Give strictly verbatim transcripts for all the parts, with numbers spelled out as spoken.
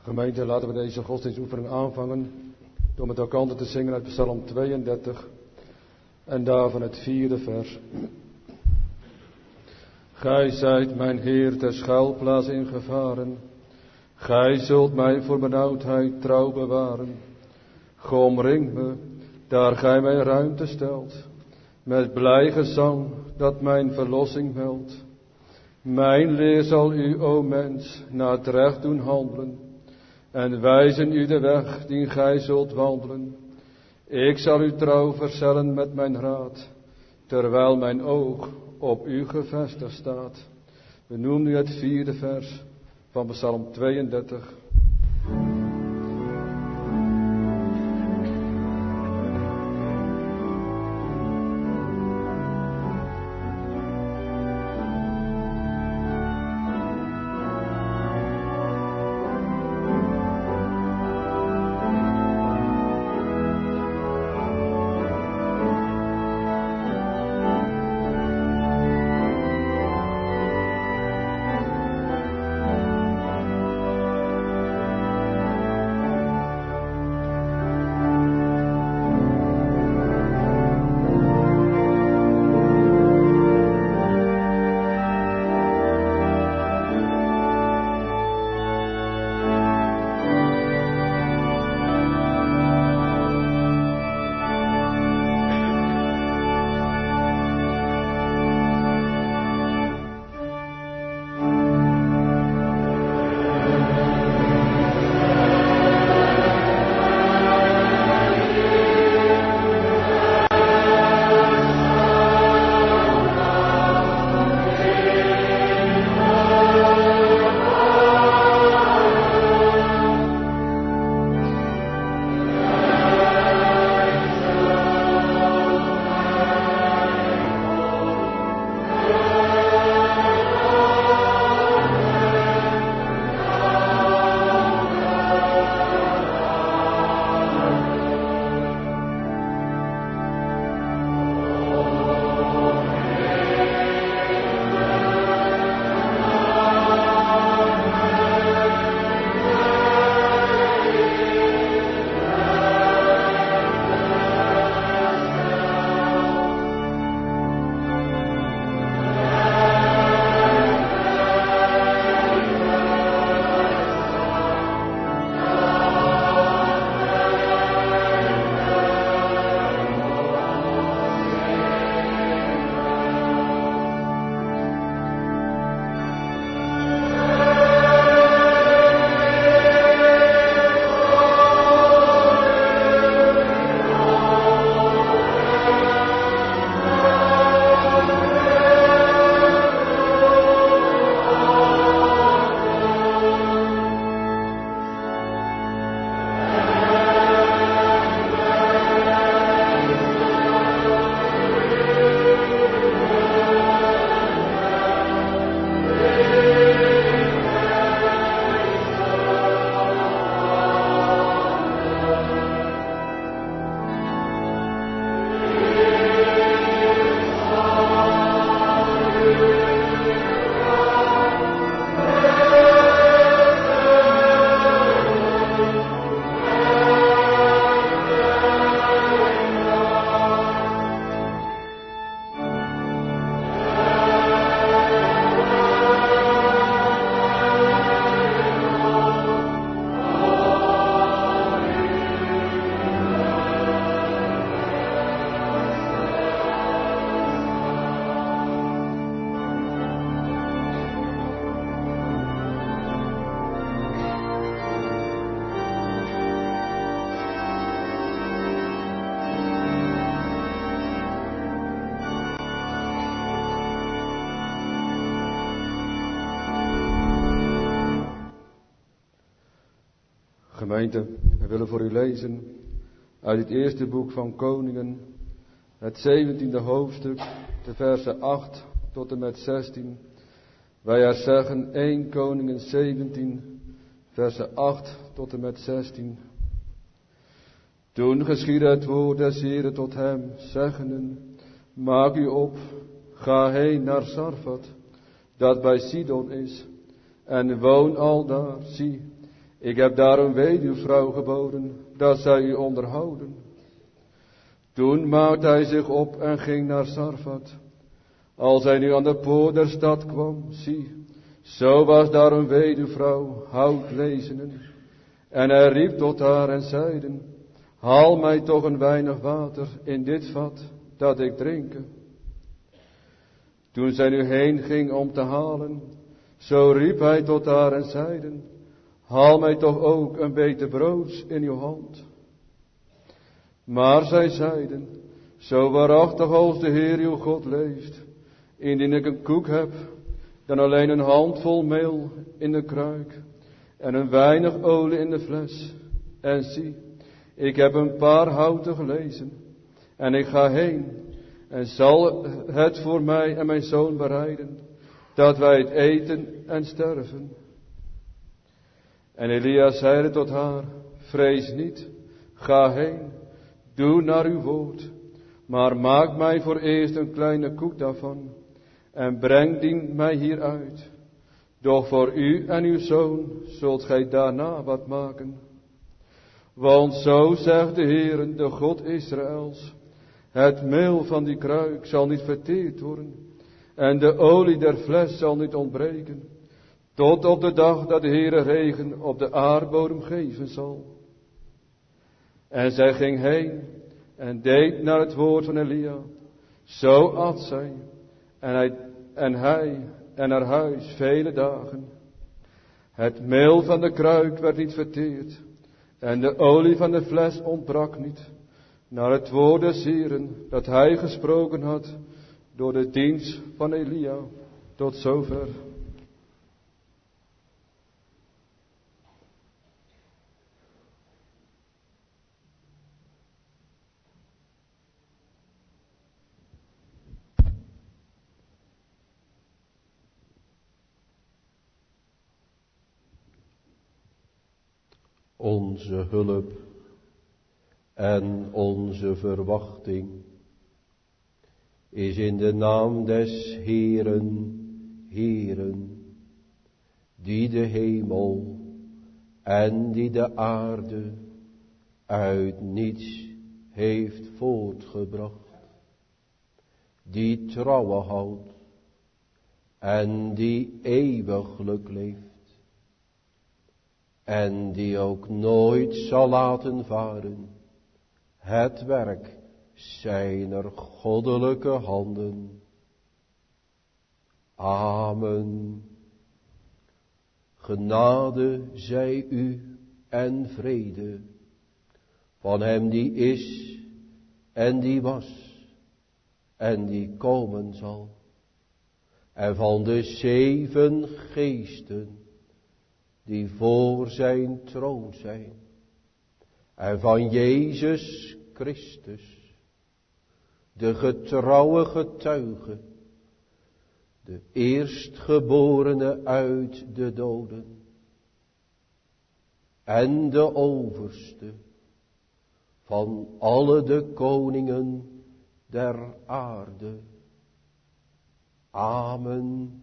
Gemeente, laten we deze godsdienstoefening aanvangen door met elkaar te zingen uit Psalm tweeëndertig en daarvan het vierde vers. Gij zijt mijn Heer ter schuilplaats ingevaren, gij zult mij voor benauwdheid trouw bewaren. Ge omringt me, daar gij mij ruimte stelt, met blij gezang dat mijn verlossing meldt. Mijn leer zal u, o mens, naar het recht doen handelen, en wijzen u de weg die gij zult wandelen. Ik zal u trouw verzellen met mijn raad, terwijl mijn oog op u gevestigd staat. We noemen nu het vierde vers van Psalm tweeëndertig. Gemeente, we willen voor u lezen uit het eerste boek van Koningen, het zeventiende hoofdstuk, de versen acht tot en met zestien. Wij er zeggen eerste Koningen zeventien, versen acht tot en met zestien. Toen geschiedde het woord des Heeren tot hem, zeggende, maak u op, ga heen naar Sarfat, dat bij Sidon is, en woon aldaar, zie, Ik heb daar een weduwvrouw geboden, dat zij u onderhouden. Toen maakte hij zich op en ging naar Sarfat. Als hij nu aan de poort der stad kwam, zie, zo was daar een weduwvrouw, houtlezenen. En hij riep tot haar en zeiden, haal mij toch een weinig water in dit vat, dat ik drinken. Toen zij nu heen ging om te halen, zo riep hij tot haar en zeiden, haal mij toch ook een beetje brood in uw hand. Maar zij zeiden, zo waarachtig als de Heer uw God leeft, indien ik een koek heb, dan alleen een handvol meel in de kruik en een weinig olie in de fles. En zie, ik heb een paar houten gelezen en ik ga heen en zal het voor mij en mijn zoon bereiden, dat wij het eten en sterven. En Elia zeide tot haar, vrees niet, ga heen, doe naar uw woord, maar maak mij voor eerst een kleine koek daarvan en breng die mij hier uit. Doch voor u en uw zoon zult gij daarna wat maken. Want zo zegt de Heer, de God Israëls, het meel van die kruik zal niet verteerd worden en de olie der fles zal niet ontbreken, tot op de dag dat de Heere regen op de aardbodem geven zal. En zij ging heen en deed naar het woord van Elia. Zo at zij en hij, en hij en haar huis vele dagen. Het meel van de kruik werd niet verteerd en de olie van de fles ontbrak niet, naar het woord des Heeren dat hij gesproken had door de dienst van Elia. Tot zover. Onze hulp en onze verwachting is in de naam des Heeren, Heeren, die de hemel en die de aarde uit niets heeft voortgebracht, die trouwe houdt en die eeuwiglijk leeft, en die ook nooit zal laten varen het werk zijner goddelijke handen. Amen. Genade zij u en vrede van hem die is en die was en die komen zal, en van de zeven geesten die voor zijn troon zijn, en van Jezus Christus, de getrouwe getuige, de eerstgeborene uit de doden, en de overste van alle de koningen der aarde. Amen.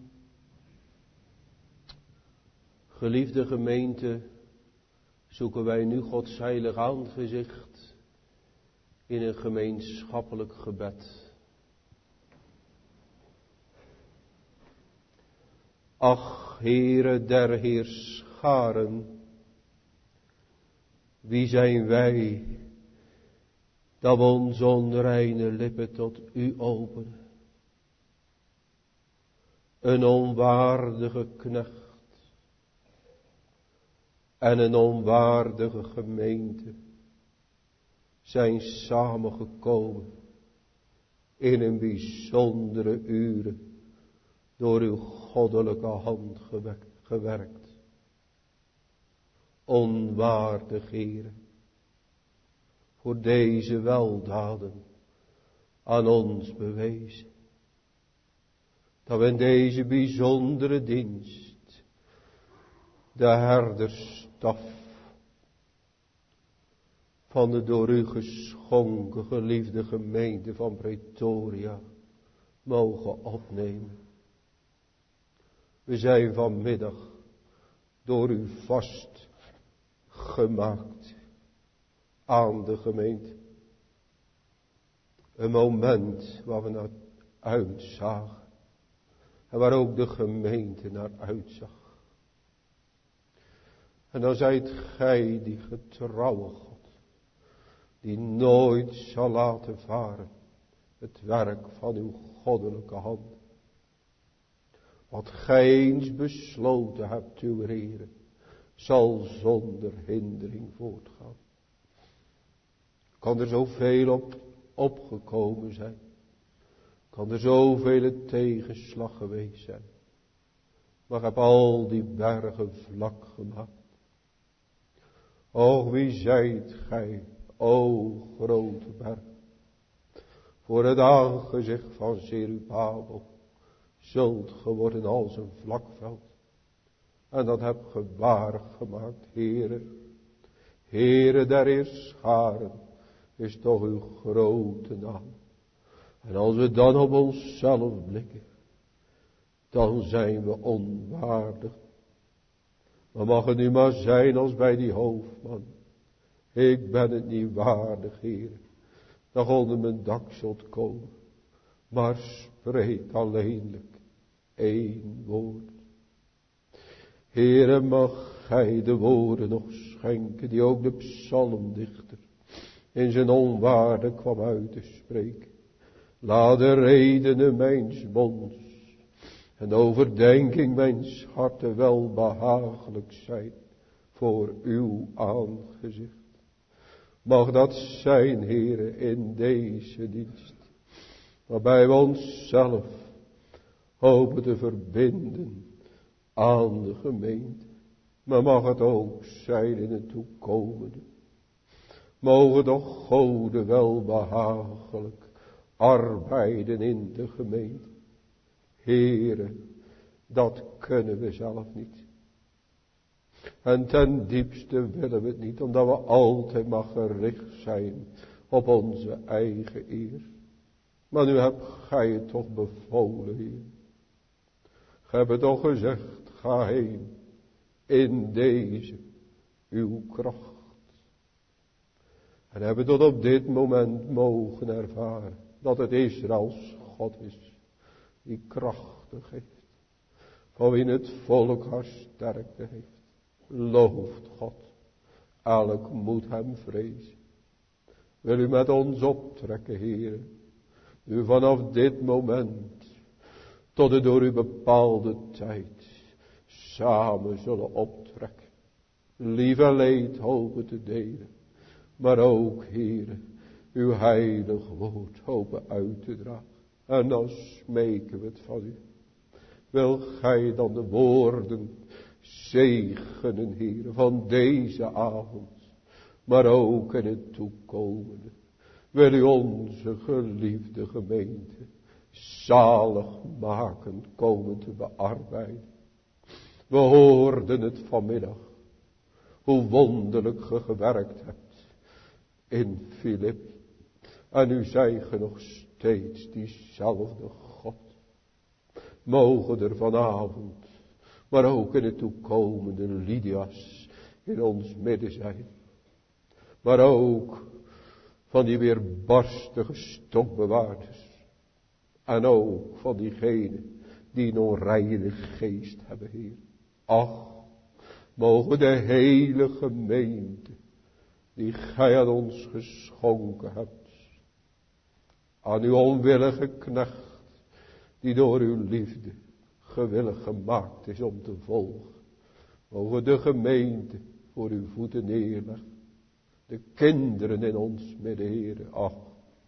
Geliefde gemeente, zoeken wij nu Gods heilig aangezicht in een gemeenschappelijk gebed. Ach, Heere der heerscharen, wie zijn wij, dat we onze onreine lippen tot u openen. Een onwaardige knecht en een onwaardige gemeente zijn samengekomen in een bijzondere uren door uw goddelijke hand gewerkt. Onwaardig, Heere, voor deze weldaden aan ons bewezen, dat we in deze bijzondere dienst de herderstaf van de door u geschonken geliefde gemeente van Pretoria mogen opnemen. We zijn vanmiddag door uw vast gemaakt aan de gemeente. Een moment waar we naar uitzagen. En waar ook de gemeente naar uitzag. En dan zijt gij die getrouwe God. Die nooit zal laten varen. Het werk van uw goddelijke hand. Wat gij eens besloten hebt uw Heere. Zal zonder hindering voortgaan. Kan er zoveel op opgekomen zijn. Kan er zoveel tegenslag geweest zijn. Maar heb al die bergen vlak gemaakt. Och, wie zijt gij, o grote berg. Voor het aangezicht van Zerubabel zult geworden als een vlakveld. En dat heb ge waar gemaakt, Heere. Heere der Heerscharen is toch uw grote naam. En als we dan op onszelf blikken, dan zijn we onwaardig. Maar mag het nu maar zijn als bij die hoofdman. Ik ben het niet waardig, Heere, dat onder mijn dak zult komen. Maar spreek alleenlijk één woord. Heere, mag gij de woorden nog schenken die ook de psalmdichter in zijn onwaarde kwam uit te spreken. Laat de redenen mijns monds en de overdenking mijns harten wel behagelijk zijn voor uw aangezicht. Mag dat zijn, Heere, in deze dienst, waarbij we onszelf hopen te verbinden aan de gemeente. Maar mag het ook zijn in het toekomende. Mogen toch Gode wel behagelijk arbeiden in de gemeente. Heere, dat kunnen we zelf niet. En ten diepste willen we het niet, omdat we altijd maar gericht zijn op onze eigen eer. Maar nu hebt gij het toch bevolen, Heer. Gij hebt het toch gezegd, ga heen in deze uw kracht. En hebben tot op dit moment mogen ervaren dat het Israëls God is die krachten geeft. Van wie het volk haar sterkte heeft. Looft God. Elk moet hem vrezen. Wil u met ons optrekken, Heer. Nu vanaf dit moment tot de door u bepaalde tijd samen zullen optrekken. Lief en leed hopen te delen. Maar ook, Heer, uw heilig woord hopen uit te dragen. En dan smeken we het van u. Wil gij dan de woorden zegenen, Heer, van deze avond. Maar ook in het toekomende. Wil u onze geliefde gemeente zalig maken komen te bearbeiden. We hoorden het vanmiddag. Hoe wonderlijk ge gewerkt hebt in Filippi. En u zijt nog steeds diezelfde God. Mogen er vanavond, maar ook in het toekomende Lydia's in ons midden zijn. Maar ook van die weerbarstige stokbewaarders. En ook van diegenen die een onreine geest hebben, Heer. Ach, mogen de hele gemeente die gij aan ons geschonken hebt, aan uw onwillige knecht, die door uw liefde gewillig gemaakt is om te volgen, mogen de gemeente voor uw voeten neerleggen, de kinderen in ons midden, Heere, ach,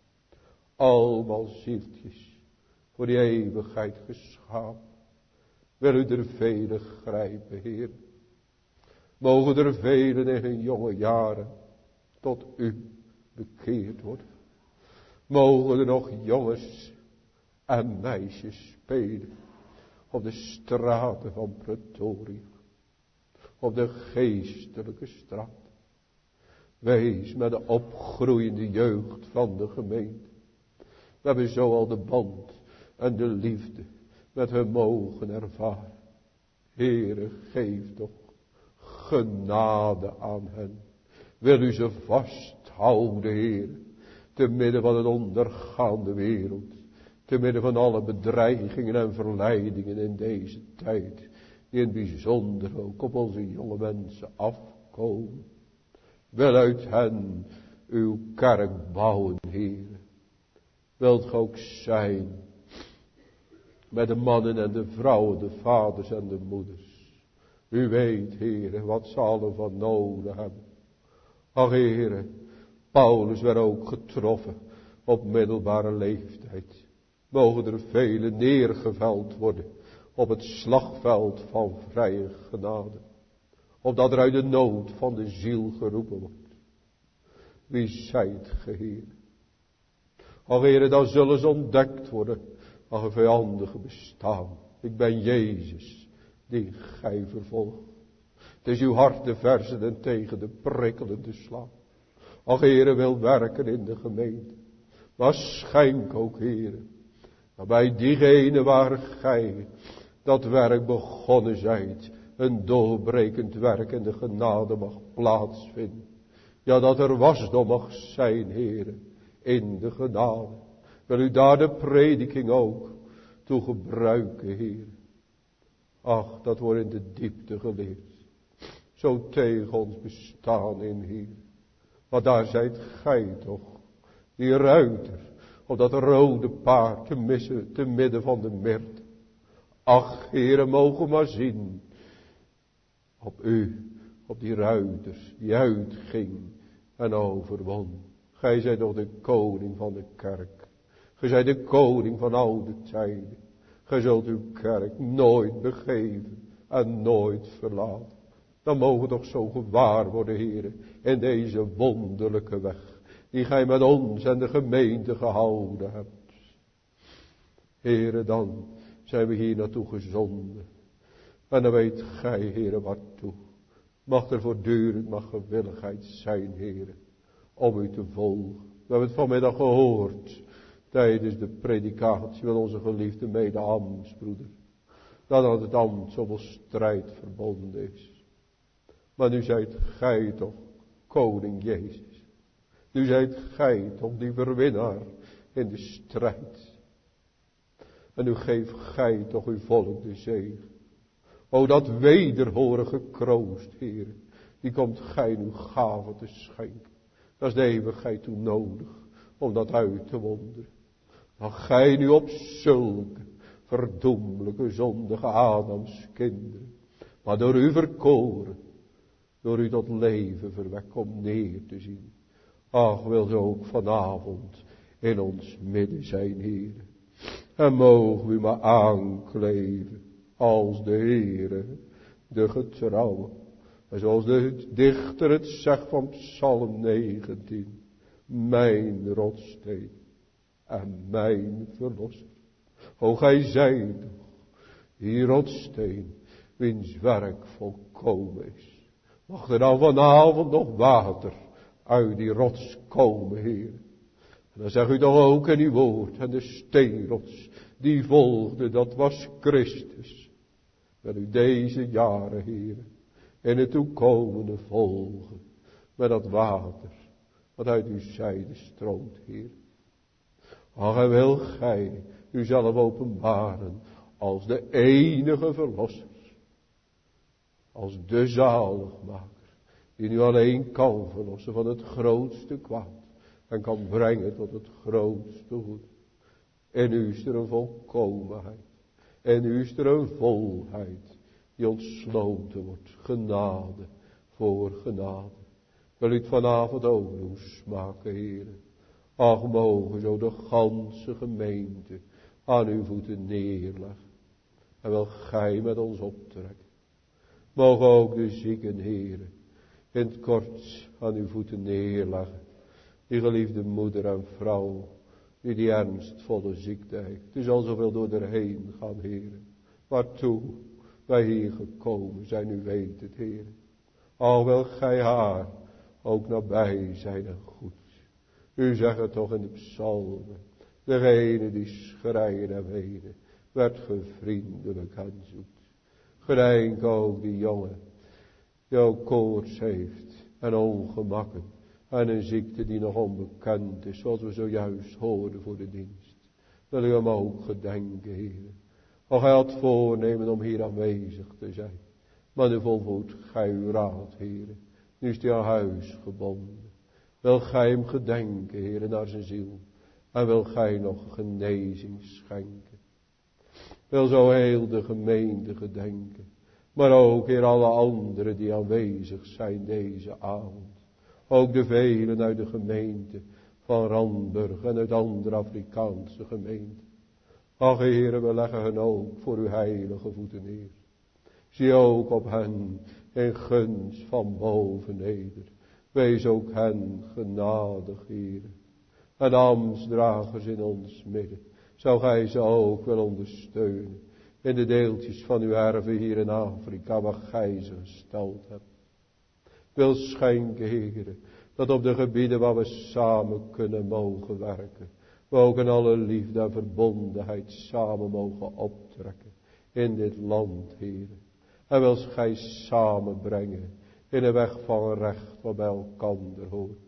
allemaal zieltjes voor die eeuwigheid geschapen, wil u er vele grijpen, Heer. Mogen er velen in hun jonge jaren tot u bekeerd worden. Mogen er nog jongens en meisjes spelen op de straten van Pretoria. Op de geestelijke straat. Wees met de opgroeiende jeugd van de gemeente. We hebben zo al de band en de liefde met hun mogen ervaren. Heere, geef toch genade aan hen. Wil u ze vasthouden, Heer, te midden van een ondergaande wereld, te midden van alle bedreigingen en verleidingen in deze tijd, die in het bijzonder ook op onze jonge mensen afkomen. Wil uit hen uw kerk bouwen, Heer. Wilt ge ook zijn met de mannen en de vrouwen, de vaders en de moeders. U weet, Heer, wat ze allen van nodig hebben. Ach, Heer, Paulus werd ook getroffen op middelbare leeftijd. Mogen er velen neergeveld worden op het slagveld van vrije genade. Opdat er uit de nood van de ziel geroepen wordt. Wie zijt ge, Heer? Ach, Heer, dan zullen ze ontdekt worden. Ach, een vijandige bestaan. Ik ben Jezus, die gij vervolgt. Het is uw harde verzen en tegen de prikkelende slag. Ach, Heere, wil werken in de gemeente. Maar schenk ook, Heere, dat bij diegene waar gij dat werk begonnen zijt, een doorbrekend werk in de genade mag plaatsvinden. Ja, dat er wasdom mag zijn, Heere, in de genade. Wil u daar de prediking ook toe gebruiken, Heere. Ach, dat wordt in de diepte geleerd. Zo tegen ons bestaan in, Heer. Maar daar zijt gij toch, die ruiter, op dat rode paard te, missen, te midden van de myrte. Ach, Heere, mogen maar zien op u, op die ruiters, die uitging en overwon. Gij zijt toch de koning van de kerk. Gij zijt de koning van oude tijden. Gij zult uw kerk nooit begeven en nooit verlaten. Dan mogen toch zo gewaar worden, Heere, in deze wonderlijke weg, die gij met ons en de gemeente gehouden hebt. Heere, dan zijn we hier naartoe gezonden. En dan weet gij, Heere, waartoe. Mag er voortdurend, mag gewilligheid zijn, Heere, om u te volgen. We hebben het vanmiddag gehoord, tijdens de predikatie van onze geliefde mede-ambtsbroeder, dat aan het ambt zoveel strijd verbonden is. Maar nu zijt gij toch, koning Jezus. Nu zijt gij toch die verwinnaar in de strijd. En nu geeft gij toch uw volk de zegen. O, dat wederhorige kroost, Heer, die komt gij nu gave te schenken. Dat is de eeuwigheid toe nodig, om dat uit te wonderen. Dan gij nu op zulke verdoemelijke zondige Adams kinderen, maar door u verkoren, door u tot leven verwekt, om neer te zien. Ach, wil ze ook vanavond in ons midden zijn, Heer. En mogen u maar aankleven als de Heere, de getrouwe. En zoals de dichter het zegt van Psalm negentien. Mijn rotssteen en mijn verlosser. O, gij zijt toch die rotssteen, wiens werk volkomen is. Mag er dan vanavond nog water uit die rots komen, Heer. En dan zegt u toch ook in uw woord, en de steenrots die volgde, dat was Christus. Wil u deze jaren, Heer, in het toekomende volgen, met dat water, wat uit uw zijde stroomt, Heer. Ach, en wil gij uzelf openbaren, als de enige verlosser. Als de zaligmaker, die nu alleen kan verlossen van het grootste kwaad. En kan brengen tot het grootste goed. En u is er een volkomenheid. En u is er een volheid, die ontsloten wordt. Genade voor genade. Wil u het vanavond ook doen smaken, heren. Ach, mogen zo de ganse gemeente aan uw voeten neerleggen. En wil gij met ons optrekken. Mogen ook de zieken, heren, in het kort aan uw voeten neerleggen. Die geliefde moeder en vrouw, die die ernstvolle ziekte heeft. Het is al zoveel door erheen gaan, heren. Waartoe wij hier gekomen zijn, u weet het, heren. Al wil gij haar ook nabij zijn en goed. U zegt het toch in de psalmen. Degene die schreien en wenen, werd gevriendelijk en zoet. Gedenk ook die jongen, die ook koorts heeft en ongemakken en een ziekte die nog onbekend is, zoals we zojuist hoorden voor de dienst. Wil u hem ook gedenken, Heer. Och, hij had voornemen om hier aanwezig te zijn. Maar nu volvoert gij uw raad, Heer. Nu is hij aan huis gebonden. Wil gij hem gedenken, Heer, naar zijn ziel. En wil gij nog genezing schenken. Wil zo heel de gemeente gedenken. Maar ook, Heer, alle anderen die aanwezig zijn deze avond. Ook de velen uit de gemeente van Randburg en uit andere Afrikaanse gemeenten. Ach, Heere, we leggen hen ook voor uw heilige voeten neer. Zie ook op hen in gunst van boven neder. Wees ook hen genadig, Heere. En ambtsdragers in ons midden. Zou gij ze ook wel ondersteunen. In de deeltjes van uw erven hier in Afrika waar gij ze gesteld hebt. Wil schenken, Heere, dat op de gebieden waar we samen kunnen mogen werken. We ook in alle liefde en verbondenheid samen mogen optrekken. In dit land, Heere. En wil gij samenbrengen in een weg van recht wat bij elkander hoort.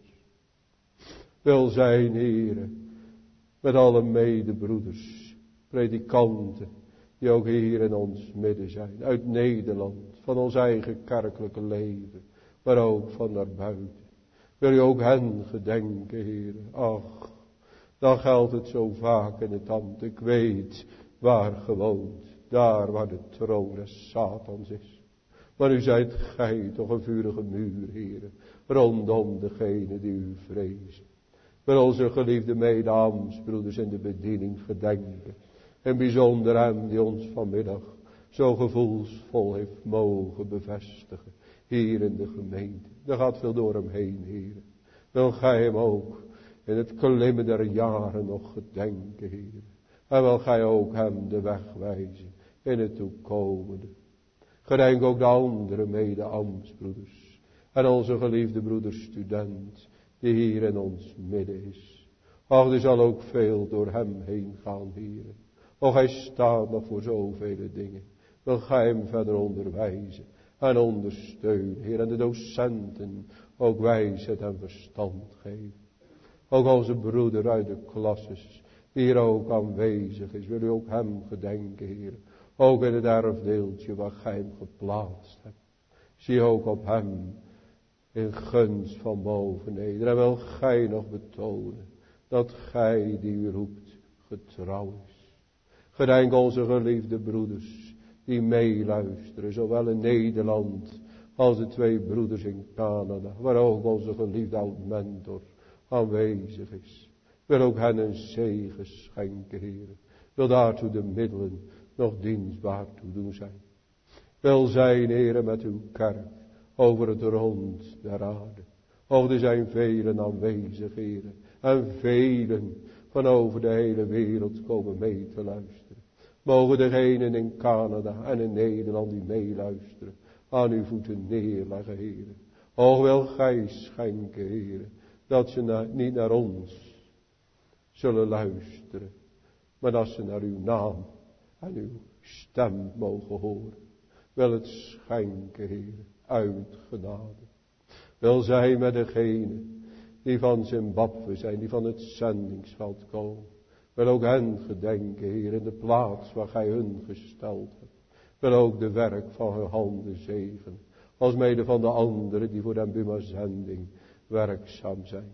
Wil zijn, Heere, met alle medebroeders, predikanten, die ook hier in ons midden zijn. Uit Nederland, van ons eigen kerkelijke leven, maar ook van daarbuiten. Wil u ook hen gedenken, Heere. Ach, dan geldt het zo vaak in het ambt. Ik weet waar gewoond, daar waar de troon des Satans is. Maar u zijt gij toch een vurige muur, Heere, rondom degene die u vrezen. Wil onze geliefde mede-ambtsbroeders in de bediening gedenken. En bijzonder hem die ons vanmiddag zo gevoelsvol heeft mogen bevestigen. Hier in de gemeente. Er gaat veel door hem heen, Heere. Wil gij hem ook in het klimmen der jaren nog gedenken, Heere. En wil gij ook hem de weg wijzen in het toekomende. Gedenk ook de andere mede-ambtsbroeders. En onze geliefde broeder student die hier in ons midden is. Ach, er zal ook veel door hem heen gaan, Heere. Och, hij staat nog voor zoveel dingen. Wil gij hem verder onderwijzen en ondersteunen, Heer. En de docenten ook wijsheid en verstand geven. Ook onze broeder uit de klasses, die hier ook aanwezig is. Wil u ook hem gedenken, Heer. Ook in het erfdeeltje waar gij hem geplaatst hebt. Zie ook op hem in gunst van boven neder. En wil gij nog betonen dat gij die u roept getrouw is. Gedenk onze geliefde broeders die meeluisteren, zowel in Nederland als de twee broeders in Canada, waar ook onze geliefde oud-mentor aanwezig is. Wil ook hen een zegen schenken, Heer. Wil daartoe de middelen nog dienstbaar toe doen zijn. Wil zijn, Heer, met uw kerk over het rond der aarde. Och, er zijn velen aanwezig, Heer. En velen van over de hele wereld komen mee te luisteren. Mogen degenen in Canada en in Nederland die meeluisteren aan uw voeten neerleggen, Heer. Och, wil gij schenken, Heer, dat ze na, niet naar ons zullen luisteren, maar dat ze naar uw naam en uw stem mogen horen. Wil het schenken, Heer, uit genade. Wil zij met degenen die van Zimbabwe zijn, die van het zendingsveld komen. Wil ook hen gedenken, Heer, in de plaats waar gij hun gesteld hebt. Wil ook de werk van hun handen zegenen, als mede van de anderen die voor de Buma zending werkzaam zijn.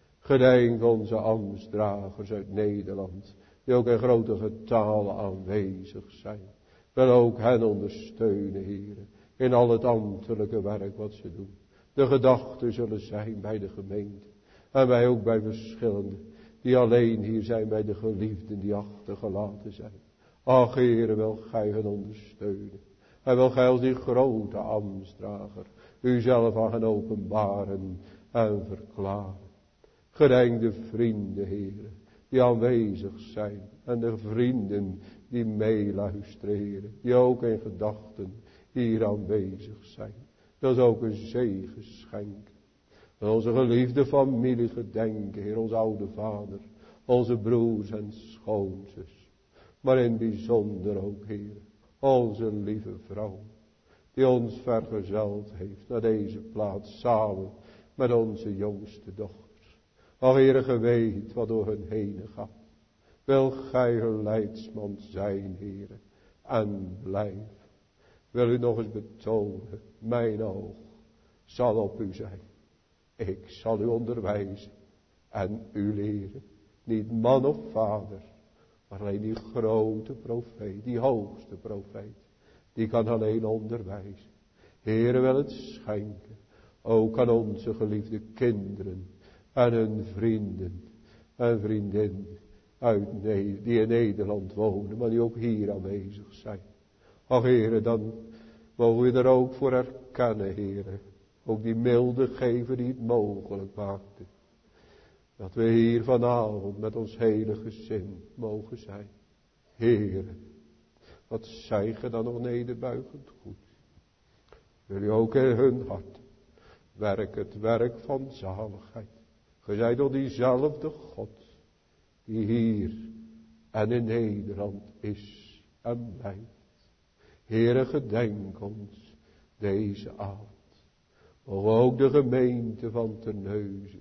Gedenk onze ambtsdragers uit Nederland, die ook in grote getalen aanwezig zijn. Wil ook hen ondersteunen, Heer, in al het ambtelijke werk wat ze doen. De gedachten zullen zijn bij de gemeente. En wij ook bij verschillende die alleen hier zijn bij de geliefden die achtergelaten zijn. Ach, Heere, wil gij hen ondersteunen. En wil gij als die grote ambtsdrager uzelf aan hen openbaren en verklaren. Gedenk de vrienden, Heere, die aanwezig zijn. En de vrienden die meeluisteren, Heere, die ook in gedachten hier aanwezig zijn. Dat is ook een zegen schenken. En onze geliefde familie gedenken, Heer, onze oude vader, onze broers en schoonzus. Maar in bijzonder ook, Heer, onze lieve vrouw, die ons vergezeld heeft naar deze plaats samen met onze jongste dochters. Ach, Heere, ge weet wat door hun heen gaat. Wil gij hun leidsman zijn, Heere, en blijf. Wil u nog eens betonen, mijn oog zal op u zijn. Ik zal u onderwijzen en u leren. Niet man of vader, maar alleen die grote profeet, die hoogste profeet. Die kan alleen onderwijzen. Heere, wil het schenken. Ook aan onze geliefde kinderen en hun vrienden en vriendinnen uit Ne- die in Nederland wonen, maar die ook hier aanwezig zijn. Ach, Heere, dan mogen we er ook voor erkennen, Heere. Ook die milde gever die het mogelijk maakte. Dat we hier vanavond met ons hele gezin mogen zijn. Heere, wat zij ge dan nog nederbuigend goed. Wil u ook in hun hart werk het werk van zaligheid. Ge zijt door diezelfde God die hier en in Nederland is en blijft. Heere, gedenk ons deze avond. Mogen ook de gemeente van Terneuzen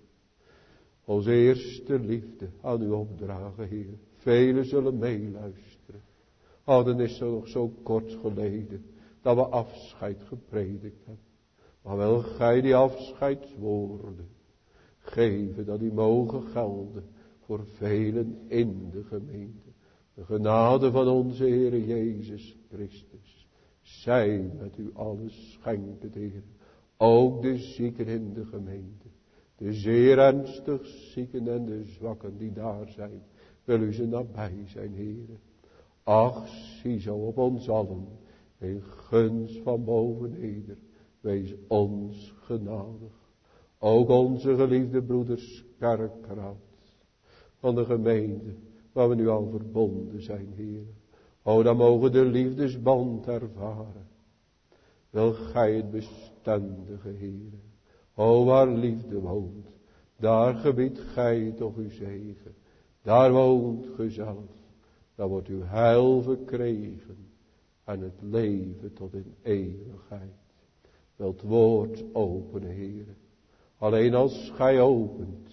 onze eerste liefde aan u opdragen, Heer. Velen zullen meeluisteren. Oh, dan is het nog zo kort geleden dat we afscheid gepredikt hebben. Maar wil gij die afscheidswoorden geven, dat die mogen gelden voor velen in de gemeente. De genade van onze Heer Jezus Christus. Zij met u alles schenken, Heer. Ook de zieken in de gemeente. De zeer ernstig zieken en de zwakken die daar zijn. Wil u ze nabij zijn, Heer. Ach, zie zo op ons allen. In gunst van boven neder. Wees ons genadig. Ook onze geliefde broeders Kerkraad. Van de gemeente waar we nu al verbonden zijn, Heer. O, dan mogen de liefdesband ervaren. Wil gij het bestendige, Heer. O, waar liefde woont, daar gebiedt gij toch uw zegen. Daar woont ge zelf, daar wordt uw heil verkregen en het leven tot in eeuwigheid. Wil het woord openen, Heer. Alleen als gij opent,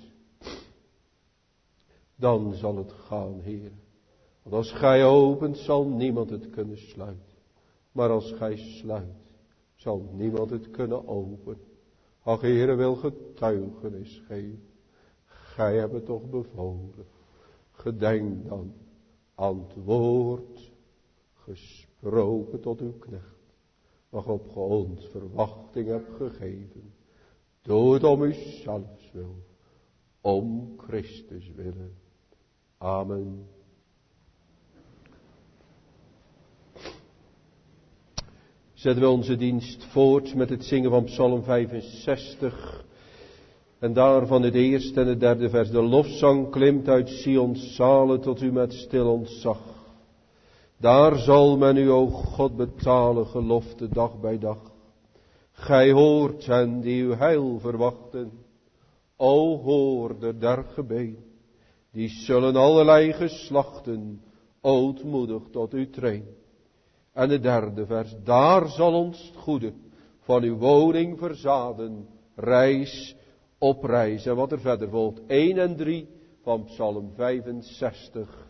dan zal het gaan, Heer. Want als gij opent, zal niemand het kunnen sluiten. Maar als gij sluit, zal niemand het kunnen openen. Ach, Heere, wil getuigenis geven. Gij hebt het toch bevolen. Gedenk dan aan het woord gesproken tot uw knecht. Waarop ge ons verwachting hebt gegeven. Doe het om uzelfs wil. Om Christus willen. Amen. Zetten we onze dienst voort met het zingen van Psalm vijfenzestig. En daarvan het eerste en het derde vers. De lofzang klimt uit Sions zalen tot u met stil ontzag. Daar zal men u, o God, betalen gelofte dag bij dag. Gij hoort hen die uw heil verwachten. O hoorder der gebeden. Die zullen allerlei geslachten ootmoedig tot u trainen. En het derde vers. Daar zal ons het goede van uw woning verzaden. Reis op reis. En wat er verder volgt. één en drie van Psalm vijfenzestig.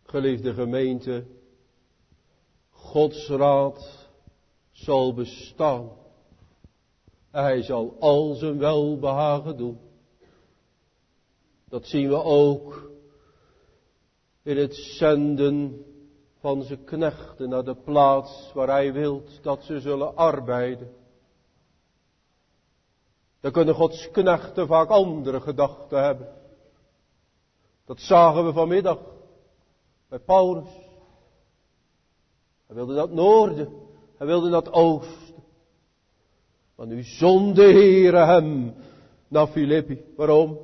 Geliefde gemeente, Gods raad zal bestaan. Hij zal al zijn welbehagen doen. Dat zien we ook in het zenden van zijn knechten naar de plaats waar hij wilt dat ze zullen arbeiden. Dan kunnen Gods knechten vaak andere gedachten hebben. Dat zagen we vanmiddag bij Paulus. Hij wilde naar het noorden, hij wilde naar het oosten. Maar nu zond de Heere hem naar Filippi. Waarom?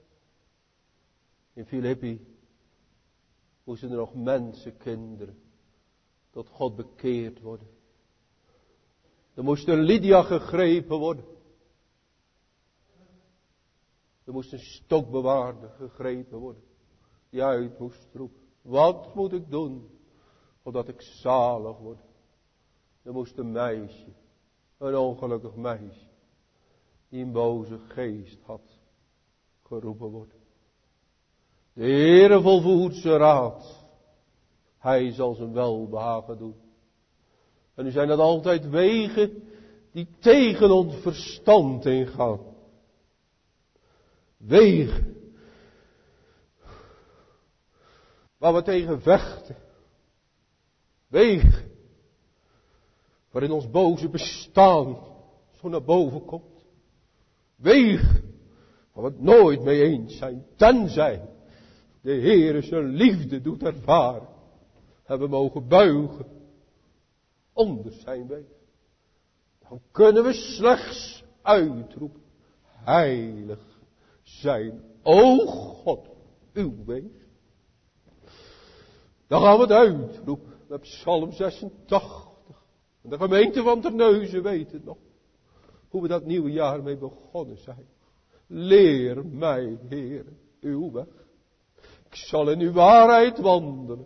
In Filippi moesten er nog mensenkinderen tot God bekeerd worden. Er moest een Lydia gegrepen worden. Er moest een stokbewaarder gegrepen worden. Die uit moest roepen. Wat moet ik doen, opdat ik zalig word? Er moest een meisje, een ongelukkig meisje, die een boze geest had, geroepen worden. De Heere volvoert zijn raad. Hij zal zijn welbehagen doen. En nu zijn dat altijd wegen die tegen ons verstand ingaan. Wegen waar we tegen vechten. Wegen waarin ons boze bestaan zo naar boven komt. Wegen waar we het nooit mee eens zijn, tenzij de Heere zijn liefde doet ervaren. En we mogen buigen onder zijn weg. Dan kunnen we slechts uitroepen. Heilig zijn, o God, uw weg. Dan gaan we het uitroepen met Psalm zesentachtig. En de gemeente van Terneuzen weet het nog. Hoe we dat nieuwe jaar mee begonnen zijn. Leer mij, Heer, uw weg. Ik zal in uw waarheid wandelen.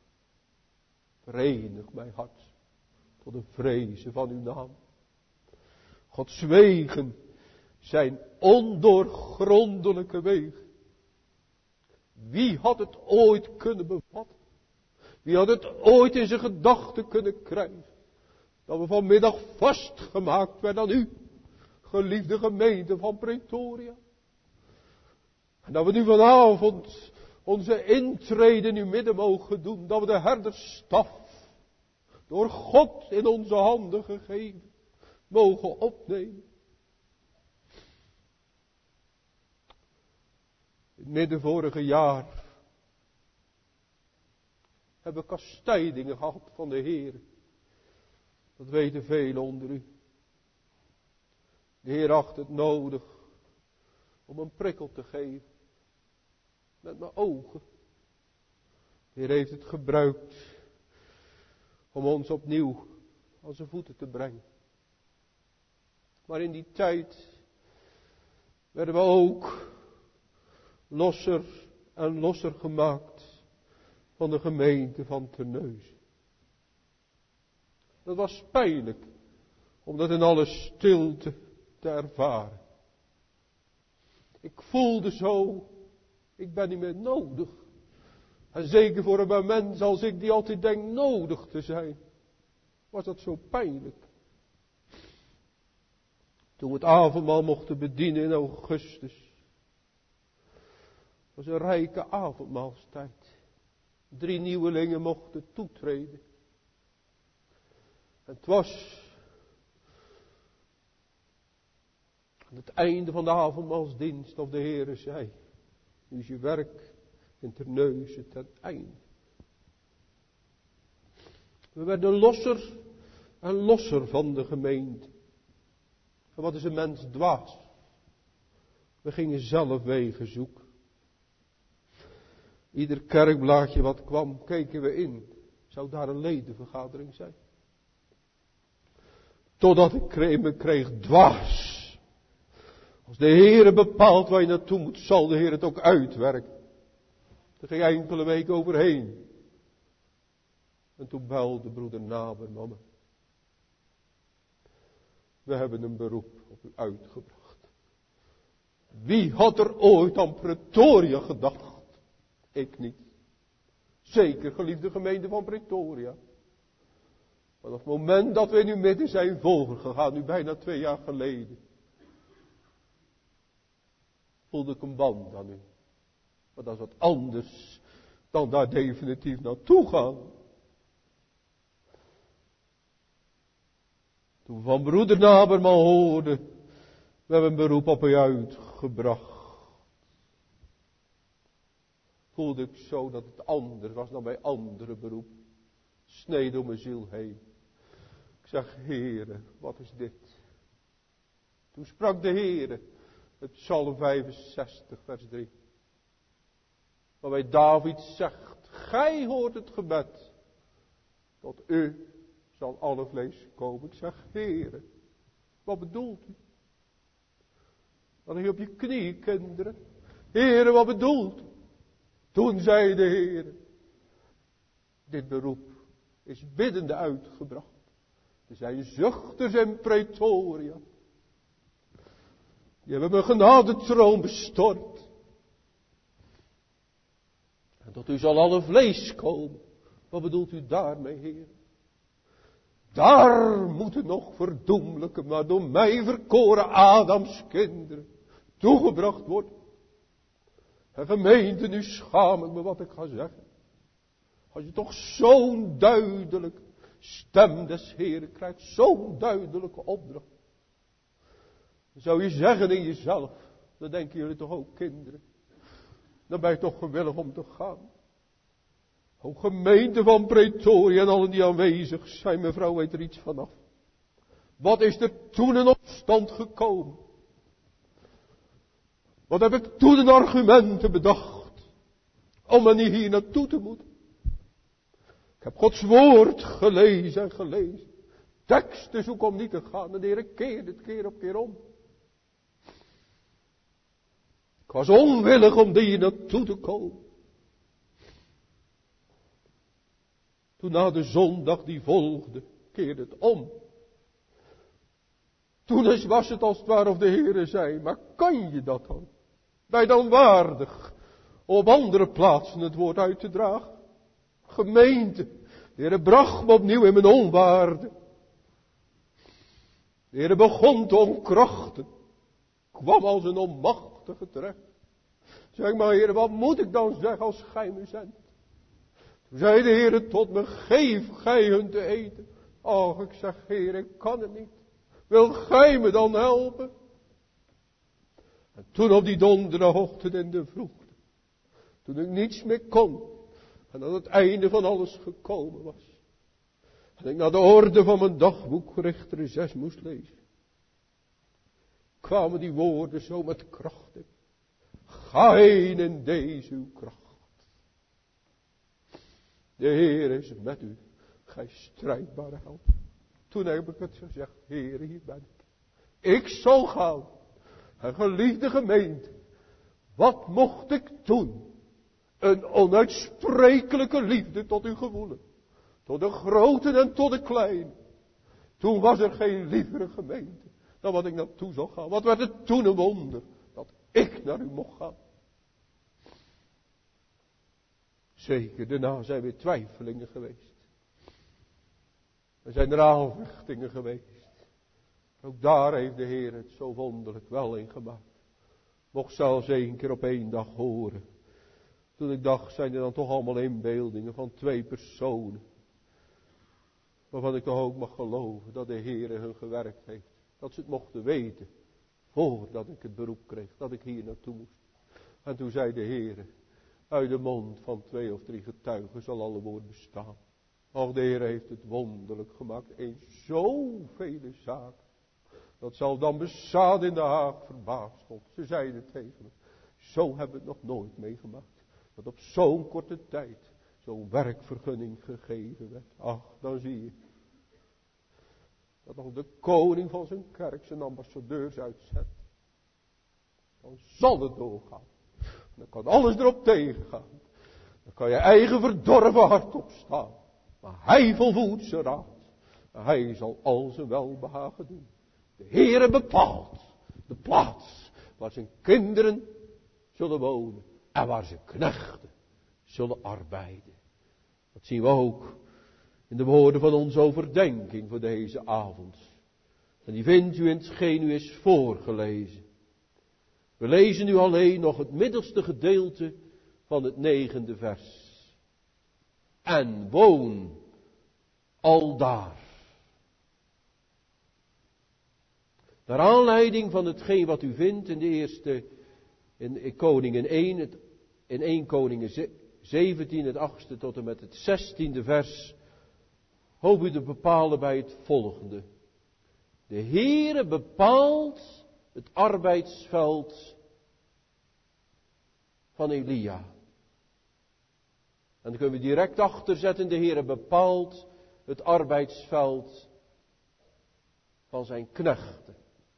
Verenig mijn hart tot de vrezen van uw naam. Gods wegen zijn ondoorgrondelijke wegen. Wie had het ooit kunnen bevatten? Wie had het ooit in zijn gedachten kunnen krijgen? Dat we vanmiddag vastgemaakt werden aan u, geliefde gemeente van Pretoria. En dat we nu vanavond onze intrede in uw midden mogen doen. Dat we de herderstaf, door God in onze handen gegeven, mogen opnemen. In het midden vorige jaar hebben we kastijdingen gehad van de Heer. Dat weten velen onder u. De Heer acht het nodig om een prikkel te geven. Met mijn ogen. De Heer heeft het gebruikt om ons opnieuw aan zijn voeten te brengen. Maar in die tijd werden we ook losser en losser gemaakt van de gemeente van Terneuzen. Dat was pijnlijk om dat in alle stilte te ervaren. Ik voelde zo, ik ben niet meer nodig. En zeker voor een mens als ik die altijd denkt nodig te zijn, was dat zo pijnlijk. Toen we het avondmaal mochten bedienen in augustus. Het was een rijke avondmaalstijd. Drie nieuwelingen mochten toetreden. En het was aan het einde van de avondmaalsdienst of de Heere zei: nu is je werk in Terneuzen ten einde. We werden losser en losser van de gemeente. En wat is een mens dwaas? We gingen zelf wegen zoeken. Ieder kerkblaadje wat kwam, keken we in. Zou daar een ledenvergadering zijn? Totdat ik kreeg, me kreeg dwaas. Als de Heere bepaalt waar je naartoe moet, zal de Heer het ook uitwerken. Er ging enkele weken overheen. En toen belde broeder Naberman. We hebben een beroep op u uitgebracht. Wie had er ooit aan Pretoria gedacht? Ik niet. Zeker, geliefde gemeente van Pretoria. Vanaf het moment dat wij nu midden zijn voorgegaan, nu bijna twee jaar geleden, voelde ik een band aan u. Maar dat is wat anders dan daar definitief naartoe gaan. Toen we van broeder Naberman hoorden, we hebben een beroep op u uitgebracht. Voelde ik zo dat het anders was dan bij andere beroep. Sneed door mijn ziel heen. Ik zeg, Heere, wat is dit? Toen sprak de Heere, het Psalm vijfenzestig, vers drie. Waarbij David zegt, gij hoort het gebed. Tot u zal alle vlees komen. Ik zeg, Heere, wat bedoelt u? Dan lig je op je knieën, kinderen. Heere, wat bedoelt u? Toen zei de Heere, dit beroep is biddende uitgebracht. Er zijn zuchters in Pretoria. Die hebben mijn genadetroon bestort. En tot u zal alle vlees komen. Wat bedoelt u daarmee, Heer? Daar moeten nog verdoemelijke, maar door mij verkoren Adams kinderen toegebracht worden. En gemeente, nu schaam ik me wat ik ga zeggen. Als je toch zo'n duidelijk stem des Heren krijgt, zo'n duidelijke opdracht. Dan zou je zeggen in jezelf, dan denken jullie toch ook kinderen. Dan ben je toch gewillig om te gaan. O gemeente van Pretoria en allen die aanwezig zijn, mevrouw weet er iets vanaf. Wat is er toen in opstand gekomen? Wat heb ik toen een argumenten bedacht om me niet hier naartoe te moeten? Ik heb Gods woord gelezen en gelezen. Teksten zoek om niet te gaan. En de Heer keert het keer op keer om. Ik was onwillig om hier naartoe te komen. Toen na de zondag die volgde, keerde het om. Toen was het als het ware of de Heere zei, maar kan je dat dan? Ben je dan waardig om op andere plaatsen het woord uit te dragen? Gemeente, de Heere bracht me opnieuw in mijn onwaarde. De Heere begon te onkrachten. Kwam als een onmachtige terecht. Zeg maar, Heere, wat moet ik dan zeggen als gij me zendt? Toen zei de Heere tot me, geef gij hun te eten. Och, ik zeg, Heere, ik kan het niet. Wil gij me dan helpen? En toen op die donderdagochtend in de vroegte, toen ik niets meer kon, en aan het einde van alles gekomen was, en ik naar de orde van mijn dagboek Richteren zes moest lezen, kwamen die woorden zo met kracht in. Ga heen in deze uw kracht. De Heer is met u, gij strijdbare held. Toen heb ik het gezegd, Heer, hier ben ik. Ik zal gaan. En geliefde gemeente, wat mocht ik doen? Een onuitsprekelijke liefde tot u gevoelen. Tot de grote en tot de kleine. Toen was er geen lievere gemeente dan wat ik naartoe zou gaan. Wat werd het toen een wonder dat ik naar u mocht gaan. Zeker, daarna zijn weer twijfelingen geweest. Er zijn er aanvechtingen geweest. Ook daar heeft de Heer het zo wonderlijk wel in gemaakt. Mocht zelfs één keer op één dag horen. Toen ik dacht, zijn er dan toch allemaal inbeeldingen van twee personen. Waarvan ik toch ook mag geloven dat de Heer hun gewerkt heeft. Dat ze het mochten weten. Voordat ik het beroep kreeg. Dat ik hier naartoe moest. En toen zei de Heer. Uit de mond van twee of drie getuigen zal alle woord bestaan. Och, de Heer heeft het wonderlijk gemaakt in zoveel zaken. Dat zal dan Besaad in de Haag verbaasd stond. Ze zeiden tegen me. Zo hebben we het nog nooit meegemaakt. Dat op zo'n korte tijd zo'n werkvergunning gegeven werd. Ach, dan zie je. Dat nog de koning van zijn kerk zijn ambassadeurs uitzet. Dan zal het doorgaan. Dan kan alles erop tegengaan. Dan kan je eigen verdorven hart opstaan. Maar hij volvoert zijn raad. Hij zal al zijn welbehagen doen. De Heere bepaalt de plaats waar zijn kinderen zullen wonen. En waar zijn knechten zullen arbeiden. Dat zien we ook in de woorden van onze overdenking voor deze avond. En die vindt u in hetgeen u is voorgelezen. We lezen nu alleen nog het middelste gedeelte van het negende vers. En woon aldaar. Naar aanleiding van hetgeen wat u vindt in de eerste, in Koningen één, het, in één Koningen zeventien, het achtste tot en met het zestiende vers, hoop u te bepalen bij het volgende. De Heere bepaalt het arbeidsveld van Elia. En dan kunnen we direct achter zetten, de Heere bepaalt het arbeidsveld van zijn knechten.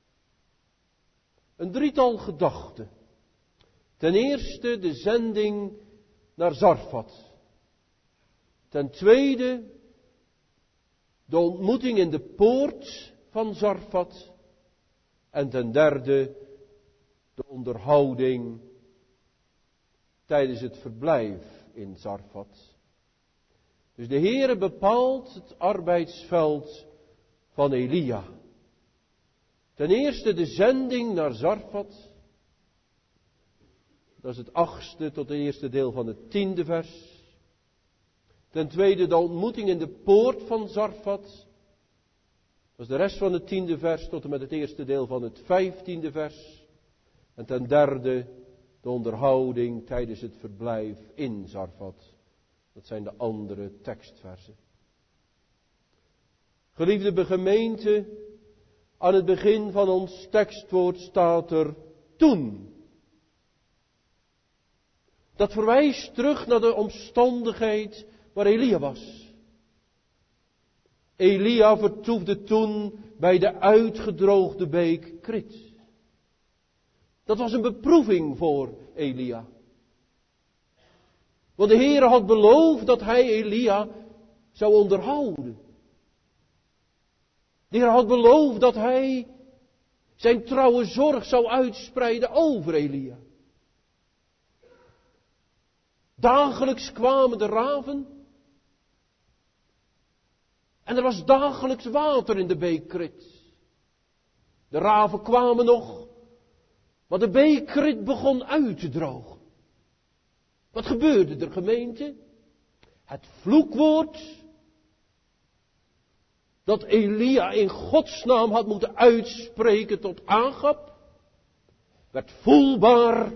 Een drietal gedachten. Ten eerste de zending naar Zarfat. Ten tweede de ontmoeting in de poort van Zarfat. En ten derde de onderhouding tijdens het verblijf in Zarfat. Dus de Heere bepaalt het arbeidsveld van Elia. Ten eerste de zending naar Zarfat. Dat is het achtste tot het eerste deel van het tiende vers. Ten tweede de ontmoeting in de poort van Zarfat. Dat is de rest van het tiende vers tot en met het eerste deel van het vijftiende vers. En ten derde de onderhouding tijdens het verblijf in Zarfat. Dat zijn de andere tekstversen. Geliefde gemeente, aan het begin van ons tekstwoord staat er toen. Dat verwijst terug naar de omstandigheid waar Elia was. Elia vertoefde toen bij de uitgedroogde beek Krit. Dat was een beproeving voor Elia. Want de Heere had beloofd dat hij Elia zou onderhouden. De Heer had beloofd dat hij zijn trouwe zorg zou uitspreiden over Elia. Dagelijks kwamen de raven. En er was dagelijks water in de beek Krit. De raven kwamen nog, maar de beek Krit begon uit te drogen. Wat gebeurde er, gemeente? Het vloekwoord dat Elia in Gods naam had moeten uitspreken tot Agab, werd voelbaar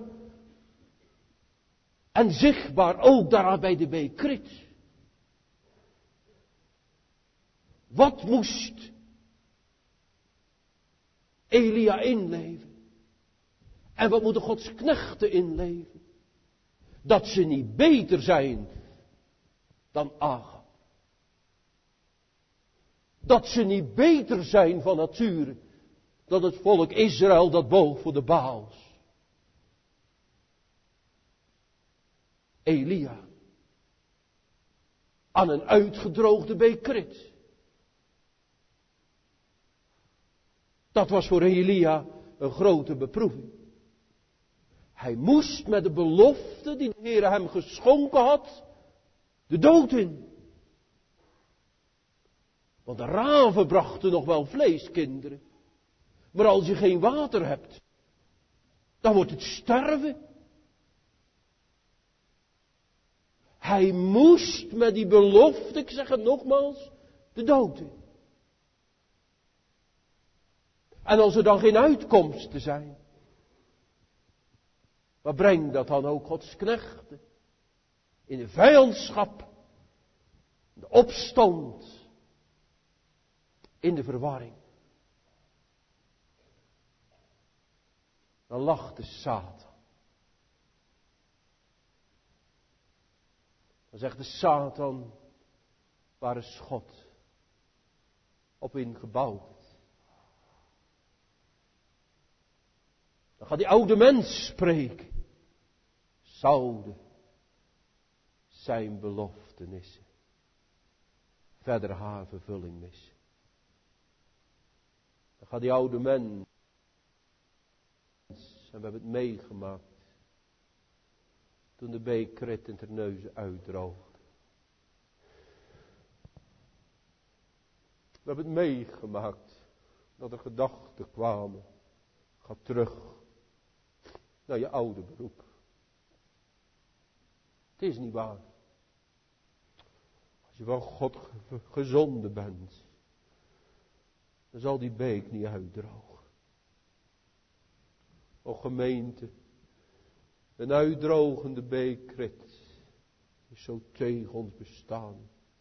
en zichtbaar ook daar bij de beek Krit. Wat moest Elia inleven? En wat moeten Gods knechten inleven? Dat ze niet beter zijn dan Agab. Dat ze niet beter zijn van nature dan het volk Israël dat boog voor de Baals. Elia. Aan een uitgedroogde beek Krit. Dat was voor Elia een grote beproeving. Hij moest met de belofte die de Heer hem geschonken had, de dood in. Want de raven brachten nog wel vleeskinderen. Maar als je geen water hebt, dan wordt het sterven. Hij moest met die belofte, ik zeg het nogmaals, de dood in. En als er dan geen uitkomsten zijn, wat brengt dat dan ook Gods knechten? In de vijandschap, de opstand, in de verwarring. Dan lacht de Satan. Dan zegt de Satan, waar is God op ingebouwd? Dan gaat die oude mens spreken. Zouden zijn beloftenissen verder haar vervulling missen. Dan gaat die oude mens, en we hebben het meegemaakt, toen de beek Krit in Terneuzen uitdroogde. We hebben het meegemaakt. Dat er gedachten kwamen. Ga terug. Naar je oude beroep. Het is niet waar. Als je van God gezonden bent. Dan zal die beek niet uitdrogen. O gemeente. Een uitdrogende beekrit is zo tegen ons bestaan.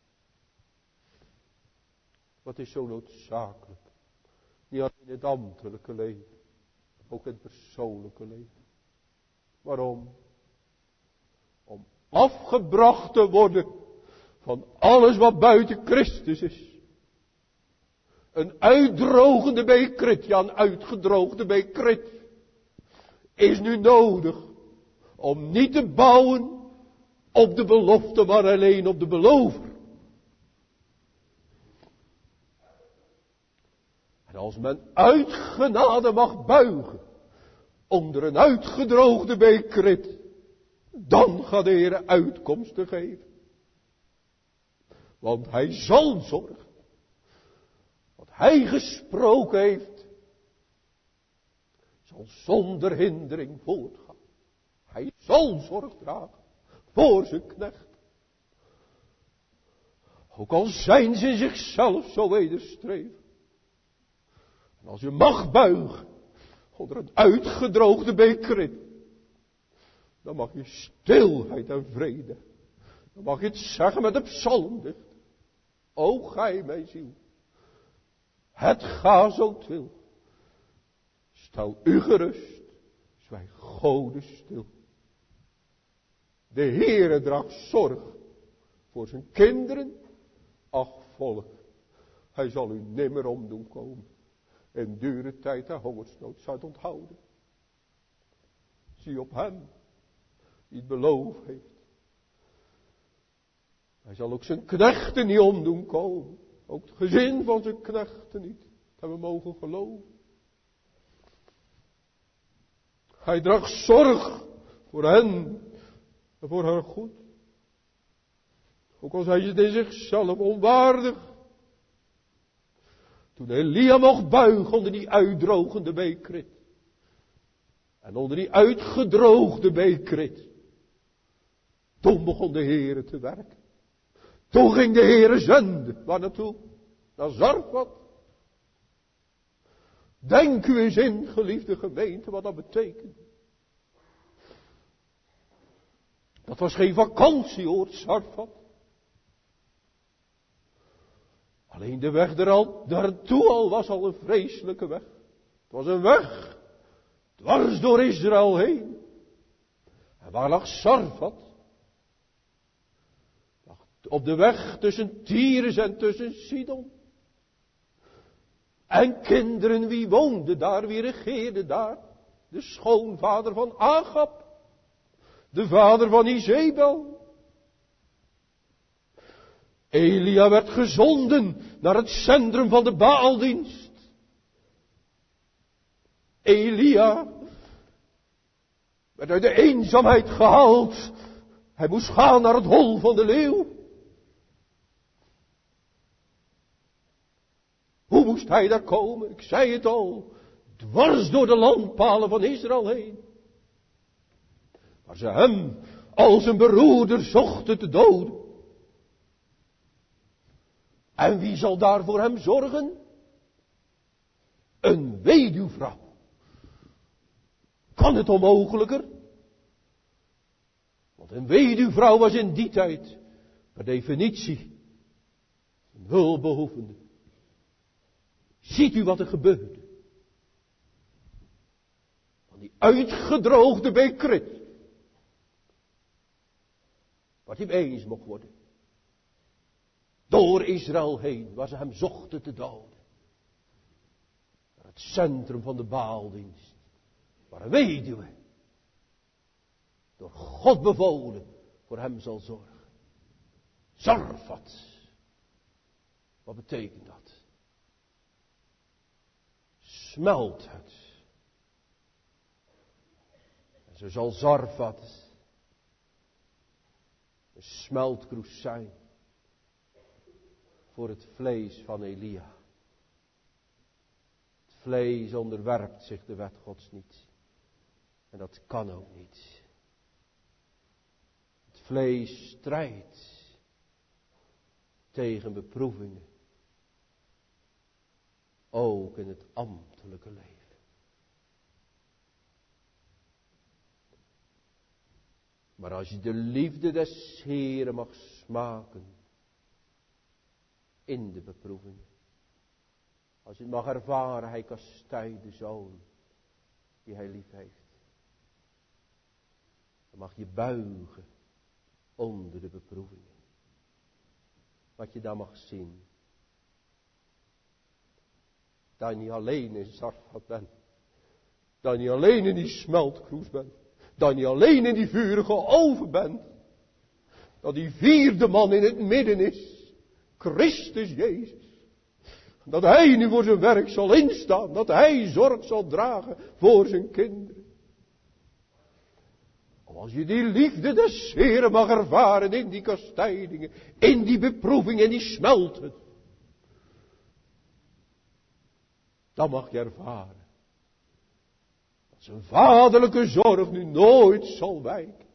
Wat is zo noodzakelijk? Niet alleen in het ambtelijke leven. Ook in het persoonlijke leven. Waarom? Om afgebracht te worden van alles wat buiten Christus is. Een uitdrogende beekrit, ja een uitgedroogde beekrit, is nu nodig om niet te bouwen op de belofte, maar alleen op de belover. En als men uit genade mag buigen onder een uitgedroogde beekrit, dan gaat de Heer uitkomsten geven. Want hij zal zorgen. Wat hij gesproken heeft, zal zonder hindering voortgaan. Hij zal zorg dragen voor zijn knecht. Ook al zijn ze in zichzelf zo wederstreven. En als je mag buigen onder een uitgedroogde beekrit, dan mag je stilheid en vrede. Dan mag je het zeggen met de psalmdichter. O gij mijn ziel, het ga zo twil. Stel u gerust, zwijg Gode stil. De Heere draagt zorg voor zijn kinderen. Ach volk, hij zal u nimmer om doen komen. In dure tijd en hongersnood zou het onthouden. Zie op hem, die het beloofd heeft. Hij zal ook zijn knechten niet om doen komen. Ook het gezin van zijn knechten niet. Dat hebben we mogen geloven. Hij draagt zorg voor hen en voor haar goed. Ook al zijn ze in zichzelf onwaardig. Toen Elia mocht buigen onder die uitdrogende beekrit. En onder die uitgedroogde beekrit. Toen begon de Heere te werken. Toen ging de Heere zenden. Waar naartoe? Naar Zarfat. Denk u eens in, geliefde gemeente, wat dat betekent. Dat was geen vakantieoord, Zarfat. Alleen de weg er al, daartoe al was al een vreselijke weg. Het was een weg, dwars door Israël heen. En waar lag Zarfat? Op de weg tussen Tyrus en tussen Sidon. En kinderen, wie woonde daar, wie regeerde daar? De schoonvader van Agab. De vader van Izebel. Elia werd gezonden naar het centrum van de Baaldienst. Elia werd uit de eenzaamheid gehaald. Hij moest gaan naar het hol van de leeuw. Hoe moest hij daar komen? Ik zei het al. Dwars door de landpalen van Israël heen. Waar ze hem als een beroerder zochten te doden. En wie zal daar voor hem zorgen? Een weduwvrouw. Kan het onmogelijker? Want een weduwvrouw was in die tijd per definitie een hulpbehoevende. Ziet u wat er gebeurde? Van die uitgedroogde beekrit. Wat hij eens mocht worden. Door Israël heen, waar ze hem zochten te doden. Naar het centrum van de Baaldienst. Waar een weduwe door God bevolen voor hem zal zorgen. Zarfat. Wat betekent dat? Smelt het. En zo zal Zarfat een smeltkroes zijn. voor het vlees van Elia. Het vlees onderwerpt zich de wet Gods niet. En dat kan ook niet. Het vlees strijdt tegen beproevingen. Ook in het ambtelijke leven. Maar als je de liefde des Heeren mag smaken in de beproevingen. Als je het mag ervaren, hij kastijdt de zoon die hij lief heeft. Dan mag je buigen onder de beproevingen. Wat je daar mag zien. Dat je niet alleen in Zarfat bent. Dat je niet alleen in die smeltkroes bent. Dat je niet alleen in die vurige oven bent. Dat die vierde man in het midden is. Christus Jezus. Dat hij nu voor zijn werk zal instaan. Dat hij zorg zal dragen voor zijn kinderen. Als je die liefde des Heeren mag ervaren in die kastijdingen. In die beproevingen, in die smelten. Dan mag je ervaren. Dat zijn vaderlijke zorg nu nooit zal wijken.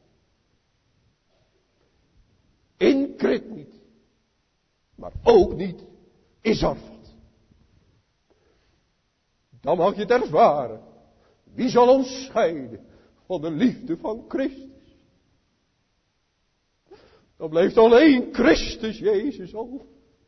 In Krit niet. Maar ook niet in Zarfat. Dan mag je het ervaren. Wie zal ons scheiden van de liefde van Christus? Dan blijft alleen Christus Jezus over.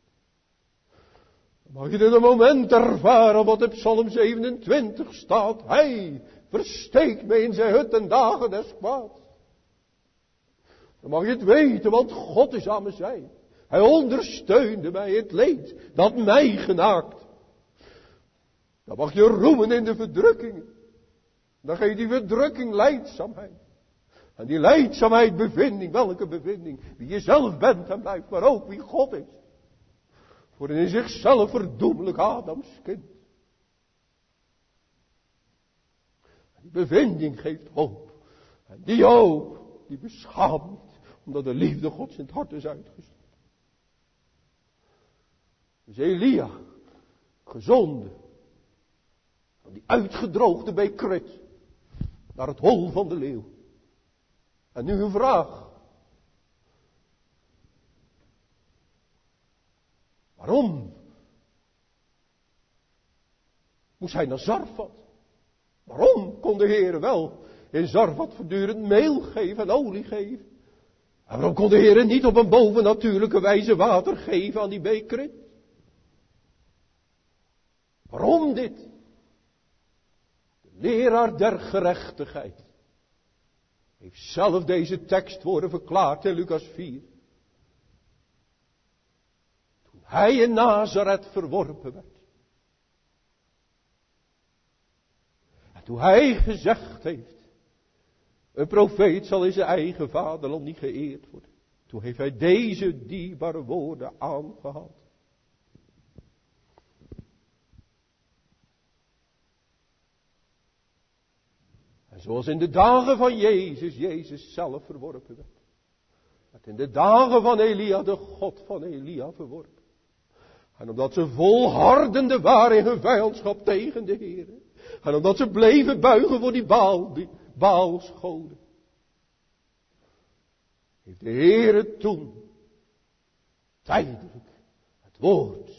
Dan mag je in een moment ervaren wat op Psalm zevenentwintig staat. Hij versteekt mij in zijn hut en dagen des kwaads. Dan mag je het weten, want God is aan mijn zij. Hij ondersteunde mij in het leed dat mij genaakt. Dan mag je roemen in de verdrukkingen. Dan geeft die verdrukking lijdzaamheid. En die lijdzaamheid bevinding, welke bevinding? Wie je zelf bent en blijft, maar ook wie God is. Voor een in zichzelf verdoemelijk Adams kind. En die bevinding geeft hoop. En die hoop, die beschaamt niet, omdat de liefde Gods in het hart is uitgestort. Dus Elia, gezonden, van die uitgedroogde bij Krit, naar het hol van de leeuw. En nu een vraag. Waarom moest hij naar Zarfat? Waarom kon de Heer wel in Zarfat voortdurend meel geven en olie geven? En waarom kon de Heer niet op een bovennatuurlijke wijze water geven aan die beekrit? Waarom dit? De leraar der gerechtigheid heeft zelf deze tekstwoorden verklaard in Lucas vier. Toen hij in Nazareth verworpen werd. En toen hij gezegd heeft, een profeet zal in zijn eigen vaderland niet geëerd worden. Toen heeft hij deze dierbare woorden aangehaald. En zoals in de dagen van Jezus, Jezus zelf verworpen werd. Dat in de dagen van Elia, de God van Elia verworpen. En omdat ze volhardende waren in hun vijandschap tegen de Heer. En omdat ze bleven buigen voor die Baal, die Baalsgoden. Heeft de Heer toen tijdelijk het woord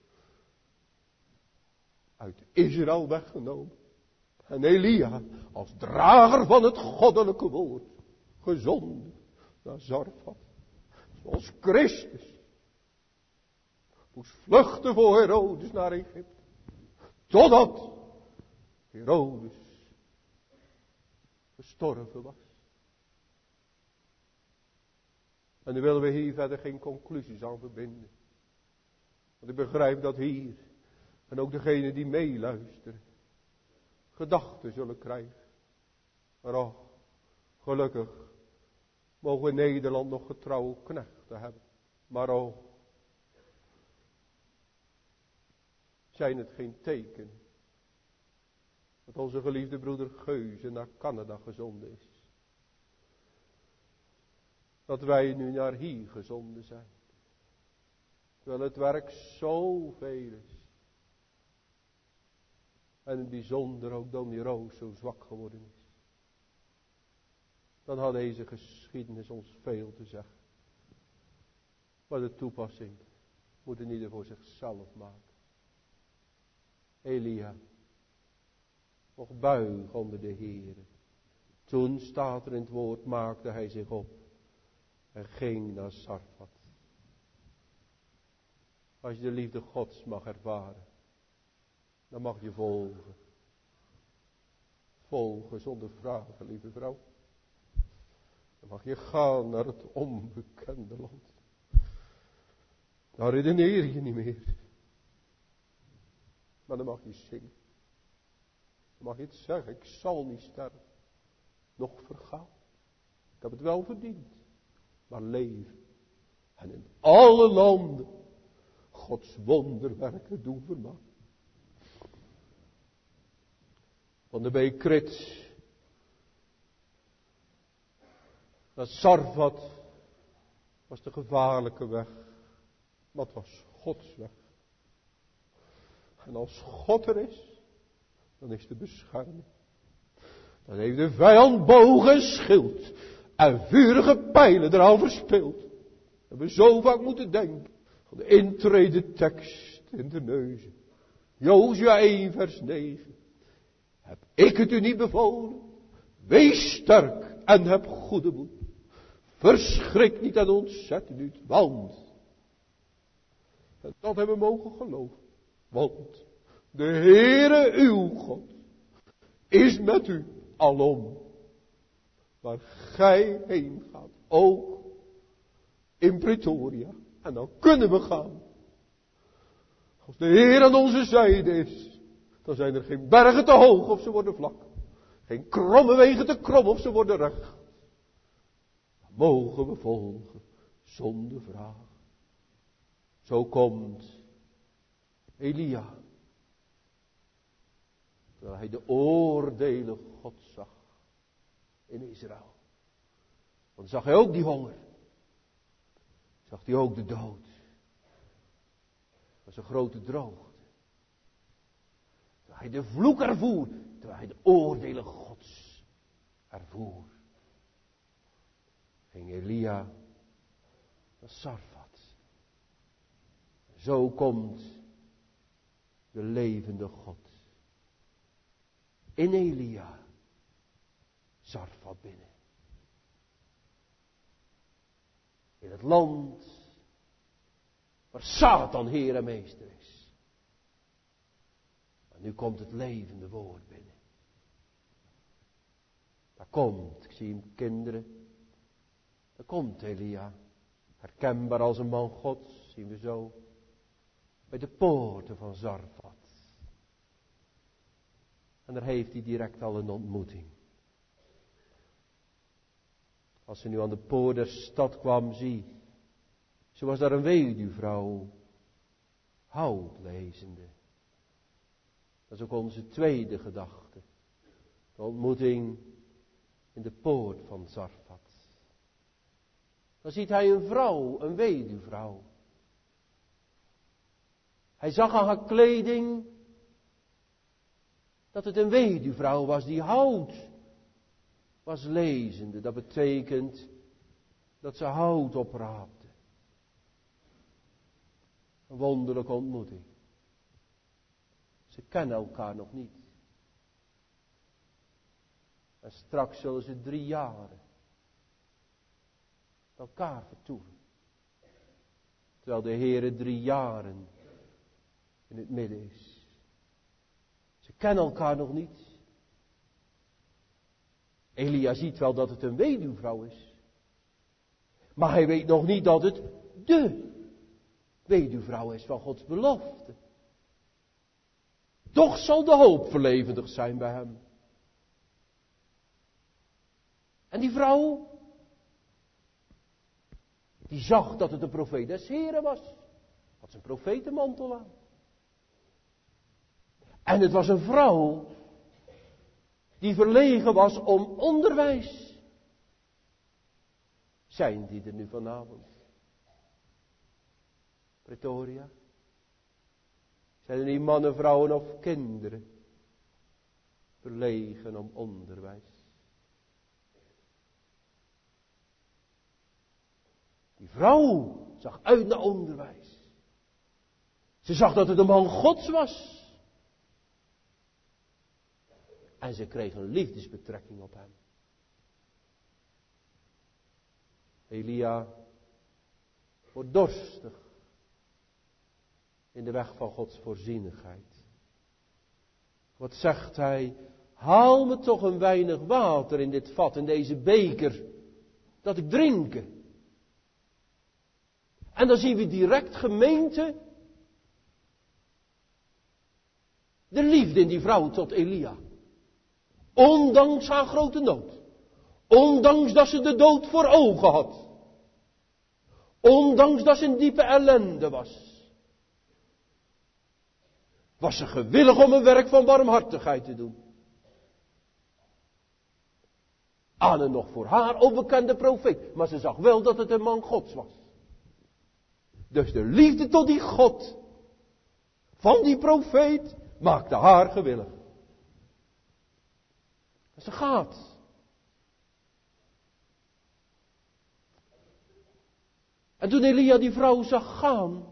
uit Israël weggenomen. En Elia als drager van het goddelijke woord gezonden naar Zarfat. Zoals Christus moest vluchten voor Herodes naar Egypte. Totdat Herodes gestorven was. En nu willen we hier verder geen conclusies aan verbinden. Want ik begrijp dat hier en ook degenen die meeluisteren gedachten zullen krijgen. Maar oh, gelukkig mogen we in Nederland nog getrouwe knechten hebben. Maar oh, zijn het geen teken dat onze geliefde broeder Geuze naar Canada gezonden is. Dat wij nu naar hier gezonden zijn. Terwijl het werk zoveel is. En in het bijzonder ook dominee Roos zo zwak geworden is. Dan had deze geschiedenis ons veel te zeggen. Maar de toepassing moet een ieder voor zichzelf maken. Elia mocht buigen onder de Heere. Toen staat er in het woord, maakte hij zich op en ging naar Sarfat. Als je de liefde Gods mag ervaren, dan mag je volgen. Volgen zonder vragen, lieve vrouw. Dan mag je gaan naar het onbekende land. Dan redeneer je niet meer. Maar dan mag je zingen. Dan mag je het zeggen, ik zal niet sterven. Nog vergaan. Ik heb het wel verdiend. Maar leven. En in alle landen Gods wonderwerken doen vermaan. Van de beek Krit naar Sarfat was de gevaarlijke weg. Maar het was Gods weg. En als God er is, dan is de bescherming. Dan heeft de vijand boog en schild en vurige pijlen er al verspeeld. We hebben zo vaak moeten denken van de intrede tekst in de neuzen. Jozua één vers negen. Heb ik het u niet bevolen? Wees sterk en heb goede moed. Verschrik niet en ontzet niet, want. En dat hebben we mogen geloven. Want de Heere uw God is met u alom. Waar gij heen gaat. Ook in Pretoria. En dan kunnen we gaan. Als de Heer aan onze zijde is. Dan zijn er geen bergen te hoog of ze worden vlak. Geen kromme wegen te krom of ze worden recht. Dan mogen we volgen zonder vraag. Zo komt Elia. Terwijl hij de oordelen God zag in Israël. Want zag hij ook die honger. Zag hij ook de dood. Dat was een grote droogte. Terwijl hij de vloek ervoer. Terwijl hij de oordelen Gods ervoer. Ging Elia naar Sarfat. Zo komt de levende God in Elia Sarfat binnen. In het land waar Satan Heer en Meester is. En nu komt het levende woord binnen. Daar komt, ik zie hem kinderen. Daar komt Elia. Herkenbaar als een man Gods, zien we zo. Bij de poorten van Sarfat. En daar heeft hij direct al een ontmoeting. Als ze nu aan de poort der stad kwam, zie. Zo was daar een weduwvrouw. Hout lezende. Dat is ook onze tweede gedachte. De ontmoeting in de poort van Sarfat. Dan ziet hij een vrouw, een weduwvrouw. Hij zag aan haar kleding dat het een weduwvrouw was die hout was lezende. Dat betekent dat ze hout opraapte. Een wonderlijke ontmoeting. Ze kennen elkaar nog niet. En straks zullen ze drie jaren elkaar vertoeven. Terwijl de Heere drie jaren in het midden is. Ze kennen elkaar nog niet. Elia ziet wel dat het een weduwvrouw is. Maar hij weet nog niet dat het de weduwvrouw is van Gods belofte. Toch zal de hoop verlevendigd zijn bij hem. En die vrouw, die zag dat het een profeet des Heren was. Had zijn profetenmantel aan. En het was een vrouw die verlegen was om onderwijs. Zijn die er nu vanavond? Pretoria? Zijn er niet mannen, vrouwen of kinderen verlegen om onderwijs? Die vrouw zag uit naar onderwijs. Ze zag dat het een man Gods was. En ze kreeg een liefdesbetrekking op hem. Elia wordt dorstig in de weg van Gods voorzienigheid. Wat zegt hij? Haal me toch een weinig water in dit vat, in deze beker, dat ik drinken. En dan zien we direct, gemeente, de liefde in die vrouw tot Elia. Ondanks haar grote nood. Ondanks dat ze de dood voor ogen had. Ondanks dat ze in diepe ellende was. Was ze gewillig om een werk van barmhartigheid te doen. Aan een nog voor haar onbekende profeet. Maar ze zag wel dat het een man Gods was. Dus de liefde tot die God van die profeet maakte haar gewillig. En ze gaat. En toen Elia die vrouw zag gaan,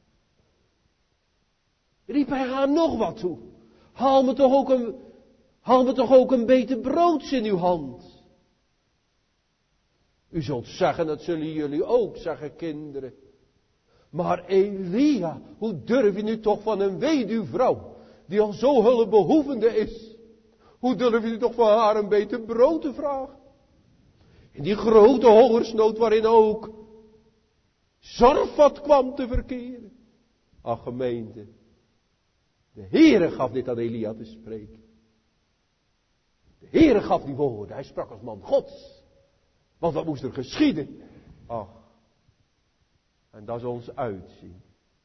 riep hij haar nog wat toe. Haal me toch ook een, haal me toch ook een beetje broods in uw hand. U zult zeggen, dat zullen jullie ook zeggen, kinderen. Maar Elia, hoe durf je nu toch van een weduwvrouw, die al zo hulpbehoevende is, hoe durf je nu toch van haar een beetje brood te vragen? In die grote hongersnood waarin ook Zarfat kwam te verkeren. Ach gemeente, de Heere gaf dit aan Elia te spreken. De Heere gaf die woorden, hij sprak als man Gods. Want wat moest er geschieden? Ach, en dat is ons uitzien.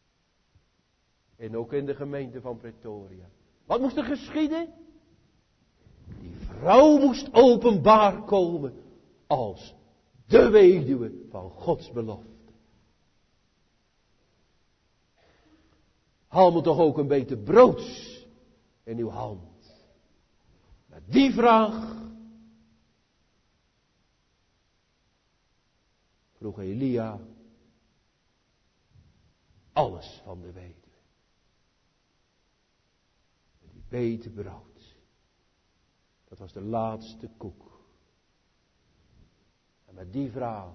En ook in de gemeente van Pretoria. Wat moest er geschieden? Die vrouw moest openbaar komen als de weduwe van Gods belofte. Haal me toch ook een beetje broods in uw hand. Met die vraag vroeg Elia alles van de weduwe. Met die beetje brood. Dat was de laatste koek. En met die vraag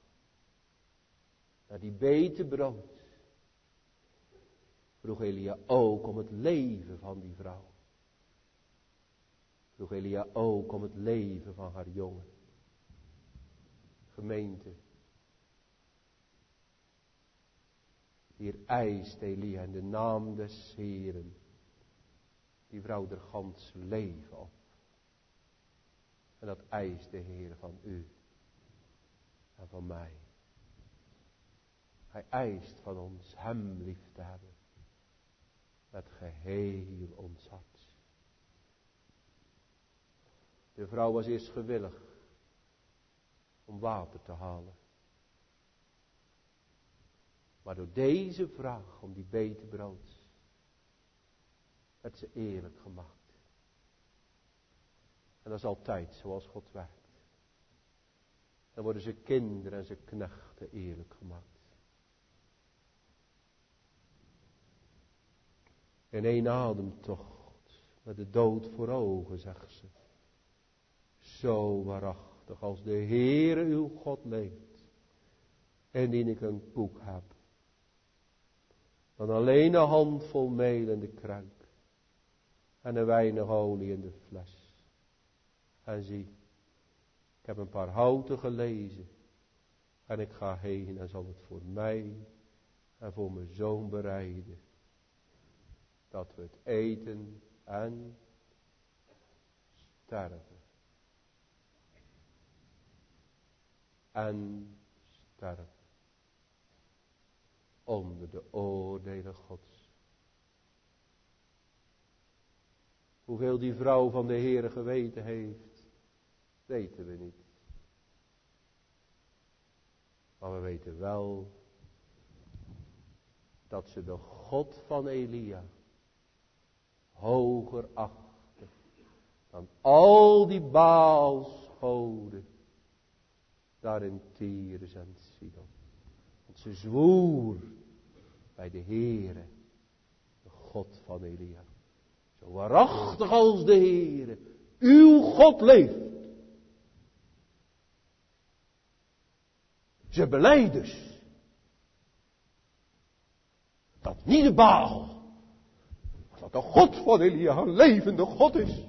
naar die beetje brood vroeg Elia ook om het leven van die vrouw. Vroeg Elia ook om het leven van haar jongen. Gemeente. Hier eist Elia in de naam des Heeren die vrouw der gans leven op. En dat eist de Heer van u en van mij. Hij eist van ons hem lief te hebben. Met geheel ons hart. De vrouw was eerst gewillig om water te halen. Maar door deze vraag om die beetje brood werd ze eerlijk gemaakt. En dat is altijd zoals God werkt. Dan worden ze kinderen en ze knechten eerlijk gemaakt. In één ademtocht, met de dood voor ogen, zegt ze. Zo waarachtig als de Heere uw God leeft. Indien ik een koek heb. Dan alleen een handvol meel in de kruik. En een weinig olie in de fles. En zie, ik heb een paar houten gelezen. En ik ga heen en zal het voor mij en voor mijn zoon bereiden. Dat we het eten en sterven. En sterven. Onder de oordelen Gods. Hoeveel die vrouw van de Heere geweten heeft, weten we niet. Maar we weten wel dat ze de God van Elia hoger achten dan al die Baalsgoden daar in Tyrus en Sidon. Want ze zwoer bij de Heere, de God van Elia. Zo waarachtig als de Heere, uw God leeft. Ze belijden dus dat niet de Baal, maar dat de God van Elia een levende God is.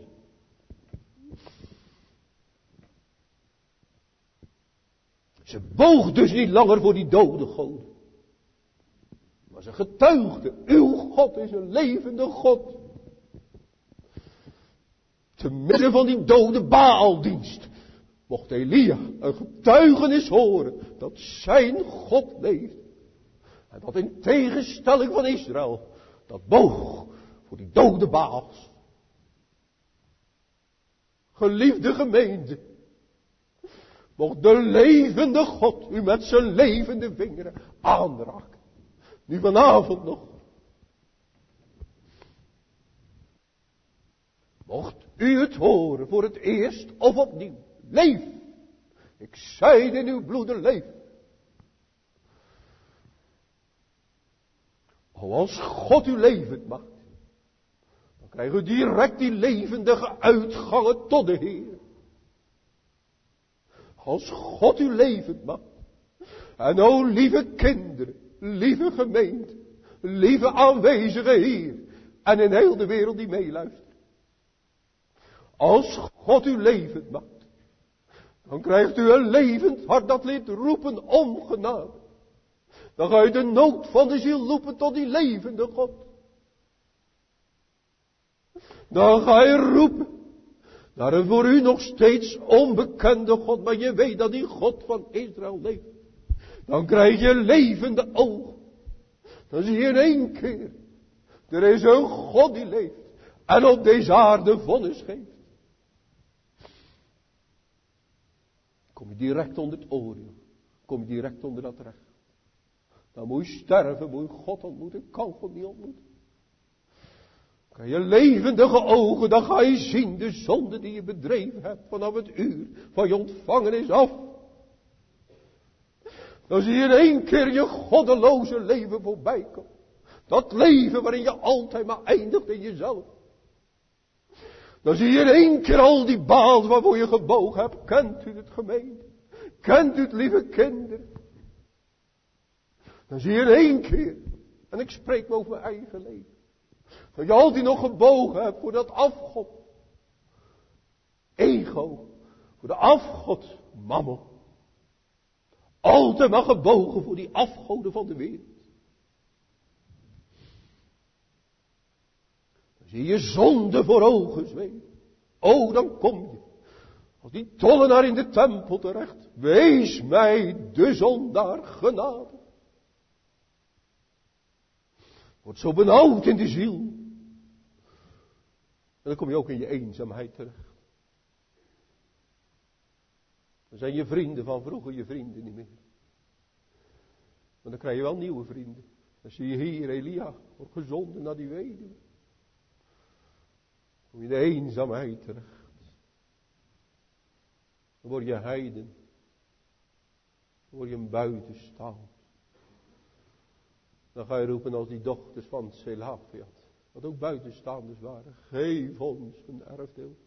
Ze boog dus niet langer voor die dode goden. Maar ze getuigde, uw God is een levende God. Te midden van die dode Baaldienst mocht Elia een getuigenis horen dat zijn God leeft. En dat in tegenstelling van Israël, dat boog voor die dode Baals. Geliefde gemeente, mocht de levende God u met zijn levende vingeren aanraken. Nu vanavond nog. Mocht u het horen voor het eerst of opnieuw. Leef. Ik zeide in uw bloeden leef. O, als God u levend maakt, dan krijgen we direct die levendige uitgangen tot de Heer. Als God u levend maakt. En o lieve kinderen, lieve gemeente, lieve aanwezige Heer. En in heel de wereld die meeluistert. Als God u levend maakt, dan krijgt u een levend hart dat leert roepen om genade. Dan ga je de nood van de ziel roepen tot die levende God. Dan ga je roepen naar een voor u nog steeds onbekende God, maar je weet dat die God van Israël leeft. Dan krijg je levende ogen. Dan zie je in één keer, er is een God die leeft en op deze aarde vonnis geeft. Kom je direct onder het oordeel, kom je direct onder dat recht. Dan moet je sterven, moet je God ontmoeten, kan God niet ontmoeten. Kan je levendige ogen, dan ga je zien de zonde die je bedreven hebt vanaf het uur van je ontvangenis af. Dan zie je in één keer je goddeloze leven voorbij komen. Dat leven waarin je altijd maar eindigt in jezelf. Dan zie je in één keer al die baals waarvoor je gebogen hebt. Kent u het gemeente? Kent u het lieve kinderen? Dan zie je in één keer, en ik spreek me over mijn eigen leven, dat je altijd nog gebogen hebt voor dat afgod. Ego, voor de afgod mammon. Altijd maar gebogen voor die afgoden van de wereld. Dan zie je zonde voor ogen zweven. O, dan kom je, als die tollenaar in de tempel terecht. Wees mij de zondaar genade. Wordt zo benauwd in de ziel. En dan kom je ook in je eenzaamheid terecht. Dan zijn je vrienden van vroeger je vrienden niet meer. Maar dan krijg je wel nieuwe vrienden. Dan zie je hier Elia, wordt gezonden naar die weduwe. Dan kom je in de eenzaamheid terecht. Dan word je heiden. Dan word je een buitenstaand. Dan ga je roepen als die dochters van Selafiat, wat ook buitenstaanders waren. Geef ons een erfdeel.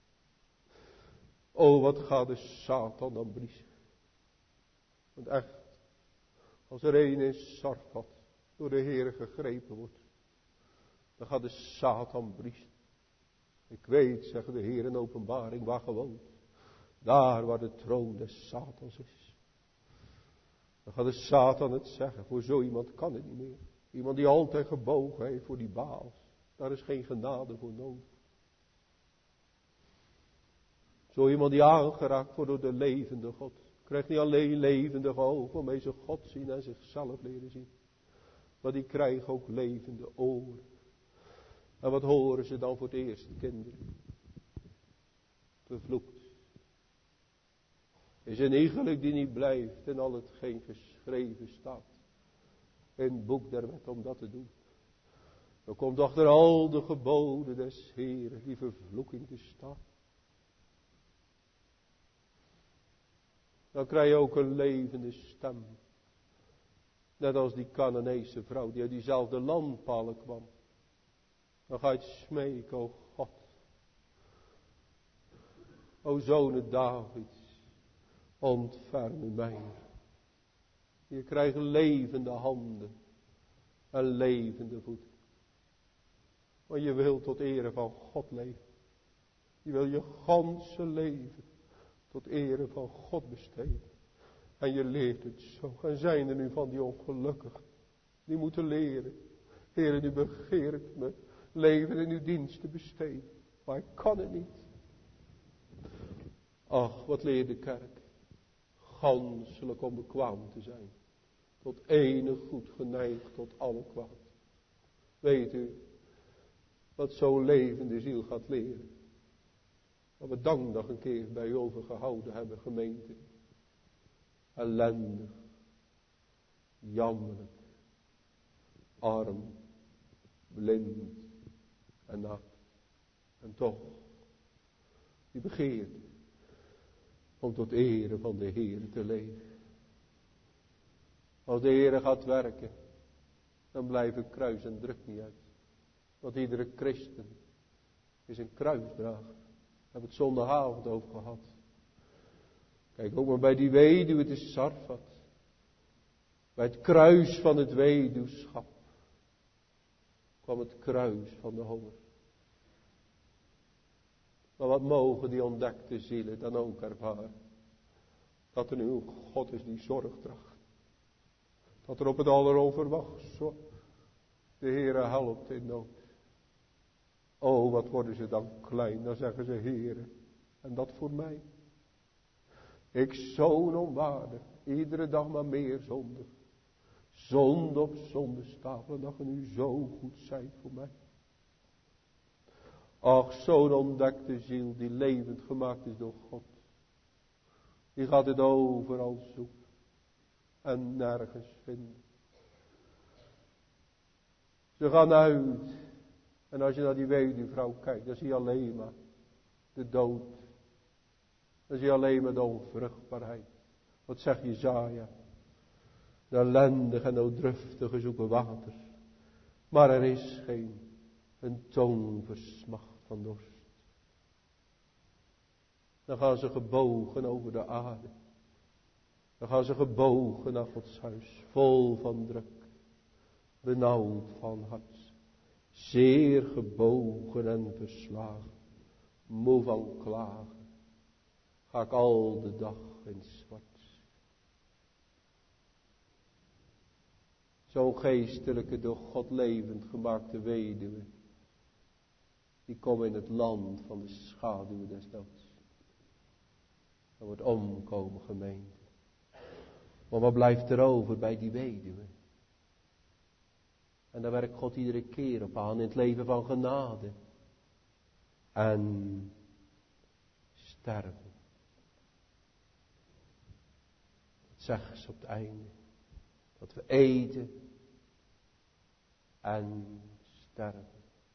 O, wat gaat de Satan dan briezen. Want echt, als er een in Sarfat door de Heer gegrepen wordt, dan gaat de Satan briezen. Ik weet, zegt de Heer in openbaring, waar gewoond. Daar waar de troon des Satans is. Dan gaat de Satan het zeggen. Voor zo iemand kan het niet meer. Iemand die altijd gebogen heeft voor die Baals. Daar is geen genade voor nodig. Zo iemand die aangeraakt wordt door de levende God. Krijgt niet alleen levendige ogen waarmee ze God zien en zichzelf leren zien. Maar die krijgen ook levende oren. En wat horen ze dan voor het eerst, kinderen? Vervloekt. Is een iegelijk die niet blijft in al hetgeen geschreven staat. in het boek der wet om dat te doen. Dan komt achter al de geboden des Heeren die vervloeking te staan. Dan krijg je ook een levende stem. Net als die Canaanese vrouw die uit diezelfde landpalen kwam. Dan ga je het smeken, o God. O zonen Davids, ontferm mij. Je krijgt levende handen en levende voeten. Want je wil tot ere van God leven. Je wil je ganse leven tot ere van God besteden. En je leert het zo. En zijn er nu van die ongelukkigen. Die moeten leren. Heer, nu begeer ik me leven in uw dienst te besteden. Maar ik kan het niet. Ach, wat leert de kerk. Ganselijk onbekwaam te zijn. Tot enig goed geneigd tot alle kwaad. Weet u wat zo'n levende ziel gaat leren. Dat we dankdag een keer bij u overgehouden hebben, gemeente. Ellendig, jammerlijk, arm, blind en naakt. En toch, die begeert om tot ere van de Heer te leven. Als de Heer gaat werken, dan blijven kruis en druk niet uit. Want iedere christen is een kruisdrager. Daar hebben we het zondagavond over gehad. Kijk ook maar bij die weduwe te Sarfat. Bij het kruis van het weduwschap kwam het kruis van de honger. Maar wat mogen die ontdekte zielen dan ook ervaren? Dat er nu een God is die zorg draagt. Dat er op het alleroverwacht de Heere helpt in nood. Oh, wat worden ze dan klein. Dan zeggen ze, Heere, en dat voor mij. Ik zoon onwaardig, iedere dag maar meer zondig. Zonde op zonde stapelen, dat ge nu zo goed zijt voor mij. Ach, zo'n ontdekte ziel die levend gemaakt is door God. Die gaat het overal zoeken. En nergens vinden. Ze gaan uit. En als je naar die weduwvrouw kijkt, dan zie je alleen maar de dood. Dan zie je alleen maar de onvruchtbaarheid. Wat zegt Jesaja? De ellendige en nooddruftige zoeken water. Maar er is geen een toon versmacht van dorst. Dan gaan ze gebogen over de aarde. Dan gaan ze gebogen naar Gods huis. Vol van druk. Benauwd van hart. Zeer gebogen en verslagen. Moe van klagen. Ga ik al de dag in zwart. Zo'n geestelijke, door God levend gemaakte weduwe. Die komen in het land van de schaduw des doods. Dat wordt omkomen, gemeente. Maar wat blijft er over bij die weduwe? En daar werkt God iedere keer op aan in het leven van genade. En sterven. Dat zegt ze op het einde. Dat we eten en sterven.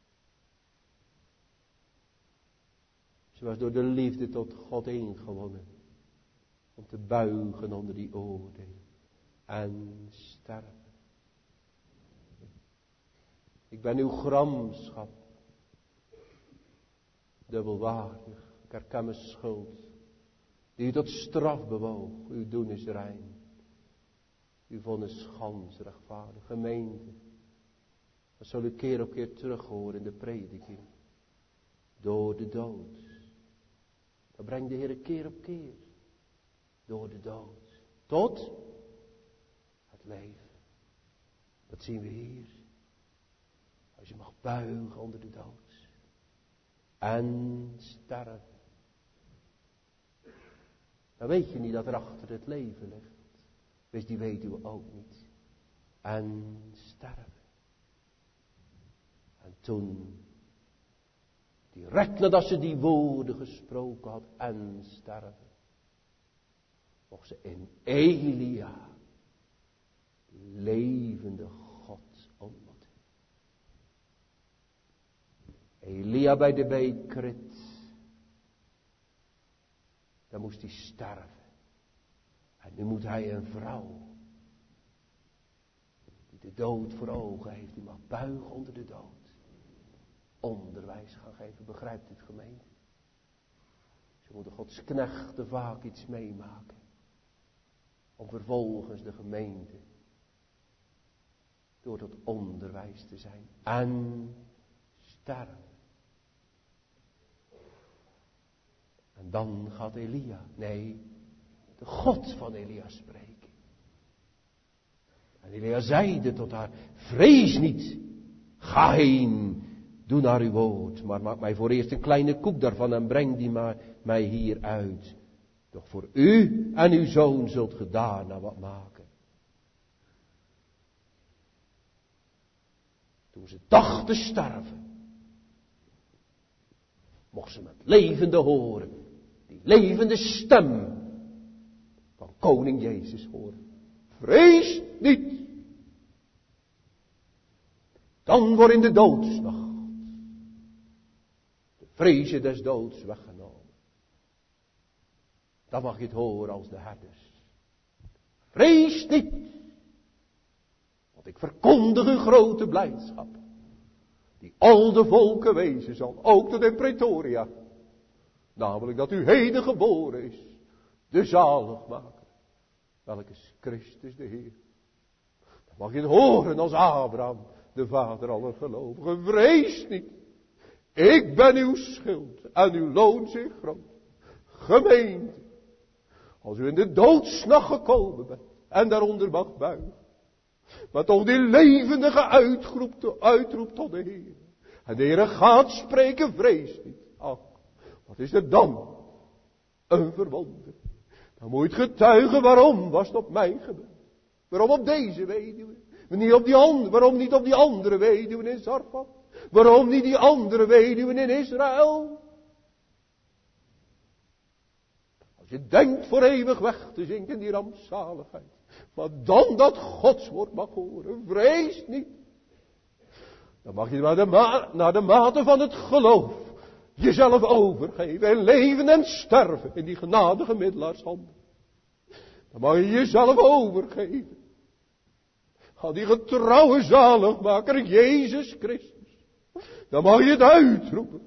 Ze was door de liefde tot God ingewonnen. Om te buigen onder die oordeel. En sterven. Ik ben uw gramschap. Dubbelwaardig. Ik herken mijn schuld. Die u tot straf bewoog. Uw doen is rein. Uw vonnis gans rechtvaardig. Gemeente. Dat zal u keer op keer terug horen in de prediking. Door de dood. Dat brengt de Heer keer op keer. Door de dood. Tot het leven. Dat zien we hier. Als je mag buigen onder de dood. En sterven. Dan weet je niet dat er achter het leven ligt. Dus die weten we ook niet. En sterven. En toen, direct nadat ze die woorden gesproken had, en sterven, mocht ze in Elia, levendig Elia bij de beek reed, dan moest hij sterven. En nu moet hij een vrouw, die de dood voor ogen heeft, die mag buigen onder de dood, onderwijs gaan geven. Begrijpt het, gemeente? Ze moeten Gods knechten vaak iets meemaken, om vervolgens de gemeente door tot onderwijs te zijn en sterven. En dan gaat Elia, nee, de God van Elia spreken. En Elia zeide tot haar, vrees niet, ga heen, doe naar uw woord, maar maak mij voor eerst een kleine koek daarvan en breng die maar mij hier uit. Doch voor u en uw zoon zult ge daarna wat maken. Toen ze dacht te sterven, mocht ze met levende horen, die levende stem van koning Jezus horen. Vrees niet. Dan wordt in de doodsnacht de vrees des doods weggenomen. Dan mag je het horen als de herders. Vrees niet. Want ik verkondig een grote blijdschap, die al de volken wezen zal, ook tot in Pretoria. Namelijk dat u heden geboren is, de zaligmaker, welke is Christus de Heer. Dan mag je het horen als Abraham, de vader aller gelovigen. Vrees niet. Ik ben uw schild en uw loon zeer groot. Gemeente, als u in de doodsnacht gekomen bent en daaronder mag buigen, maar toch die levendige uitroep, uitroep tot de Heer. En de Heer gaat spreken, vrees niet. Ach, wat is er dan? Een verwondering. Dan moet je het getuigen, waarom was het op mij gebeurd? Waarom op deze weduwe? Niet op die andere, waarom niet op die andere weduwen in Zarfat? Waarom niet die andere weduwen in Israël? Als je denkt voor eeuwig weg te zinken in die rampzaligheid, maar dan dat Gods woord mag horen, vrees niet. Dan mag je naar de, ma- naar de mate van het geloof jezelf overgeven en leven en sterven in die genadige middelaarshanden. Dan mag je jezelf overgeven aan die getrouwe zaligmaker Jezus Christus. Dan mag je het uitroepen.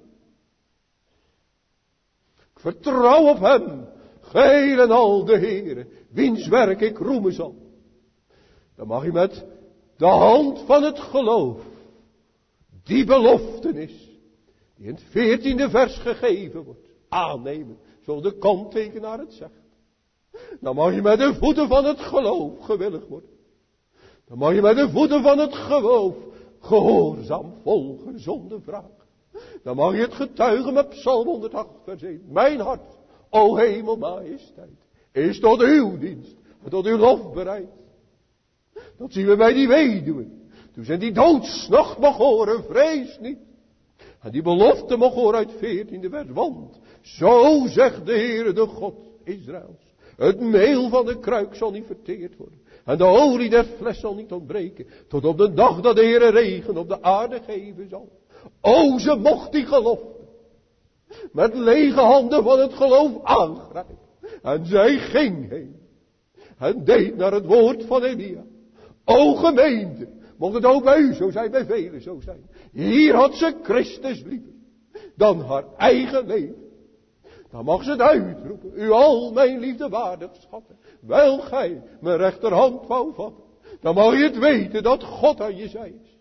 Ik vertrouw op hem, geheel en al de Heere, wiens werk ik roemen zal. Dan mag je met de hand van het geloof die beloftenis, die in het veertiende vers gegeven wordt, aannemen, zoals de kanttekenaar het zegt. Dan mag je met de voeten van het geloof gewillig worden. Dan mag je met de voeten van het geloof gehoorzaam volgen zonder vraag. Dan mag je het getuigen met Psalm honderdacht vers één. Mijn hart, o hemel majesteit, is tot uw dienst en tot uw lof bereid. Dat zien we bij die weduwen. Toen ze die doodsnacht mag horen, vrees niet. En die belofte mag horen uit veertiende vers. Want zo zegt de Heere de God Israëls. Het meel van de kruik zal niet verteerd worden. En de olie der fles zal niet ontbreken. Tot op de dag dat de Heere regen op de aarde geven zal. O, ze mocht die gelofte met lege handen van het geloof aangrijpen. En zij ging heen. En deed naar het woord van Elia. O gemeente, mocht het ook bij u zo zijn, bij velen zo zijn. Hier had ze Christus liever dan haar eigen leven. Dan mag ze het uitroepen. U al mijn liefdewaardig schatten. Wel gij mijn rechterhand wou vatten. Dan mag je het weten dat God aan je zij is.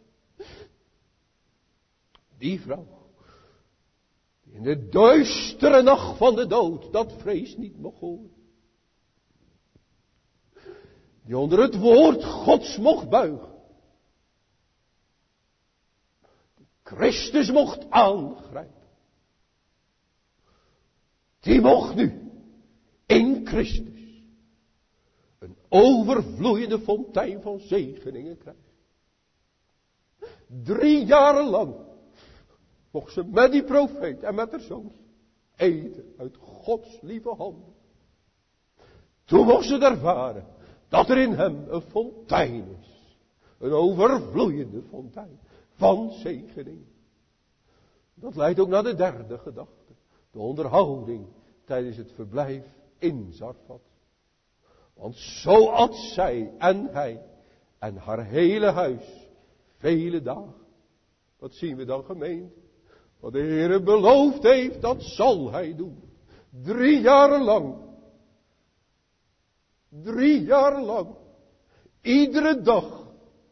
Die vrouw. Die in de duistere nacht van de dood dat vrees niet mocht horen. Die onder het woord Gods mocht buigen. Die Christus mocht aangrijpen. Die mocht nu in Christus een overvloeiende fontein van zegeningen krijgen. Drie jaren lang mocht ze met die profeet en met haar zoons eten uit Gods lieve handen. Toen mocht ze ervaren dat er in hem een fontein is. Een overvloeiende fontein van zegeningen. Dat leidt ook naar de derde gedachte. De onderhouding tijdens het verblijf in Zarfat. Want zo at zij en hij en haar hele huis vele dagen. Wat zien we dan, gemeente? Wat de Heere beloofd heeft, dat zal hij doen. Drie jaren lang. Drie jaren lang. Iedere dag.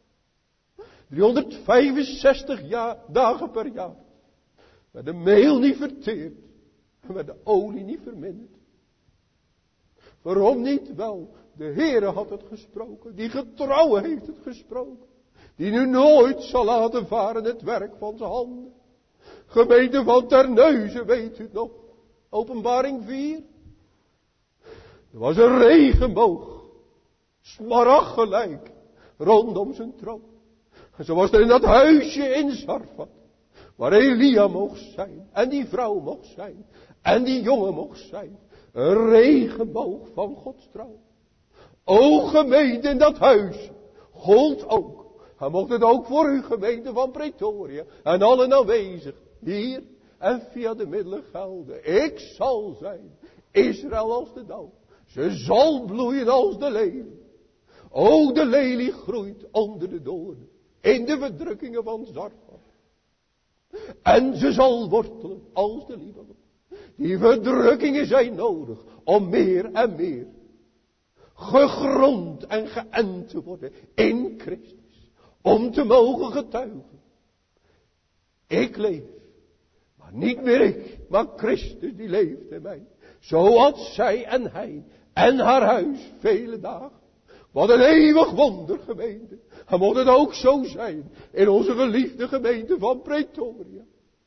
driehonderdvijfenzestig jaar, dagen per jaar. Met de meel niet verteerd. En met de olie niet verminderd. Waarom niet? Wel, de Heere had het gesproken. Die getrouwe heeft het gesproken. Die nu nooit zal laten varen het werk van zijn handen. Gemeente van Terneuzen, weet u het nog? Openbaring vier. Er was een regenboog. Smaragd gelijk. Rondom zijn troon. En zo was er in dat huisje in Zarfat. Waar Elia mocht zijn. En die vrouw mocht zijn. En die jongen mocht zijn. Een regenboog van Gods trouw. O gemeente in dat huisje. Gold ook. Hij mocht het ook voor uw gemeente van Pretoria. En allen aanwezig. Hier en via de middelen gelden. Ik zal zijn. Israël als de dauw. Ze zal bloeien als de lelie. O, de lelie groeit onder de doornen. In de verdrukkingen van Zarfat. En ze zal wortelen als de Libanon. Die verdrukkingen zijn nodig om meer en meer gegrond en geënt te worden in Christus. Om te mogen getuigen. Ik leef. Maar niet meer ik, maar Christus die leeft in mij. Zo had zij en hij en haar huis vele dagen. Wat een eeuwig wonder, gemeente. En mocht het ook zo zijn in onze geliefde gemeente van Pretoria.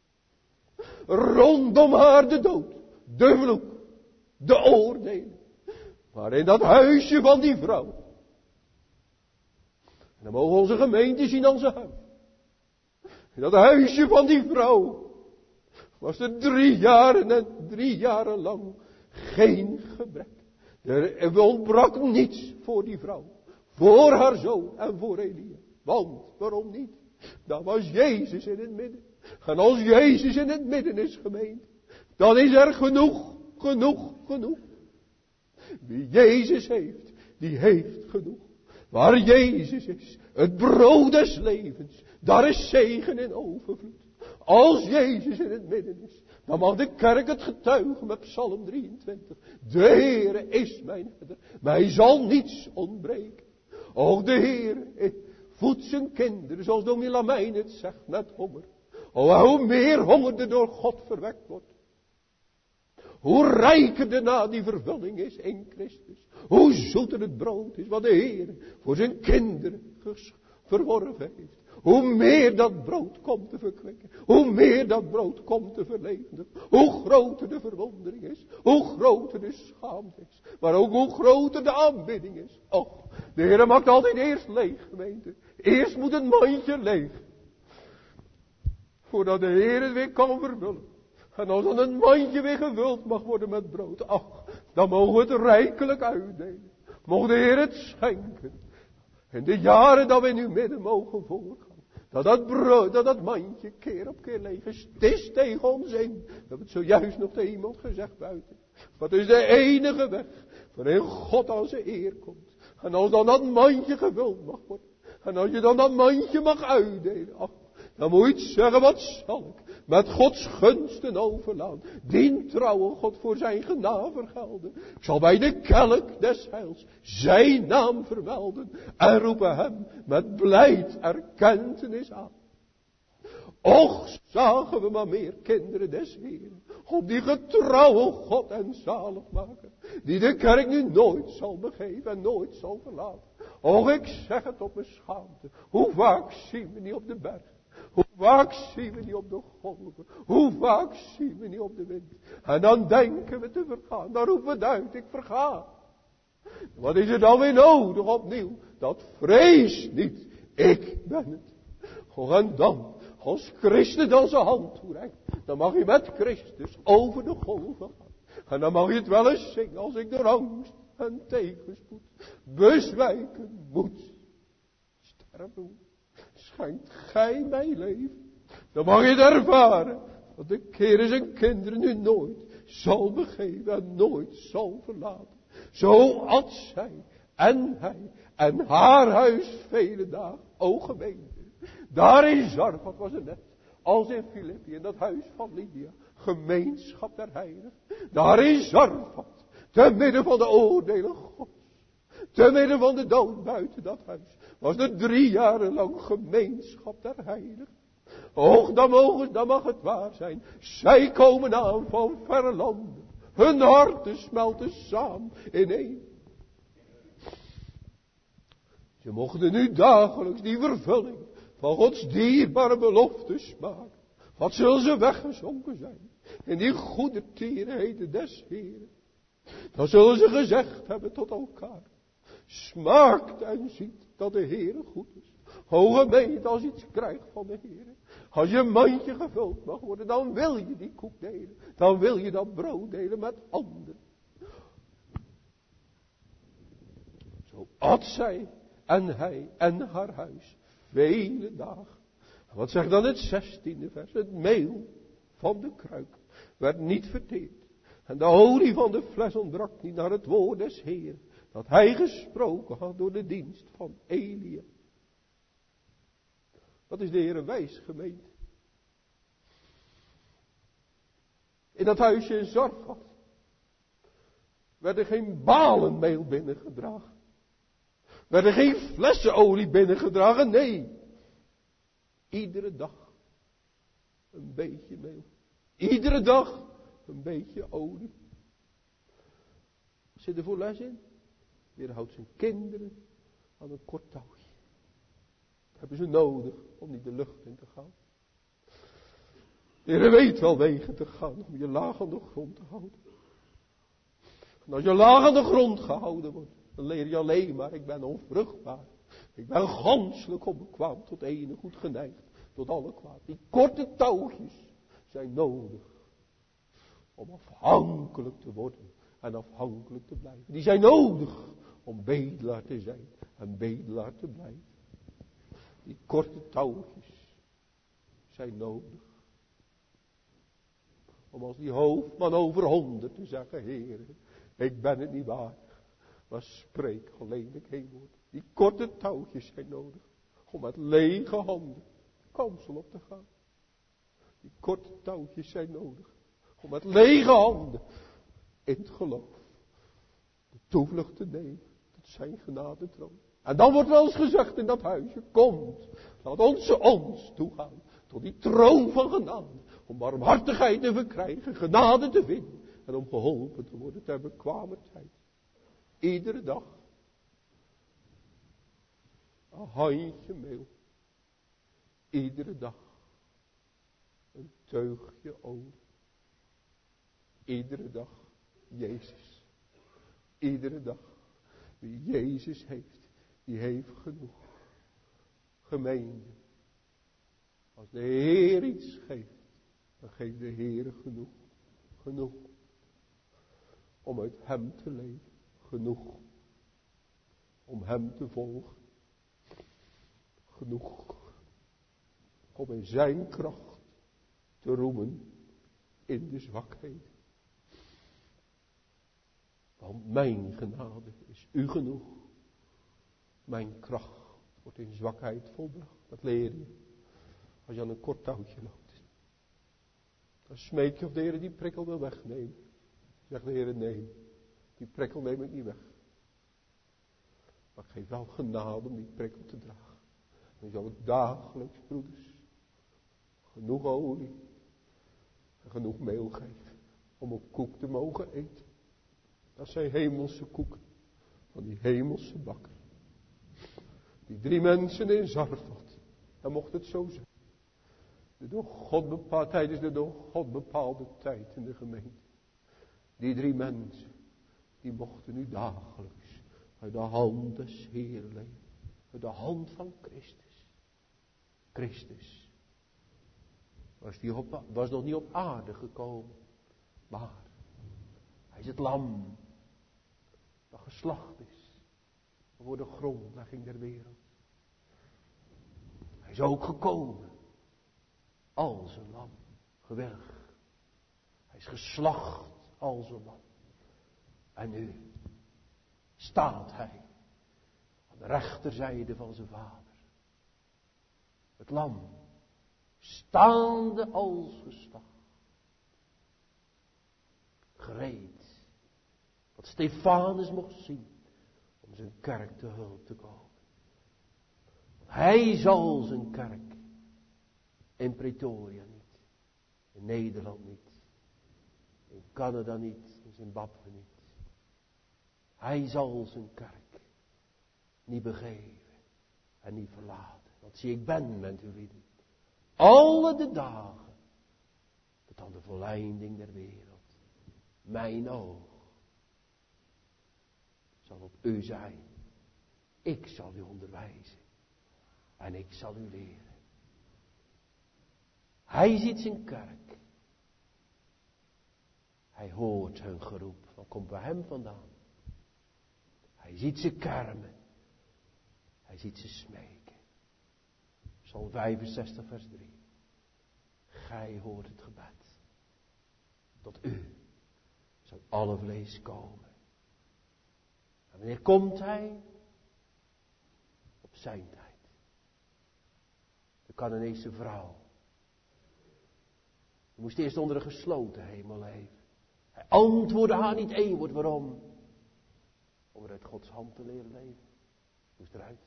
Rondom haar de dood, de vloek, de oordelen. Maar in dat huisje van die vrouw. En dan mogen onze gemeente zien als een huis. In dat huisje van die vrouw was er drie jaren en drie jaren lang geen gebrek. Er ontbrak niets voor die vrouw. Voor haar zoon en voor Elia. Want, waarom niet? Daar was Jezus in het midden. En als Jezus in het midden is, gemeente, dan is er genoeg, genoeg, genoeg. Wie Jezus heeft, die heeft genoeg. Waar Jezus is, het brood des levens, daar is zegen in overvloed. Als Jezus in het midden is, dan mag de kerk het getuigen met Psalm drieëntwintig. De Heere is mijn herder, mij zal niets ontbreken. O, de Heere voedt zijn kinderen, zoals dominee Lamijn het zegt, met honger. O, hoe meer honger er door God verwekt wordt. Hoe rijker daarna die vervulling is in Christus. Hoe zoeter het brood is wat de Heer voor zijn kinderen verworven heeft. Hoe meer dat brood komt te verkwikken. Hoe meer dat brood komt te verlevendigen. Hoe groter de verwondering is. Hoe groter de schaamte is. Maar ook hoe groter de aanbidding is. Och, de Heer maakt altijd eerst leeg, gemeente. Eerst moet het mandje leeg. Voordat de Heer het weer kan vervullen. En als dan een mandje weer gevuld mag worden met brood. Ach, dan mogen we het rijkelijk uitdelen. Mogen de Heer het schenken. In de jaren dat we in uw midden mogen voorgaan. Dat dat brood, dat dat mandje keer op keer leeg is. Het is tegen ons in. We hebben het zojuist nog tegen iemand gezegd buiten. Wat is de enige weg waarin God aan zijn eer komt. En als dan dat mandje gevuld mag worden. En als je dan dat mandje mag uitdelen. Ach, dan moet je iets zeggen, wat zal ik met Gods gunsten overlaan. Dien trouwe God voor zijn genade vergelden. Ik zal bij de kelk des heils zijn naam vermelden. En roepen hem met blijd erkentenis aan. Och, zagen we maar meer kinderen des Heeren. Op die getrouwe God en zaligmaker. Die de kerk nu nooit zal begeven en nooit zal verlaten. Och, ik zeg het op mijn schaamte. Hoe vaak zien we niet op de berg. Hoe vaak zien we niet op de golven. Hoe vaak zien we niet op de wind. En dan denken we te vergaan. Dan roepen we het uit, ik verga. Wat is er dan weer nodig opnieuw? Dat vrees niet. Ik ben het. Oh, en dan, als Christus dan zijn hand toereikt. Dan mag je met Christus over de golven gaan. En dan mag je het wel eens zingen. Als ik door angst en tegenspoed bezwijken moet. Sterven moet. Schenkt gij mij leven. Dan mag je het ervaren. dat de Heer zijn kinderen nu nooit zal begeven en nooit zal verlaten. Zo at zij en hij en haar huis vele dagen, o gemeente. Daar in Zarfat was het net, als in Filippi, in dat huis van Lydia, gemeenschap der heiligen. Daar in Zarfat, te midden van de oordelen Gods, te midden van de dood buiten dat huis, was er drie jaren lang gemeenschap der heiligen. Och, dan, mogen, dan mag het waar zijn. Zij komen aan van verre landen. Hun harten smelten samen in één. Ze mochten nu dagelijks die vervulling van Gods dierbare beloftes maken. Wat zullen ze weggezonken zijn in die goede tierenheden des Heeren. Dan zullen ze gezegd hebben tot elkaar. Smaakt en ziet dat de Heere goed is. O gemeente, als je iets krijgt van de Heer. Als je mandje gevuld mag worden, dan wil je die koek delen. Dan wil je dat brood delen met anderen. Zo at zij en hij en haar huis vele dagen. Wat zegt dan het zestiende vers? Het meel van de kruik werd niet verteerd. En de olie van de fles ontbrak niet naar het woord des Heeren. Dat hij gesproken had door de dienst van Elia. Dat is de Heere wijs, gemeente. In dat huisje in Zarfat werden geen balenmeel binnengedragen. Werden geen flessenolie binnengedragen, nee. Iedere dag een beetje meel. Iedere dag een beetje olie. Zit er voor les in? De Heer houdt zijn kinderen aan een kort touwtje. Hebben ze nodig om niet de lucht in te gaan. De Heer weet wel wegen te gaan om je laag aan de grond te houden. En als je laag aan de grond gehouden wordt, dan leer je alleen maar, ik ben onvruchtbaar. Ik ben ganselijk onbekwaam, tot ene goed geneigd, tot alle kwaad. Die korte touwtjes zijn nodig om afhankelijk te worden en afhankelijk te blijven. Die zijn nodig om bedelaar te zijn en bedelaar te blijven. Die korte touwtjes zijn nodig. Om als die hoofdman over honderd te zeggen, Heer, ik ben het niet waardig, maar spreek alleen ik heen word. Die korte touwtjes zijn nodig om met lege handen kansel op te gaan. Die korte touwtjes zijn nodig om met lege handen in het geloof de toevlucht te nemen tot zijn genadetroon. En dan wordt wel eens gezegd in dat huisje, komt, laat ons ons toegaan tot die troon van genade. Om barmhartigheid te verkrijgen, genade te vinden. En om geholpen te worden ter bekwame tijd. Iedere dag. Een handje meel. Iedere dag. Een teugje olie. Iedere dag. Jezus. Iedere dag. Wie Jezus heeft. Die heeft genoeg. Gemeente. Als de Heer iets geeft. Dan geeft de Heer genoeg. Genoeg. Om uit hem te leven. Genoeg. Om hem te volgen. Genoeg. Om in zijn kracht te roemen. In de zwakheid. Want mijn genade is u genoeg. Mijn kracht wordt in zwakheid volbracht. Dat leer je. Als je aan een kort touwtje loopt. Dan smeek je of de Heer die prikkel wil wegnemen. Zegt de Heer, nee. Die prikkel neem ik niet weg. Maar ik geef wel genade om die prikkel te dragen. Dan zal ik dagelijks, broeders, genoeg olie en genoeg meel geven. Om een koek te mogen eten. Dat zijn hemelse koeken. Van die hemelse bakker. Die drie mensen in Zarfat. Dan mocht het zo zijn. De door God bepaald, tijdens de door God bepaalde tijd in de gemeente. Die drie mensen. Die mochten nu dagelijks uit de hand des Heeren leven. Uit de hand van Christus. Christus. Was, die op, was nog niet op aarde gekomen. Maar. Hij is het lam. Dat geslacht is. Voor de grondlegging der wereld. Hij is ook gekomen. Als een lam. Gewillig. Hij is geslacht als een lam. En nu staat hij aan de rechterzijde van zijn vader. Het lam, staande als gestacht. Gereed, wat Stefanus mocht zien, om zijn kerk te hulp te komen. Hij zal zijn kerk, in Pretoria niet, in Nederland niet, in Canada niet, in Zimbabwe niet. Hij zal zijn kerk niet begeven en niet verlaten. Want zie, ik ben met u lieden. Alle de dagen. Tot aan de volleinding der wereld. Mijn oog zal op u zijn. Ik zal u onderwijzen. En ik zal u leren. Hij ziet zijn kerk. Hij hoort hun geroep. Wat komt bij hem vandaan? Hij ziet ze kermen. Hij ziet ze smeken. Psalm vijfenzestig vers drie. Gij hoort het gebed. Tot u zal alle vlees komen. En wanneer komt hij? Op zijn tijd. De Canaanese vrouw. Die moest eerst onder een gesloten hemel leven. Hij antwoordde haar niet één woord. Waarom? Om er uit Gods hand te leren leven. Moest eruit.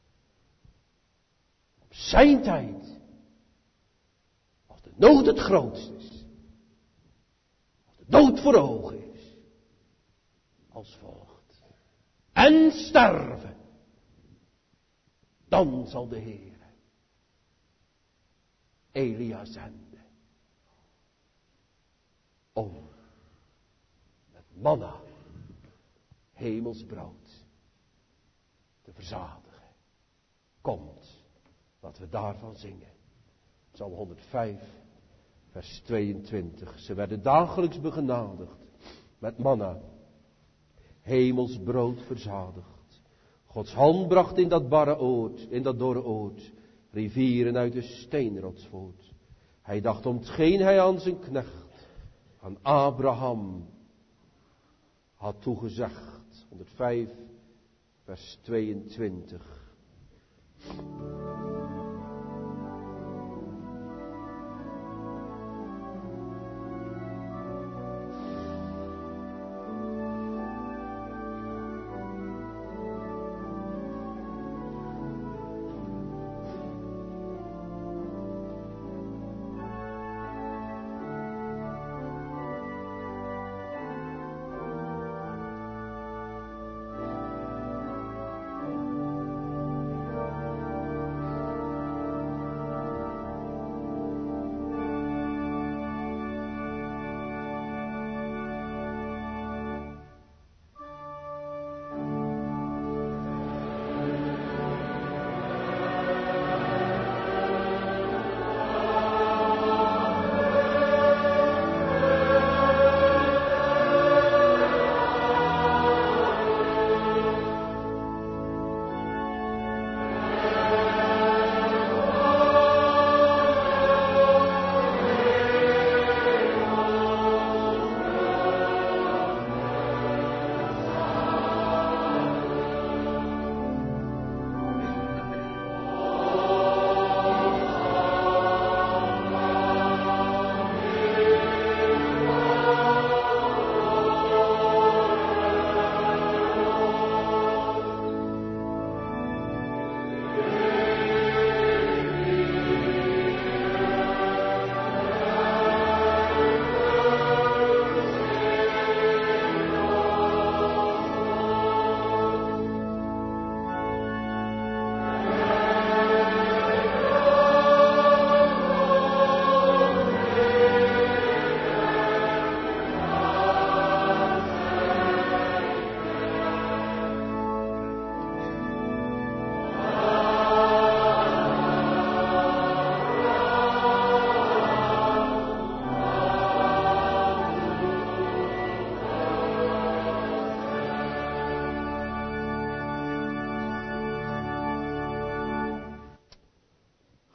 Op zijn tijd. Als de nood het grootst is. Als de dood voor ogen is. Als volgt. En sterven. Dan zal de Heer Elia zenden. Om met manna. Hemelsbrood te verzadigen. Komt, laten we daarvan zingen. Psalm honderdvijf, vers tweeëntwintig. Ze werden dagelijks begenadigd met manna. Hemelsbrood verzadigd. Gods hand bracht in dat barre oord, in dat dorre oord, rivieren uit de steenrots voort. Hij dacht om hetgeen hij aan zijn knecht, aan Abraham, had toegezegd. honderdvijf, vers tweeëntwintig.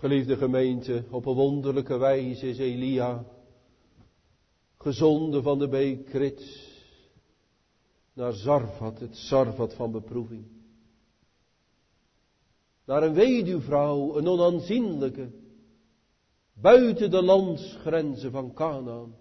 Geliefde gemeente, op een wonderlijke wijze is Elia gezonden van de beek Krit naar Zarfat, het Zarfat van beproeving. Naar een weduwvrouw, een onaanzienlijke, buiten de landsgrenzen van Kanaan.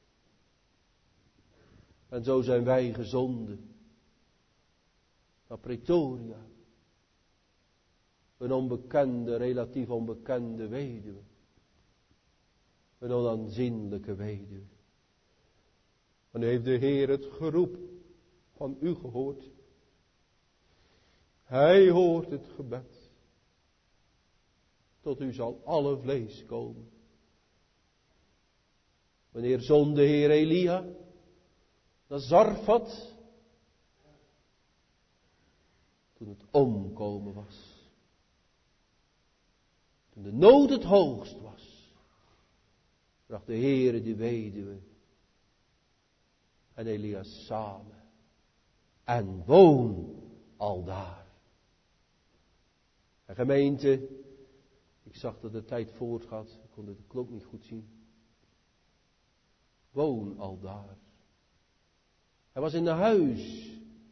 En zo zijn wij gezonden naar Pretoria. Een onbekende, relatief onbekende weduwe. Een onaanzienlijke weduwe. En heeft de Heer het geroep van u gehoord. Hij hoort het gebed. Tot u zal alle vlees komen. Wanneer zond de Heer Elia naar Zarfat, toen het omkomen was. Toen de nood het hoogst was, bracht de Heere de weduwe en Elia samen. En woon aldaar. En gemeente, ik zag dat de tijd voortgaat, ik kon de klok niet goed zien. Woon aldaar. Hij was in een huis.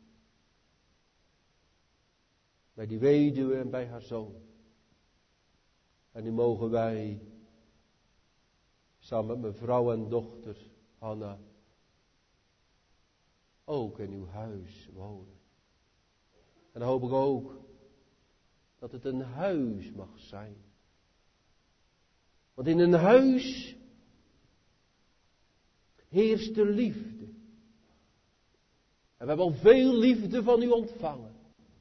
Bij die weduwe en bij haar zoon. En nu mogen wij, samen met mijn vrouw en dochter, Hanna, ook in uw huis wonen. En dan hoop ik ook dat het een huis mag zijn. Want in een huis heerst de liefde. En we hebben al veel liefde van u ontvangen.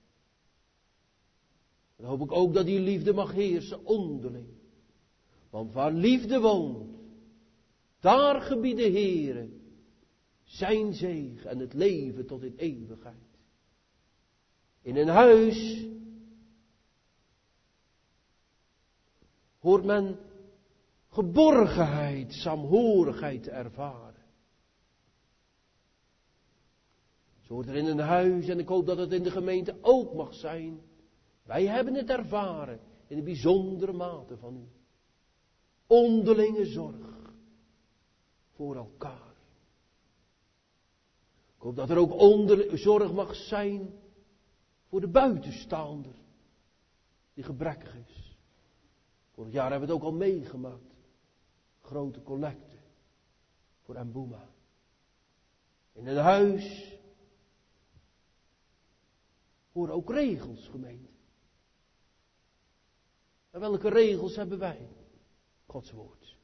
Dan hoop ik ook dat die liefde mag heersen onderling. Want waar liefde woont, daar gebiedt de Heere zijn zegen en het leven tot in eeuwigheid. In een huis hoort men geborgenheid, saamhorigheid te ervaren. Zo hoort er in een huis, en ik hoop dat het in de gemeente ook mag zijn. Wij hebben het ervaren in een bijzondere mate van u. Onderlinge zorg voor elkaar. Ik hoop dat er ook onder, zorg mag zijn voor de buitenstaander die gebrekkig is. Vorig jaar hebben we het ook al meegemaakt. Grote collecte voor Mbuma. In een huis horen ook regels, gemeente. En welke regels hebben wij? Gods woord.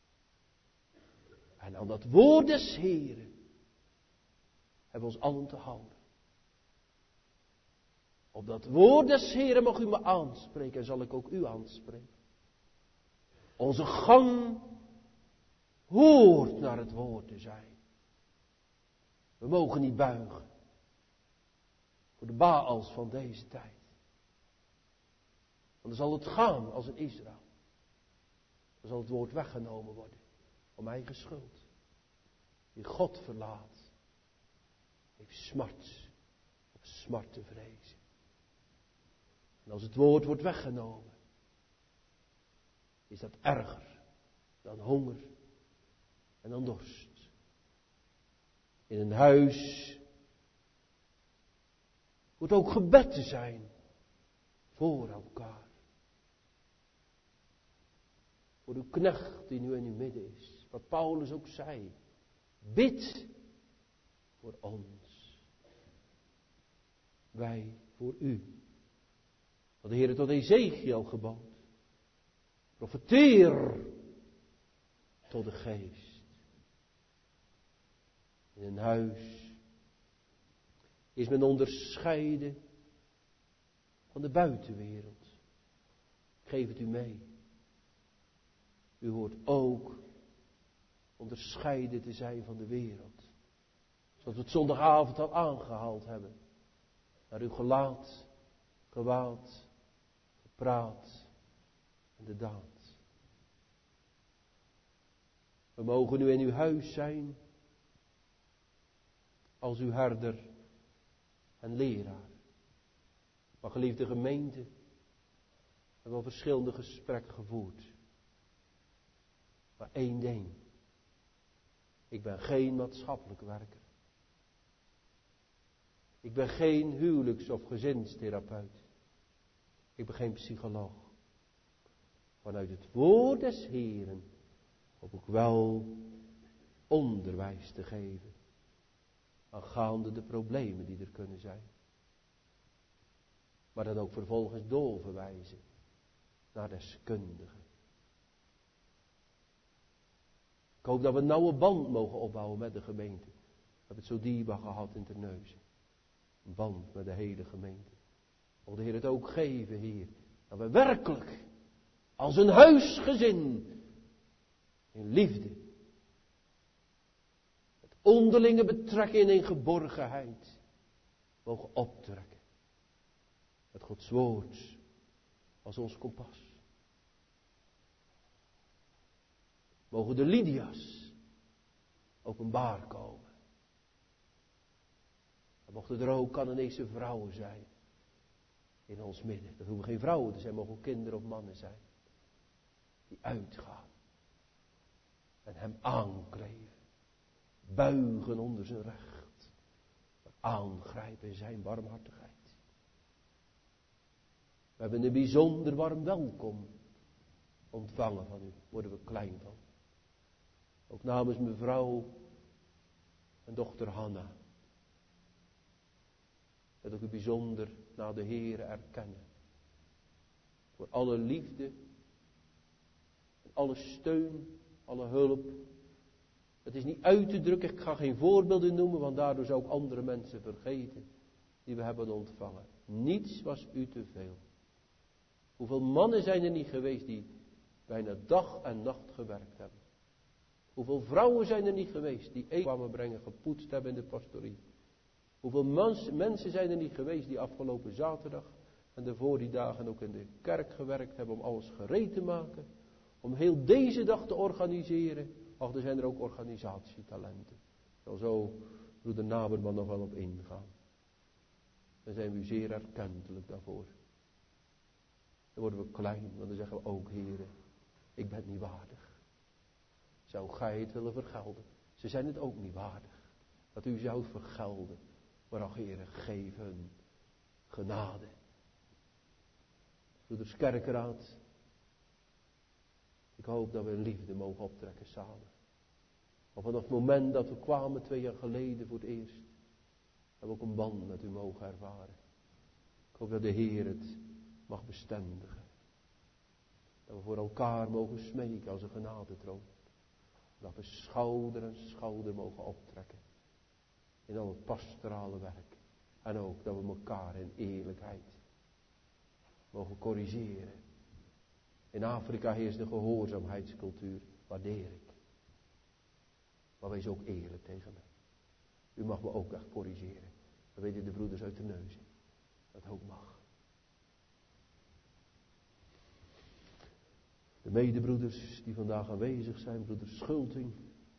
En aan dat woord des Heren hebben we ons allen te houden. Op dat woord des Heren mag u me aanspreken en zal ik ook u aanspreken. Onze gang hoort naar het woord te zijn. We mogen niet buigen voor de Baals van deze tijd. Want dan zal het gaan als in Israël. Dan zal het woord weggenomen worden. Om eigen schuld. Wie God verlaat. Heeft smart. Of smart te vrezen. En als het woord wordt weggenomen. Is dat erger. Dan honger. En dan dorst. In een huis. Moet ook gebed te zijn. Voor elkaar. Voor uw knecht die nu in uw midden is. Wat Paulus ook zei. Bid voor ons. Wij voor u. Wat de Heer tot Ezekiel gebood. Profeteer tot de geest. In een huis is men onderscheiden van de buitenwereld. Ik geef het u mee. U hoort ook onderscheiden te zijn van de wereld. Zoals we het zondagavond al aangehaald hebben. Naar uw gelaat, gewaad, gepraat en de daad. We mogen nu in uw huis zijn als uw herder en leraar. Maar geliefde gemeente, We hebben al verschillende gesprekken gevoerd. Maar één ding. Ik ben geen maatschappelijk werker. Ik ben geen huwelijks- of gezinstherapeut. Ik ben geen psycholoog. Vanuit het woord des Heeren hoop ik wel onderwijs te geven. Aangaande de problemen die er kunnen zijn. Maar dan ook vervolgens doorverwijzen naar deskundigen. Ik hoop dat we een nauwe band mogen opbouwen met de gemeente. We hebben het zo dierbaar gehad in Terneuzen. Een band met de hele gemeente. Mocht de Heer het ook geven, Heer. Dat we werkelijk als een huisgezin in liefde. Met onderlinge betrekking in geborgenheid mogen optrekken. Met Gods woord als ons kompas. Mogen de Lydia's openbaar komen. En mochten er ook Canaanese vrouwen zijn in ons midden. Dat hoeven geen vrouwen te zijn, mogen ook kinderen of mannen zijn. Die uitgaan. En hem aankleven. Buigen onder zijn recht. Maar aangrijpen in zijn barmhartigheid. We hebben een bijzonder warm welkom ontvangen van u. Worden we klein van. Ook namens mevrouw en dochter Hanna. Dat ook u bijzonder naar de Heere erkennen. Voor alle liefde. En alle steun. Alle hulp. Het is niet uit te drukken. Ik ga geen voorbeelden noemen. Want daardoor zou ik andere mensen vergeten. Die we hebben ontvangen. Niets was u te veel. Hoeveel mannen zijn er niet geweest die bijna dag en nacht gewerkt hebben. Hoeveel vrouwen zijn er niet geweest die eten kwamen brengen, gepoetst hebben in de pastorie. Hoeveel mens, mensen zijn er niet geweest die afgelopen zaterdag en de voor die dagen ook in de kerk gewerkt hebben om alles gereed te maken. Om heel deze dag te organiseren. Ach, er zijn er ook organisatietalenten. Ik zal zo broeder Naberman nog wel op ingaan. Dan zijn we u zeer erkentelijk daarvoor. Dan worden we klein, want dan zeggen we ook, Heere, ik ben niet waardig. Zou gij het willen vergelden? Ze zijn het ook niet waardig. Dat u zou vergelden. Maar ach, Heere, geef hun genade. Broeders Kerkraad. Ik hoop dat we in liefde mogen optrekken samen. Maar vanaf het moment dat we kwamen twee jaar geleden voor het eerst. Hebben we ook een band met u mogen ervaren. Ik hoop dat de Heer het mag bestendigen. Dat we voor elkaar mogen smeken als een genadetroon. Dat we schouder aan schouder mogen optrekken. In al het pastorale werk. En ook dat we elkaar in eerlijkheid mogen corrigeren. In Afrika heerst een gehoorzaamheidscultuur. Waardeer ik. Maar wees ook eerlijk tegen mij. U mag me ook echt corrigeren. Dat weten de broeders uit de neuzen. Dat ook mag. De medebroeders die vandaag aanwezig zijn, broeder Schulting.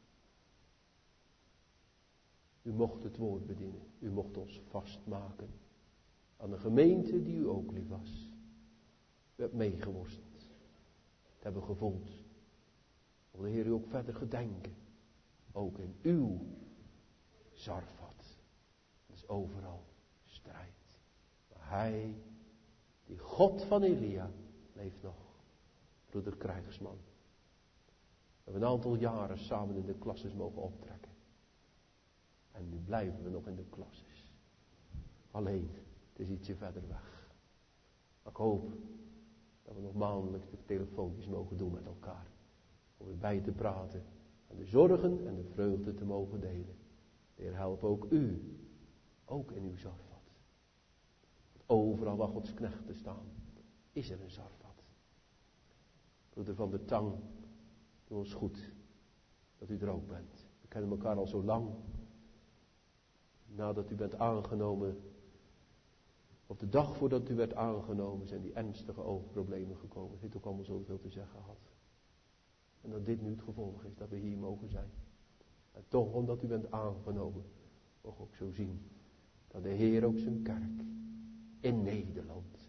U mocht het woord bedienen. U mocht ons vastmaken aan de gemeente die u ook lief was. U hebt meegeworsteld. Het hebben gevoeld. Wil de Heer u ook verder gedenken. Ook in uw Zarfat. Het is overal strijd. Maar hij, die God van Elia, leeft nog. Broeder Krijgsman. We hebben een aantal jaren samen in de klasses mogen optrekken. En nu blijven we nog in de klasses. Alleen, het is ietsje verder weg. Maar ik hoop dat we nog maandelijks de telefoontjes mogen doen met elkaar. Om weer bij te praten. En de zorgen en de vreugde te mogen delen. De Heer help ook u. Ook in uw Zarfat. Overal waar Gods knechten staan. Is er een Zarfat. Broeder Van der Tang. Doe ons goed. Dat u er ook bent. We kennen elkaar al zo lang. Nadat u bent aangenomen. Op de dag voordat u werd aangenomen. Zijn die ernstige oogproblemen gekomen. Het heeft ook allemaal zoveel te zeggen gehad. En dat dit nu het gevolg is. Dat we hier mogen zijn. En toch omdat u bent aangenomen. Mogen we ook zo zien. Dat de Heer ook zijn kerk. In Nederland.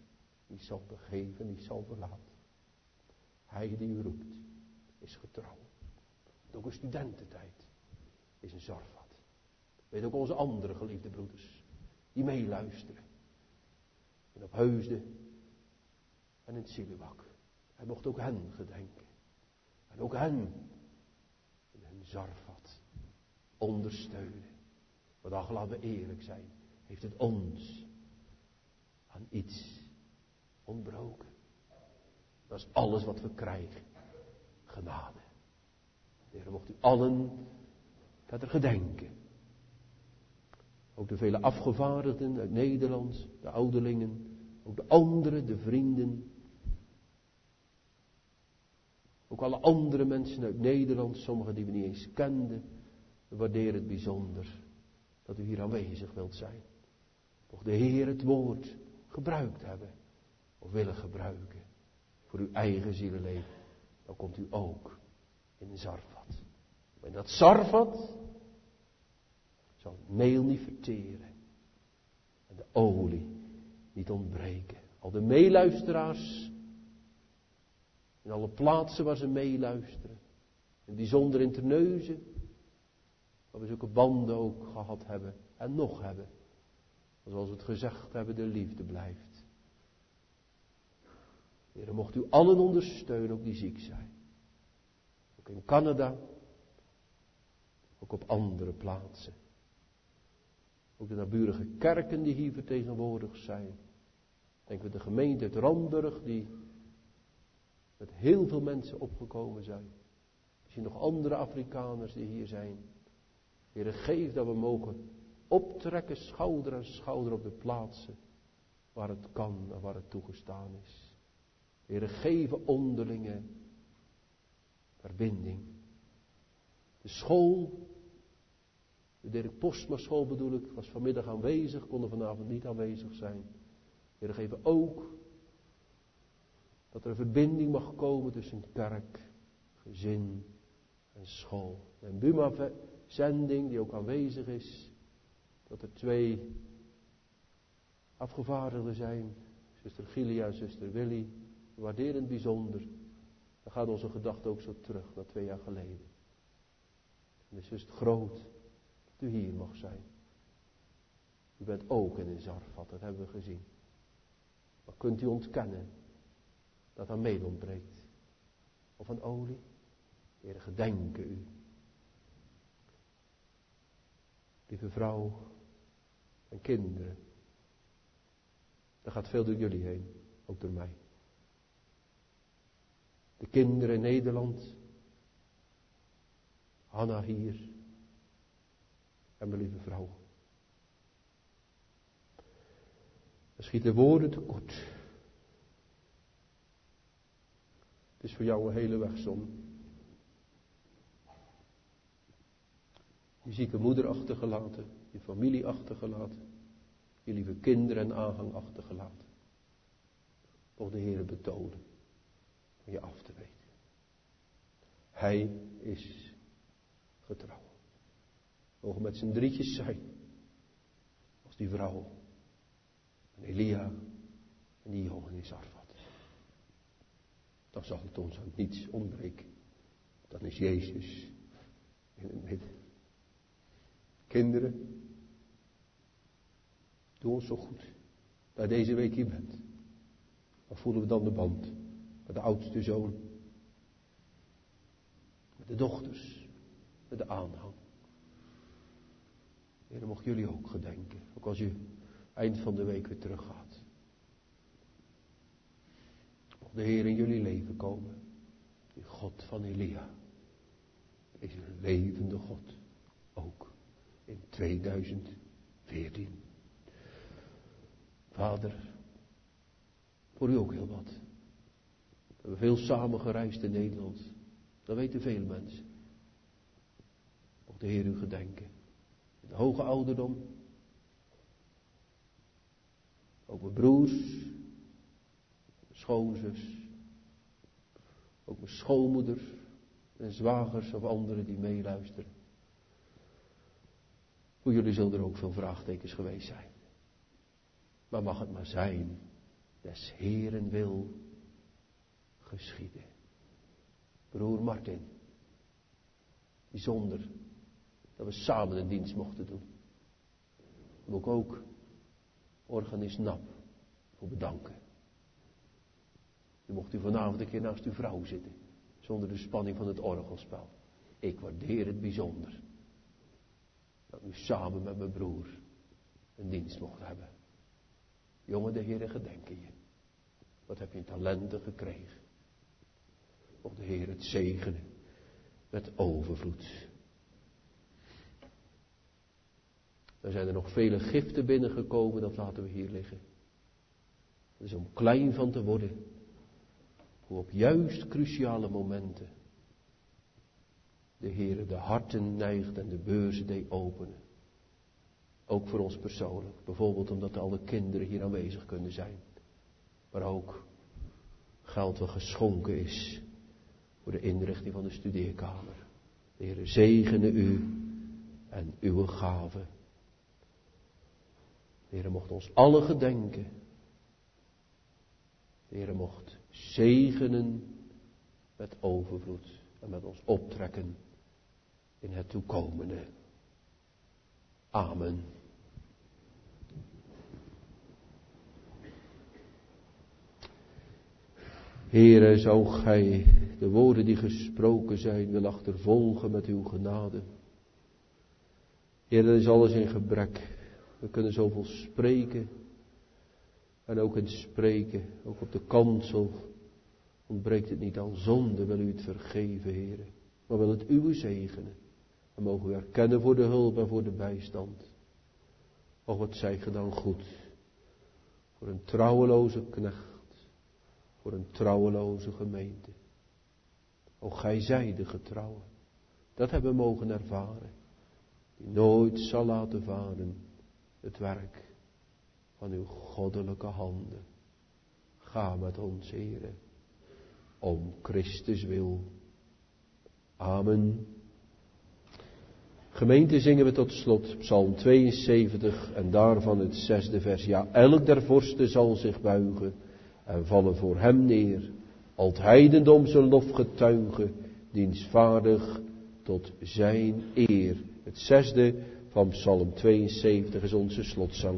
niet zal begeven, niet zal verlaten. Hij die u roept, is getrouw. Ook een studententijd is een Zarfat. Weet ook onze andere geliefde broeders, die meeluisteren. En op Heusden en in het Ziluwak. Hij mocht ook hen gedenken. En ook hen in hun Zarfat ondersteunen. Want ach, laten we eerlijk zijn, heeft het ons aan iets ontbroken. Dat is alles wat we krijgen. Genade. De Heer mocht u allen verder gedenken. Ook de vele afgevaardigden uit Nederland, de ouderlingen, ook de anderen, de vrienden. Ook alle andere mensen uit Nederland, sommigen die we niet eens kenden. We waarderen het bijzonder dat u hier aanwezig wilt zijn. Mocht de Heer het woord gebruikt hebben, of willen gebruiken, voor uw eigen zielenleven, dan komt u ook in een Zarfat. Maar in dat Zarfat zal het meel niet verteren en de olie niet ontbreken. Al de meeluisteraars in alle plaatsen waar ze meeluisteren, in bijzonder in Terneuzen, waar we zulke banden ook gehad hebben en nog hebben. Zoals we het gezegd hebben, de liefde blijft. Heer, mocht u allen ondersteunen, ook die ziek zijn. Ook in Canada, ook op andere plaatsen. Ook de naburige kerken die hier vertegenwoordigd zijn. Denken we de gemeente uit Ramburg, die met heel veel mensen opgekomen zijn. Misschien nog andere Afrikaners die hier zijn. Heer, geef dat we mogen optrekken, schouder aan schouder op de plaatsen waar het kan en waar het toegestaan is. Heer, geven onderlinge verbinding. De school, de Dirk Postma school bedoel ik, was vanmiddag aanwezig, kon er vanavond niet aanwezig zijn. Heer, geven ook dat er een verbinding mag komen tussen kerk, gezin en school. En Buma-zending die ook aanwezig is, dat er twee afgevaardigden zijn, zuster Gilia en zuster Willy. We waarderen het bijzonder. Dan gaat onze gedachte ook zo terug naar twee jaar geleden. En het is dus groot dat u hier mag zijn. U bent ook in een Zarfat, dat hebben we gezien. Maar kunt u ontkennen dat aan meel ontbreekt? Of aan olie? Heer, gedenken u. Lieve vrouw en kinderen. Er gaat veel door jullie heen, ook door mij. De kinderen in Nederland. Hanna hier. En mijn lieve vrouw. Er schieten woorden tekort. Het is voor jou een hele weg, Zon. Je zieke moeder achtergelaten. Je familie achtergelaten. Je lieve kinderen en aanhang achtergelaten. Nog de Heere betonen. Om je af te weten. Hij is getrouw. Mogen met z'n drietjes zijn. Als die vrouw. En Elia. En die jongen in Zarfat. Dan zal het ons aan niets ontbreken. Dan is Jezus in het midden. Kinderen. Doe ons zo goed. Dat je deze week hier bent. Dan voelen we dan de band. Met de oudste zoon. Met de dochters. Met de aanhang. Heer, dan mocht jullie ook gedenken. Ook als je eind van de week weer teruggaat. Mocht de Heer in jullie leven komen. Die God van Elia. Is een levende God. Ook in tweeduizend veertien. Vader. Voor u ook heel wat. We hebben veel samen gereisd in Nederland. Dat weten veel mensen. Mocht de Heer u gedenken. In de hoge ouderdom. Ook mijn broers. Mijn schoonzus. Ook mijn schoonmoeder. En zwagers of anderen die meeluisteren. Voor jullie zullen er ook veel vraagtekens geweest zijn. Maar mag het maar zijn. des Heeren wil geschieden. Broer Martin, bijzonder dat we samen een dienst mochten doen. Daar moet ik ook organist Nap voor bedanken. U mocht u vanavond een keer naast uw vrouw zitten, zonder de spanning van het orgelspel. Ik waardeer het bijzonder dat u samen met mijn broer een dienst mocht hebben. Jongen, de Heere gedenken je. Wat heb je in talenten gekregen. Mocht de Heer het zegenen met overvloed. Er zijn er nog vele giften binnengekomen, dat laten we hier liggen. Het is om klein van te worden. Hoe op juist cruciale momenten de Heer de harten neigt en de beurzen deed openen. Ook voor ons persoonlijk. Bijvoorbeeld omdat alle kinderen hier aanwezig kunnen zijn. Maar ook geld wat geschonken is voor de inrichting van de studeerkamer. De Heer zegene u en uw gaven. De Heer mocht ons allen gedenken. De Heer mocht zegenen met overvloed en met ons optrekken in het toekomende. Amen. Heere, zou gij de woorden die gesproken zijn wil achtervolgen met uw genade. Heer, dat is alles in gebrek. We kunnen zoveel spreken. En ook in spreken, ook op de kansel, ontbreekt het niet aan zonde. Wil u het vergeven, Heere. Maar wil het uw zegenen. En mogen we erkennen voor de hulp en voor de bijstand. Och, wat zij gedaan goed. Voor een trouweloze knecht. Voor een trouweloze gemeente. O, gij zij de getrouwe. Dat hebben we mogen ervaren. Die nooit zal laten varen het werk van uw goddelijke handen. Ga met ons, Heere. Om Christus wil. Amen. Gemeente, zingen we tot slot Psalm tweeënzeventig en daarvan het zesde vers. Ja, elk der vorsten zal zich buigen en vallen voor hem neer. Al het heidendom zijn lof getuigen, dienstvaardig tot zijn eer. Het zesde van Psalm tweeënzeventig is onze slotzang.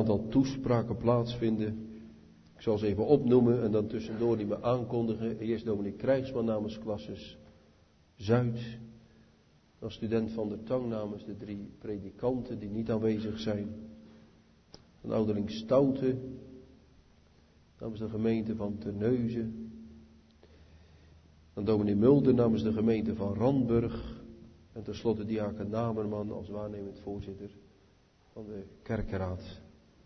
aantal toespraken plaatsvinden. Ik zal ze even opnoemen en dan tussendoor die me aankondigen. Eerst dominee Krijgsman namens Klasses Zuid. Dan student Van der Tang namens de drie predikanten die niet aanwezig zijn. Dan ouderling Stoute namens de gemeente van Terneuzen. Dan dominee Mulder namens de gemeente van Randburg. En tenslotte diaken Namerman als waarnemend voorzitter van de kerkenraad.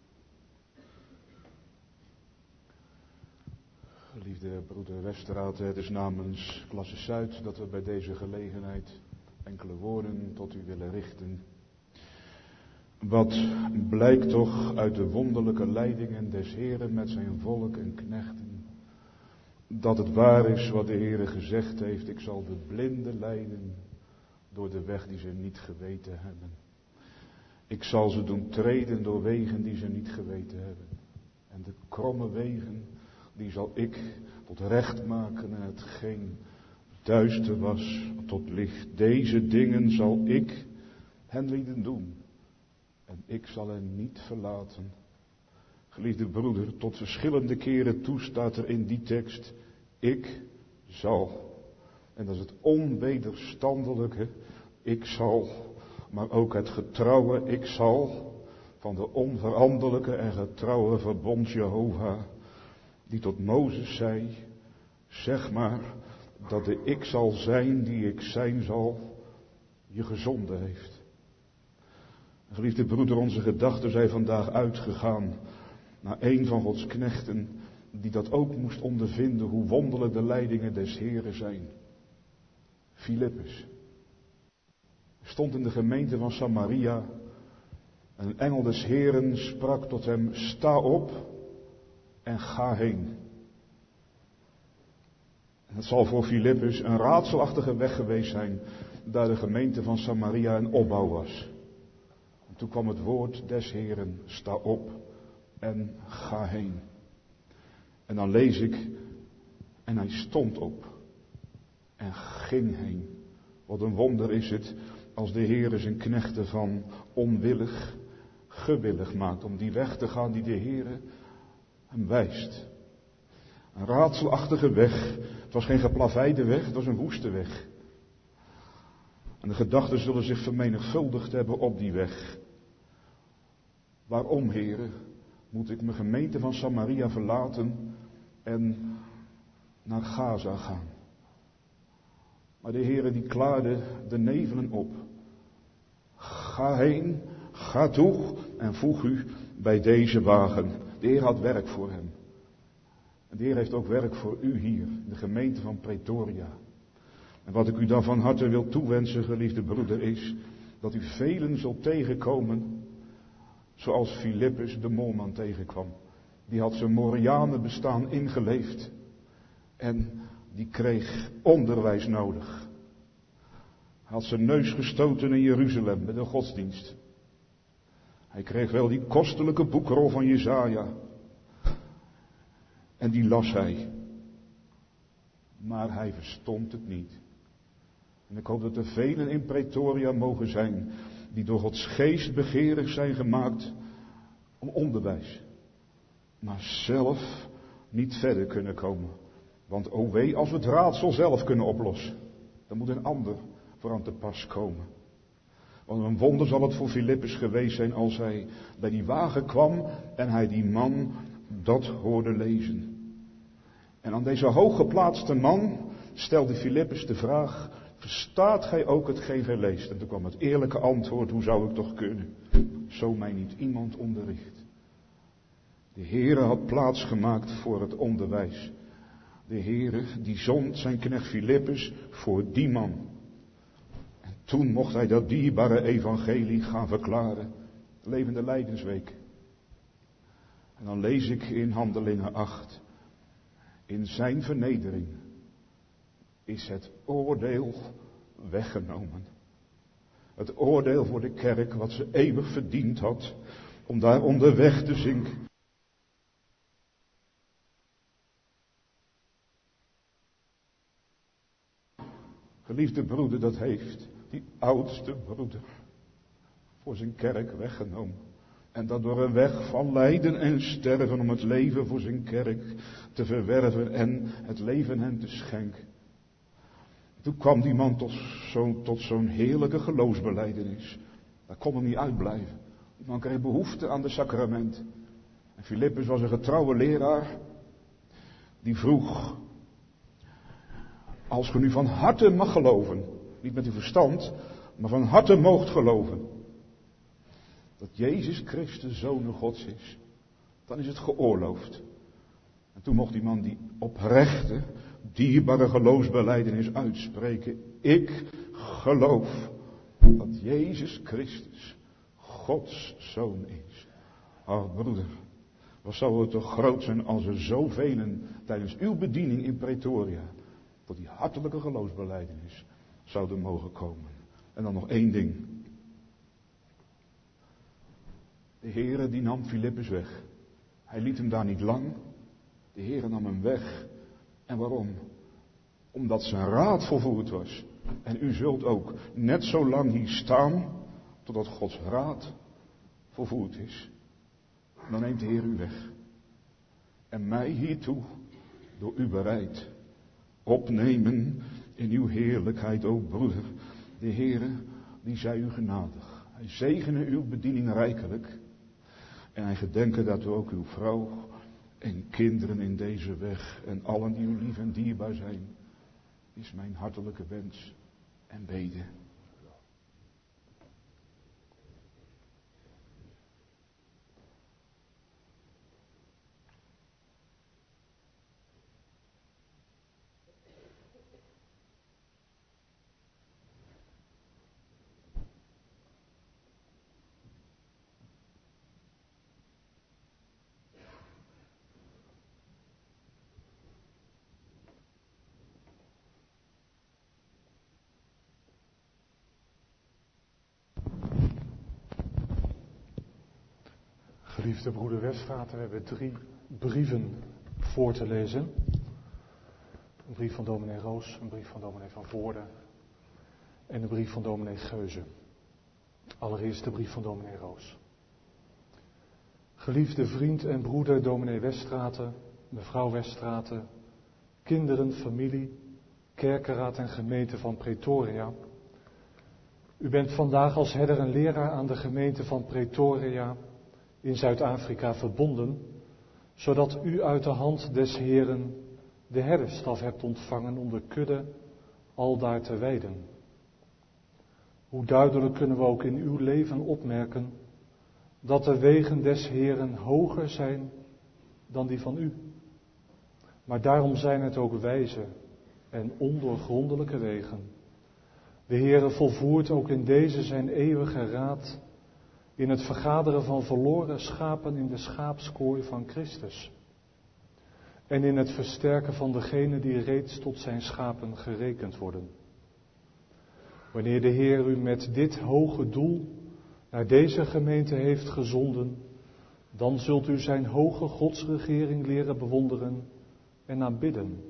Geliefde broeder Westeraad, het is namens Klasse Zuid dat we bij deze gelegenheid enkele woorden tot u willen richten. Wat blijkt toch uit de wonderlijke leidingen des Heren met zijn volk en knechten, dat het waar is wat de Heere gezegd heeft, ik zal de blinden leiden door de weg die ze niet geweten hebben. Ik zal ze doen treden door wegen die ze niet geweten hebben. En de kromme wegen, die zal ik tot recht maken en hetgeen duister was tot licht. Deze dingen zal ik hen lieden doen. En ik zal hen niet verlaten. Geliefde broeder, tot verschillende keren toe staat er in die tekst, ik zal. En dat is het onwederstandelijke, ik zal. Maar ook het getrouwe, ik zal. Van de onveranderlijke en getrouwe verbond Jehovah. Die tot Mozes zei, zeg maar dat de ik zal zijn die ik zijn zal, je gezonden heeft. Geliefde broeder, onze gedachten zijn vandaag uitgegaan naar een van Gods knechten, die dat ook moest ondervinden, hoe wonderlijk de leidingen des Heren zijn. Filippus. Stond in de gemeente van Samaria en een engel des Heren sprak tot hem, sta op en ga heen. En het zal voor Filippus een raadselachtige weg geweest zijn, daar de gemeente van Samaria in opbouw was. En toen kwam het woord des Heren, sta op en ga heen. En dan lees ik, en hij stond op en ging heen. Wat een wonder is het, als de Heere zijn knechten van onwillig, gewillig maakt, om die weg te gaan die de Heere hem wijst. Een raadselachtige weg. Het was geen geplaveide weg, het was een woeste weg. En de gedachten zullen zich vermenigvuldigd hebben op die weg. Waarom, Heere, moet ik mijn gemeente van Samaria verlaten en naar Gaza gaan? Maar de Heere die klaarde de nevelen op. Ga heen, ga toe en voeg u bij deze wagen. De Heer had werk voor hem. En de Heer heeft ook werk voor u hier, in de gemeente van Pretoria. En wat ik u dan van harte wil toewensen, geliefde broeder, is dat u velen zult tegenkomen, zoals Filippus de molman tegenkwam. Die had zijn Morianen bestaan ingeleefd. En die kreeg onderwijs nodig. Hij had zijn neus gestoten in Jeruzalem met de godsdienst. Hij kreeg wel die kostelijke boekrol van Jesaja. En die las hij. Maar hij verstond het niet. En ik hoop dat er velen in Pretoria mogen zijn die door Gods geest begeerig zijn gemaakt om onderwijs. Maar zelf niet verder kunnen komen. Want o wee als we het raadsel zelf kunnen oplossen. Dan moet een ander voor aan te pas komen. Want een wonder zal het voor Filippus geweest zijn als hij bij die wagen kwam en hij die man dat hoorde lezen. En aan deze hooggeplaatste man stelde Filippus de vraag, verstaat gij ook hetgeen gij leest? En toen kwam het eerlijke antwoord, hoe zou ik toch kunnen? Zo mij niet iemand onderricht. De Heere had plaats gemaakt voor het onderwijs. De Heere die zond zijn knecht Filippus voor die man. En toen mocht hij dat dierbare evangelie gaan verklaren. Levende Lijdensweek. En dan lees ik in Handelingen acht. In zijn vernedering is het oordeel weggenomen. Het oordeel voor de kerk wat ze eeuwig verdiend had om daar onderweg te zinken. Geliefde broeder, dat heeft die oudste broeder voor zijn kerk weggenomen. En dat door een weg van lijden en sterven om het leven voor zijn kerk te verwerven en het leven hen te schenken. Toen kwam die man tot, zo, tot zo'n heerlijke geloofsbelijdenis. Daar kon hem niet uitblijven. Die man kreeg behoefte aan de sacrament. En Filippus was een getrouwe leraar. Die vroeg, als ge nu van harte mag geloven, niet met uw verstand, maar van harte moogt geloven, dat Jezus Christus Zoon Gods is, dan is het geoorloofd. En toen mocht die man die oprechte, dierbare geloofsbelijdenis uitspreken. Ik geloof dat Jezus Christus Gods Zoon is. Ach broeder, wat zou het toch groot zijn als er zoveel tijdens uw bediening in Pretoria tot die hartelijke geloofsbelijdenis zouden mogen komen. En dan nog één ding. De Heere die nam Filippus weg. Hij liet hem daar niet lang. De Heere nam hem weg. En waarom? Omdat zijn raad volvoerd was. En u zult ook net zo lang hier staan totdat Gods raad volvoerd is. Dan neemt de Heer u weg. En mij hiertoe door u bereid opnemen in uw heerlijkheid, o broeder. De Heere, die zij u genadig. Hij zegene uw bediening rijkelijk. En hij gedenke dat u ook uw vrouw en kinderen in deze weg en allen die u lief en dierbaar zijn, is mijn hartelijke wens en bede. Geliefde broeder Westvaten, we hebben drie brieven voor te lezen. Een brief van dominee Roos, een brief van dominee Van Voorde en een brief van dominee Geuze. Allereerst de brief van dominee Roos. Geliefde vriend en broeder dominee Weststraten, mevrouw Weststraten, kinderen, familie, kerkenraad en gemeente van Pretoria. U bent vandaag als herder en leraar aan de gemeente van Pretoria in Zuid-Afrika verbonden, zodat u uit de hand des Heeren de herderstaf hebt ontvangen om de kudde aldaar te wijden. Hoe duidelijk kunnen we ook in uw leven opmerken dat de wegen des Heeren hoger zijn dan die van u. Maar daarom zijn het ook wijze en ondoorgrondelijke wegen. De Heere volvoert ook in deze zijn eeuwige raad in het vergaderen van verloren schapen in de schaapskooi van Christus. En in het versterken van degenen die reeds tot zijn schapen gerekend worden. Wanneer de Heer u met dit hoge doel naar deze gemeente heeft gezonden, dan zult u zijn hoge godsregering leren bewonderen en aanbidden.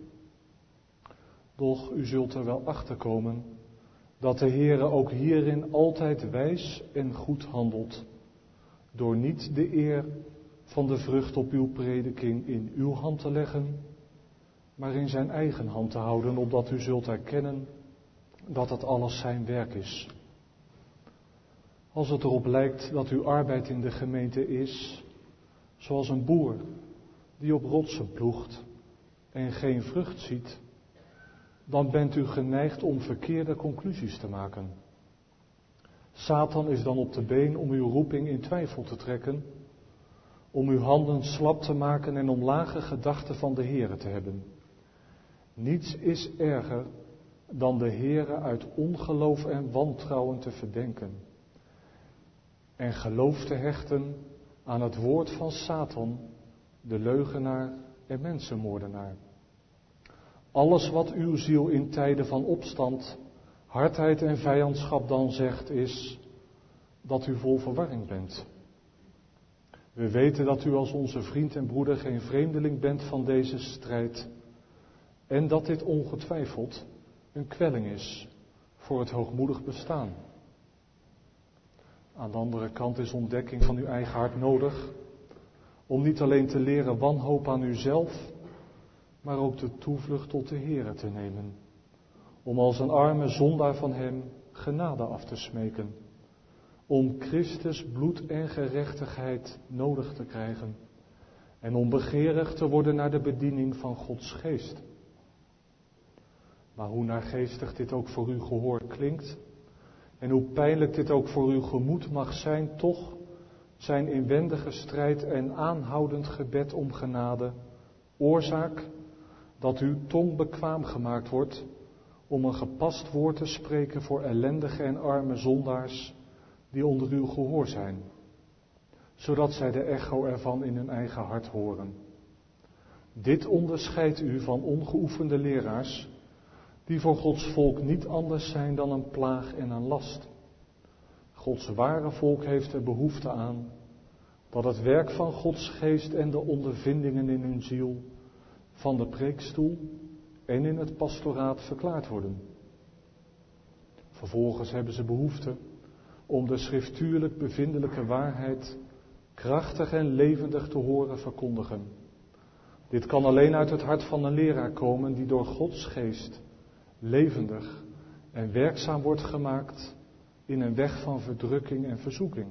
Doch u zult er wel achterkomen dat de Heere ook hierin altijd wijs en goed handelt, door niet de eer van de vrucht op uw prediking in uw hand te leggen, maar in zijn eigen hand te houden, opdat u zult erkennen dat het alles zijn werk is. Als het erop lijkt dat uw arbeid in de gemeente is, zoals een boer die op rotsen ploegt en geen vrucht ziet, dan bent u geneigd om verkeerde conclusies te maken. Satan is dan op de been om uw roeping in twijfel te trekken, om uw handen slap te maken en om lage gedachten van de Heere te hebben. Niets is erger dan de Heere uit ongeloof en wantrouwen te verdenken en geloof te hechten aan het woord van Satan, de leugenaar en mensenmoordenaar. Alles wat uw ziel in tijden van opstand, hardheid en vijandschap dan zegt is dat u vol verwarring bent. We weten dat u als onze vriend en broeder geen vreemdeling bent van deze strijd en dat dit ongetwijfeld een kwelling is voor het hoogmoedig bestaan. Aan de andere kant is ontdekking van uw eigen hart nodig om niet alleen te leren wanhoop aan uzelf, maar ook de toevlucht tot de Heere te nemen. Om als een arme zondaar van hem genade af te smeken. Om Christus bloed en gerechtigheid nodig te krijgen. En om begeerig te worden naar de bediening van Gods geest. Maar hoe naargeestig dit ook voor uw gehoor klinkt, en hoe pijnlijk dit ook voor uw gemoed mag zijn, toch zijn inwendige strijd en aanhoudend gebed om genade oorzaak dat uw tong bekwaam gemaakt wordt om een gepast woord te spreken voor ellendige en arme zondaars die onder uw gehoor zijn, zodat zij de echo ervan in hun eigen hart horen. Dit onderscheidt u van ongeoefende leraars, die voor Gods volk niet anders zijn dan een plaag en een last. Gods ware volk heeft er behoefte aan dat het werk van Gods geest en de ondervindingen in hun ziel van de preekstoel en in het pastoraat verklaard worden. Vervolgens hebben ze behoefte om de schriftuurlijk bevindelijke waarheid krachtig en levendig te horen verkondigen. Dit kan alleen uit het hart van een leraar komen die door Gods geest levendig en werkzaam wordt gemaakt in een weg van verdrukking en verzoeking.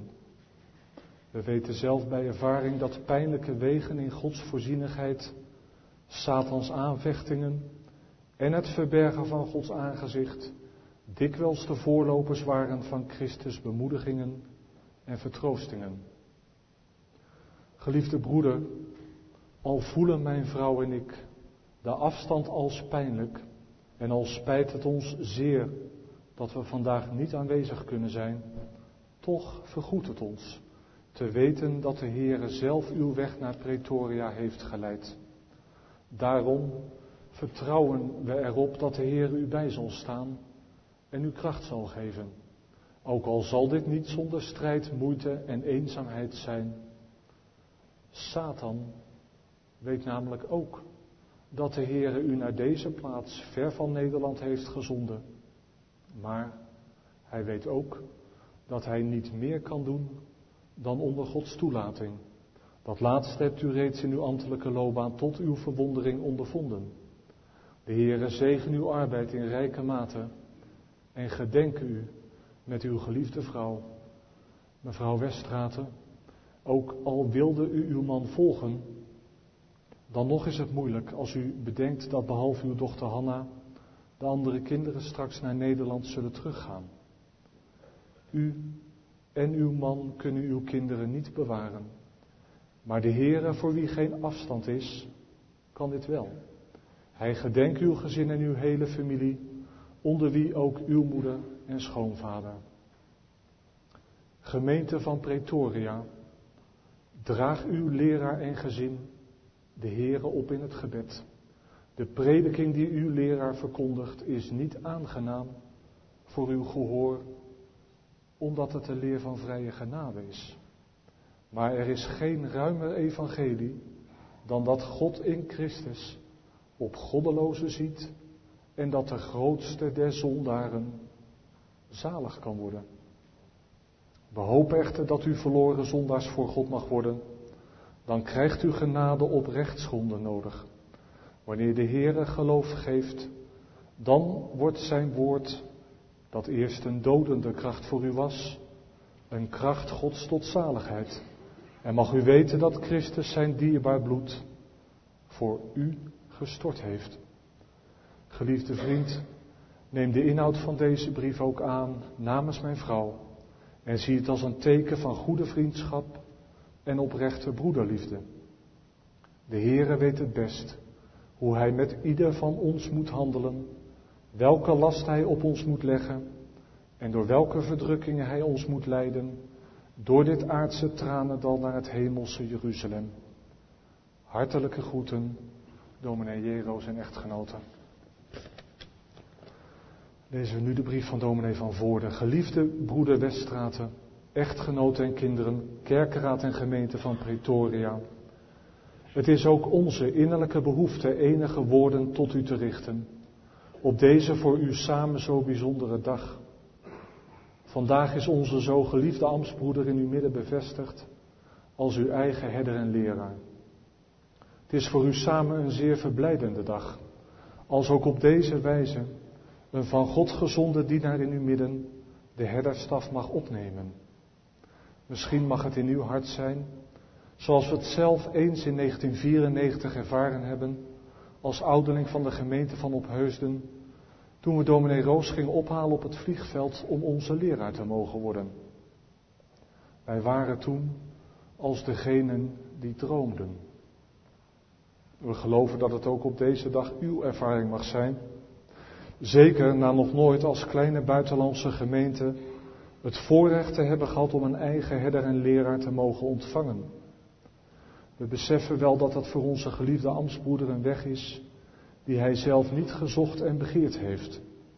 We weten zelf bij ervaring dat pijnlijke wegen in Gods voorzienigheid, Satans aanvechtingen en het verbergen van Gods aangezicht dikwijls de voorlopers waren van Christus bemoedigingen en vertroostingen. Geliefde broeder, al voelen mijn vrouw en ik de afstand als pijnlijk en al spijt het ons zeer dat we vandaag niet aanwezig kunnen zijn, toch vergoedt het ons te weten dat de Heere zelf uw weg naar Pretoria heeft geleid. Daarom vertrouwen we erop dat de Heer u bij zal staan en u kracht zal geven. Ook al zal dit niet zonder strijd, moeite en eenzaamheid zijn. Satan weet namelijk ook dat de Heer u naar deze plaats ver van Nederland heeft gezonden. Maar hij weet ook dat hij niet meer kan doen dan onder Gods toelating. Dat laatste hebt u reeds in uw ambtelijke loopbaan tot uw verwondering ondervonden. De Heere zegen uw arbeid in rijke mate en gedenk u met uw geliefde vrouw, mevrouw Westraten. Ook al wilde u uw man volgen, dan nog is het moeilijk als u bedenkt dat behalve uw dochter Hanna de andere kinderen straks naar Nederland zullen teruggaan. U en uw man kunnen uw kinderen niet bewaren. Maar de Heere, voor wie geen afstand is, kan dit wel. Hij gedenkt uw gezin en uw hele familie, onder wie ook uw moeder en schoonvader. Gemeente van Pretoria, draag uw leraar en gezin de Heere op in het gebed. De prediking die uw leraar verkondigt is niet aangenaam voor uw gehoor, omdat het de leer van vrije genade is. Maar er is geen ruimer evangelie dan dat God in Christus op goddelozen ziet en dat de grootste der zondaren zalig kan worden. We hopen echter dat u verloren zondaars voor God mag worden. Dan krijgt u genade op rechtsgronden nodig. Wanneer de Heere geloof geeft, dan wordt zijn woord, dat eerst een dodende kracht voor u was, een kracht Gods tot zaligheid. En mag u weten dat Christus zijn dierbaar bloed voor u gestort heeft. Geliefde vriend, neem de inhoud van deze brief ook aan namens mijn vrouw en zie het als een teken van goede vriendschap en oprechte broederliefde. De Heere weet het best hoe Hij met ieder van ons moet handelen, welke last Hij op ons moet leggen en door welke verdrukkingen Hij ons moet leiden, door dit aardse tranendal naar het hemelse Jeruzalem. Hartelijke groeten, dominee Jero en echtgenoten. Lezen we nu de brief van dominee van Voorde. Geliefde broeder Westraten, echtgenoten en kinderen, kerkenraad en gemeente van Pretoria. Het is ook onze innerlijke behoefte enige woorden tot u te richten, op deze voor u samen zo bijzondere dag. Vandaag is onze zo geliefde ambtsbroeder in uw midden bevestigd als uw eigen herder en leraar. Het is voor u samen een zeer verblijdende dag, als ook op deze wijze een van God gezonde dienaar in uw midden de herderstaf mag opnemen. Misschien mag het in uw hart zijn, zoals we het zelf eens in negentien vierennegentig ervaren hebben, als ouderling van de gemeente van Opheusden, toen we dominee Roos gingen ophalen op het vliegveld om onze leraar te mogen worden. Wij waren toen als degenen die droomden. We geloven dat het ook op deze dag uw ervaring mag zijn. Zeker na nog nooit als kleine buitenlandse gemeente het voorrecht te hebben gehad om een eigen herder en leraar te mogen ontvangen. We beseffen wel dat dat voor onze geliefde ambtsbroeder een weg is die hij zelf niet gezocht en begeerd heeft.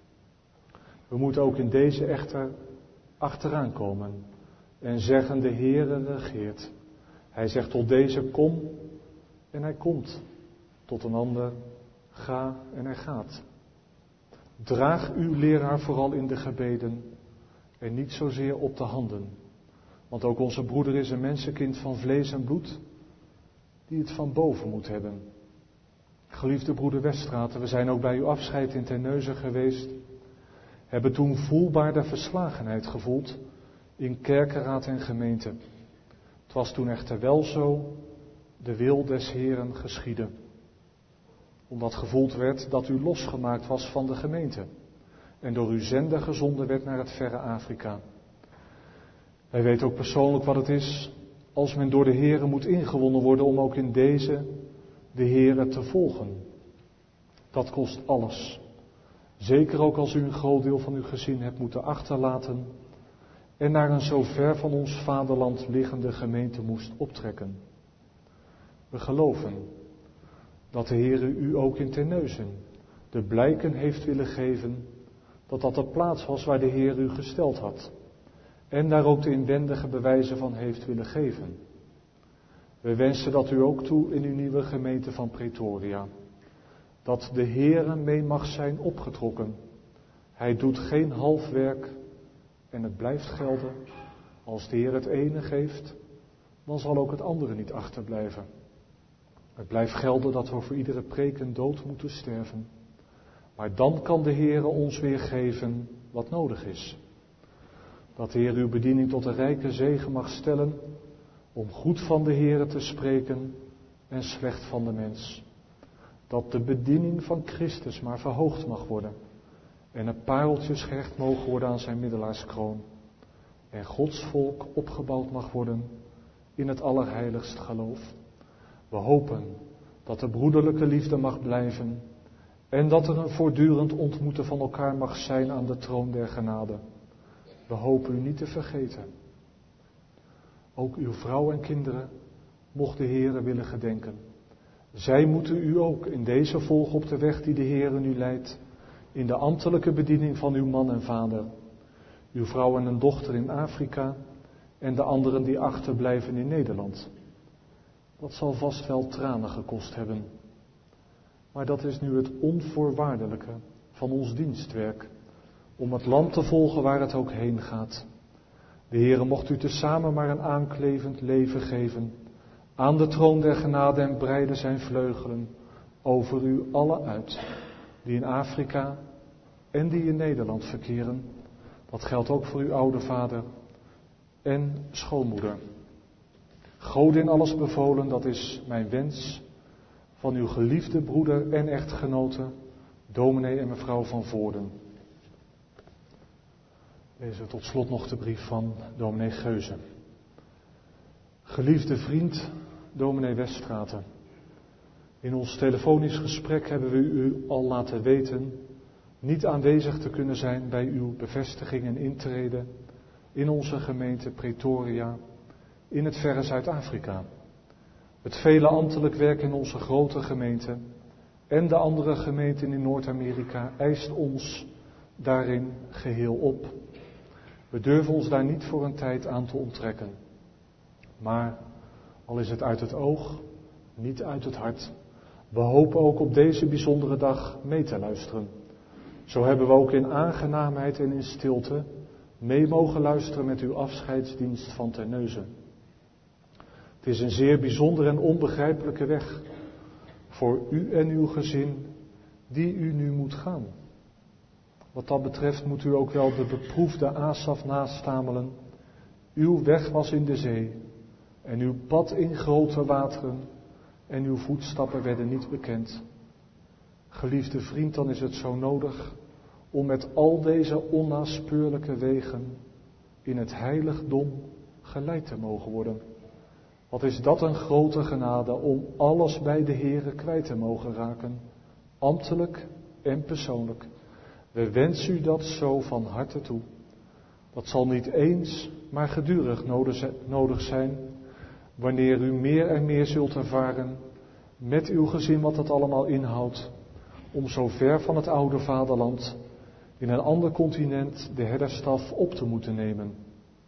We moeten ook in deze echter achteraan komen en zeggen: de Heere regeert. Hij zegt tot deze: kom, en hij komt. Tot een ander: ga, en hij gaat. Draag uw leraar vooral in de gebeden en niet zozeer op de handen. Want ook onze broeder is een mensenkind van vlees en bloed die het van boven moet hebben. Geliefde broeder Weststraten, we zijn ook bij uw afscheid in Terneuzen geweest, hebben toen voelbaar de verslagenheid gevoeld in kerkenraad en gemeente. Het was toen echter wel zo, de wil des Heeren geschiedde. Omdat gevoeld werd dat u losgemaakt was van de gemeente en door uw zender gezonden werd naar het verre Afrika. Wij weten ook persoonlijk wat het is als men door de Heere moet ingewonnen worden om ook in deze de Heere te volgen. Dat kost alles. Zeker ook als u een groot deel van uw gezin hebt moeten achterlaten en naar een zo ver van ons vaderland liggende gemeente moest optrekken. We geloven dat de Heere u ook in Terneuzen de blijken heeft willen geven dat dat de plaats was waar de Heer u gesteld had. En daar ook de inwendige bewijzen van heeft willen geven. We wensen dat u ook toe in uw nieuwe gemeente van Pretoria. Dat de Heere mee mag zijn opgetrokken. Hij doet geen half werk en het blijft gelden. Als de Heer het ene geeft, dan zal ook het andere niet achterblijven. Het blijft gelden dat we voor iedere preek en dood moeten sterven. Maar dan kan de Heere ons weer geven wat nodig is. Dat de Heer uw bediening tot een rijke zegen mag stellen om goed van de Heere te spreken en slecht van de mens. Dat de bediening van Christus maar verhoogd mag worden en er pareltjes gehecht mogen worden aan zijn middelaarskroon. En Gods volk opgebouwd mag worden in het allerheiligst geloof. We hopen dat de broederlijke liefde mag blijven en dat er een voortdurend ontmoeten van elkaar mag zijn aan de troon der genade. We hopen u niet te vergeten. Ook uw vrouw en kinderen mocht de Heere willen gedenken. Zij moeten u ook in deze volgen op de weg die de Heere nu leidt, in de ambtelijke bediening van uw man en vader. Uw vrouw en een dochter in Afrika en de anderen die achterblijven in Nederland. Dat zal vast wel tranen gekost hebben. Maar dat is nu het onvoorwaardelijke van ons dienstwerk, om het land te volgen waar het ook heen gaat. De Heere mocht u tezamen maar een aanklevend leven geven aan de troon der genade en breide zijn vleugelen over u alle uit, die in Afrika en die in Nederland verkeren. Dat geldt ook voor uw oude vader en schoonmoeder. God in alles bevolen, dat is mijn wens van uw geliefde broeder en echtgenote, dominee en mevrouw van Voorden. Lezen we tot slot nog de brief van dominee Geuze. Geliefde vriend, dominee Weststraten. In ons telefonisch gesprek hebben we u al laten weten niet aanwezig te kunnen zijn bij uw bevestiging en intrede in onze gemeente Pretoria in het verre Zuid-Afrika. Het vele ambtelijk werk in onze grote gemeente en de andere gemeenten in Noord-Amerika eist ons daarin geheel op. We durven ons daar niet voor een tijd aan te onttrekken. Maar, al is het uit het oog, niet uit het hart, we hopen ook op deze bijzondere dag mee te luisteren. Zo hebben we ook in aangenaamheid en in stilte mee mogen luisteren met uw afscheidsdienst van Terneuzen. Het is een zeer bijzondere en onbegrijpelijke weg voor u en uw gezin die u nu moet gaan. Wat dat betreft moet u ook wel de beproefde Asaf nastamelen. Uw weg was in de zee en uw pad in grote wateren en uw voetstappen werden niet bekend. Geliefde vriend, dan is het zo nodig om met al deze onnaspeurlijke wegen in het heiligdom geleid te mogen worden. Wat is dat een grote genade om alles bij de Heere kwijt te mogen raken, ambtelijk en persoonlijk. We wensen u dat zo van harte toe. Dat zal niet eens, maar gedurig nodig zijn, wanneer u meer en meer zult ervaren met uw gezin wat dat allemaal inhoudt, om zo ver van het oude vaderland in een ander continent de herderstaf op te moeten nemen.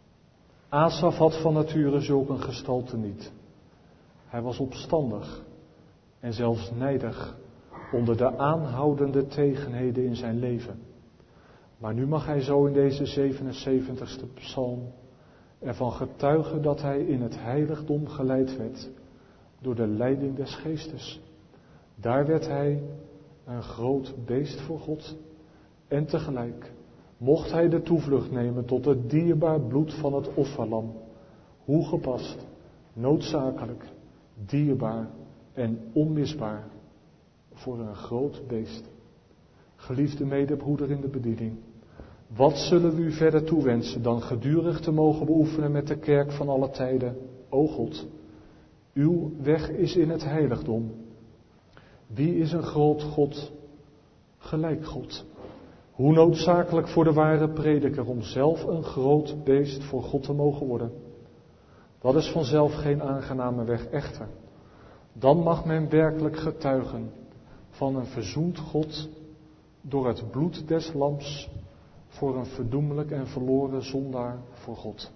Asaf had van nature zulk een gestalte niet. Hij was opstandig en zelfs nijdig onder de aanhoudende tegenheden in zijn leven. Maar nu mag hij zo in deze zevenenzeventigste psalm ervan getuigen dat hij in het heiligdom geleid werd door de leiding des geestes. Daar werd hij een groot beest voor God en tegelijk mocht hij de toevlucht nemen tot het dierbaar bloed van het offerlam. Hoe gepast, noodzakelijk, dierbaar en onmisbaar voor een groot beest. Geliefde medebroeder in de bediening, wat zullen we u verder toewensen dan gedurig te mogen beoefenen met de kerk van alle tijden? O God, uw weg is in het heiligdom. Wie is een groot God, gelijk God? Hoe noodzakelijk voor de ware prediker om zelf een groot beest voor God te mogen worden. Dat is vanzelf geen aangename weg echter. Dan mag men werkelijk getuigen van een verzoend God door het bloed des lams voor een verdoemelijk en verloren zondaar voor God.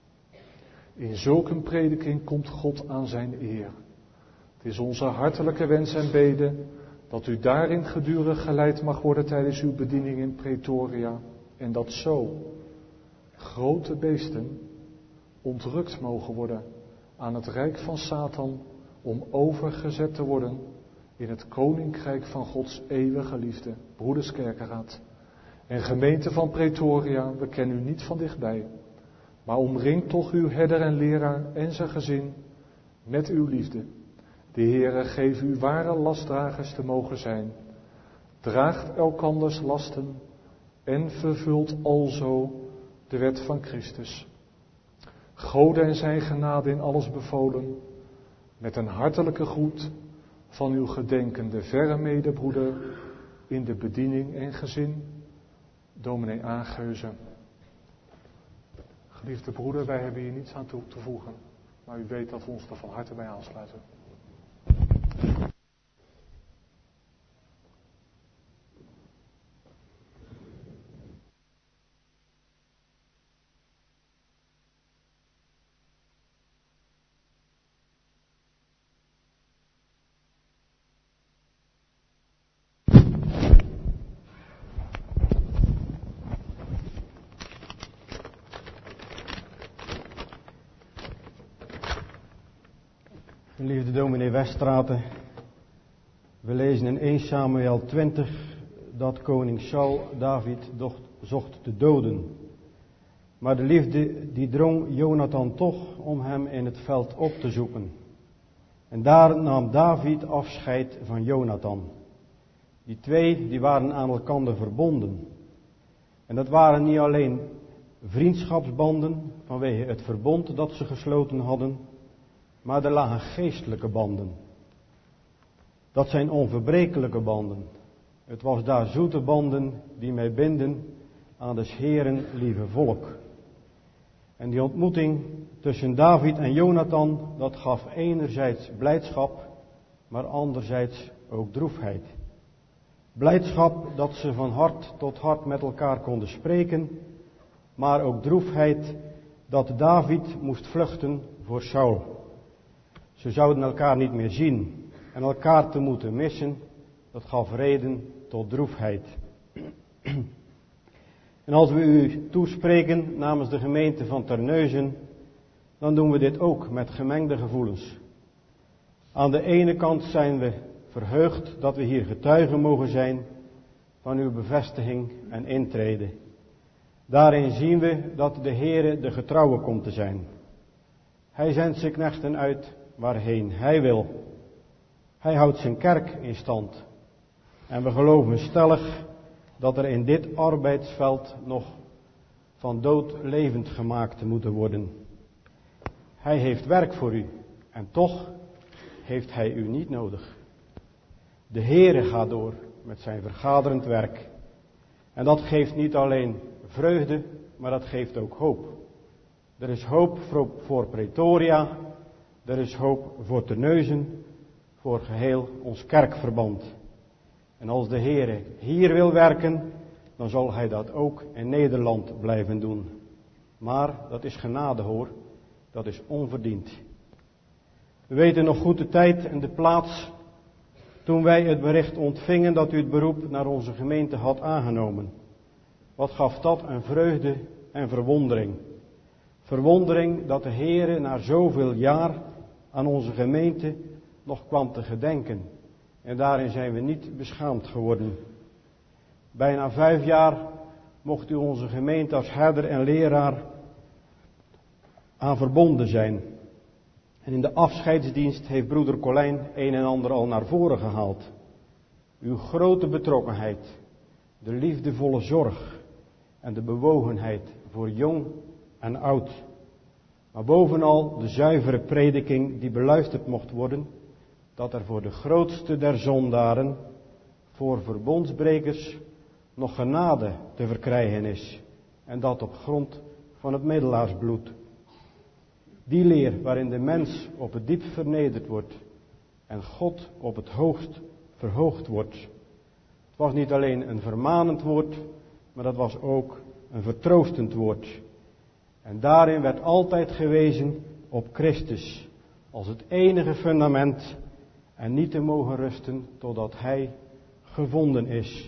In zulk een prediking komt God aan zijn eer. Het is onze hartelijke wens en bede dat u daarin gedurig geleid mag worden tijdens uw bediening in Pretoria en dat zo grote beesten ontrukt mogen worden aan het rijk van Satan om overgezet te worden in het koninkrijk van Gods eeuwige liefde. Broeders Kerkeraad en gemeente van Pretoria, we kennen u niet van dichtbij, maar omring toch uw herder en leraar en zijn gezin met uw liefde. De Heere geef u ware lastdragers te mogen zijn. Draagt elkanders lasten en vervult alzo de wet van Christus. Gode en zijn genade in alles bevolen, met een hartelijke groet van uw gedenkende verre medebroeder in de bediening en gezin, dominee A. Geuze. Geliefde broeder, wij hebben hier niets aan toe te voegen, maar u weet dat we ons er van harte bij aansluiten. Liefde dominee Weststraten, we lezen in eerste Samuel twintig dat koning Saul David zocht te doden. Maar de liefde die drong Jonathan toch om hem in het veld op te zoeken. En daar nam David afscheid van Jonathan. Die twee die waren aan elkaar verbonden. En dat waren niet alleen vriendschapsbanden vanwege het verbond dat ze gesloten hadden, maar er lagen geestelijke banden. Dat zijn onverbrekelijke banden. Het was daar zoete banden die mij binden aan des Heeren lieve volk. En die ontmoeting tussen David en Jonathan, dat gaf enerzijds blijdschap, maar anderzijds ook droefheid. Blijdschap dat ze van hart tot hart met elkaar konden spreken, maar ook droefheid dat David moest vluchten voor Saul. Ze zouden elkaar niet meer zien en elkaar te moeten missen, dat gaf reden tot droefheid. En als we u toespreken namens de gemeente van Terneuzen, dan doen we dit ook met gemengde gevoelens. Aan de ene kant zijn we verheugd dat we hier getuigen mogen zijn van uw bevestiging en intrede. Daarin zien we dat de Heere de getrouwe komt te zijn. Hij zendt zijn knechten uit waarheen hij wil. Hij houdt zijn kerk in stand. En we geloven stellig dat er in dit arbeidsveld nog van dood levend gemaakt moeten worden. Hij heeft werk voor u en toch heeft hij u niet nodig. De Heere gaat door met zijn vergaderend werk. En dat geeft niet alleen vreugde, maar dat geeft ook hoop. Er is hoop voor Pretoria, er is hoop voor Terneuzen, voor geheel ons kerkverband. En als de Heere hier wil werken, dan zal hij dat ook in Nederland blijven doen. Maar dat is genade hoor, dat is onverdiend. We weten nog goed de tijd en de plaats toen wij het bericht ontvingen dat u het beroep naar onze gemeente had aangenomen. Wat gaf dat een vreugde en verwondering. Verwondering dat de Heere na zoveel jaar aan onze gemeente nog kwam te gedenken. En daarin zijn we niet beschaamd geworden. Bijna vijf jaar mocht u onze gemeente als herder en leraar aan verbonden zijn. En in de afscheidsdienst heeft broeder Colijn een en ander al naar voren gehaald. Uw grote betrokkenheid, de liefdevolle zorg en de bewogenheid voor jong en oud. Maar bovenal de zuivere prediking die beluisterd mocht worden, dat er voor de grootste der zondaren, voor verbondsbrekers, nog genade te verkrijgen is. En dat op grond van het middelaarsbloed. Die leer waarin de mens op het diep vernederd wordt en God op het hoogst verhoogd wordt. Het was niet alleen een vermanend woord, maar dat was ook een vertroostend woord. En daarin werd altijd gewezen op Christus als het enige fundament en niet te mogen rusten totdat Hij gevonden is.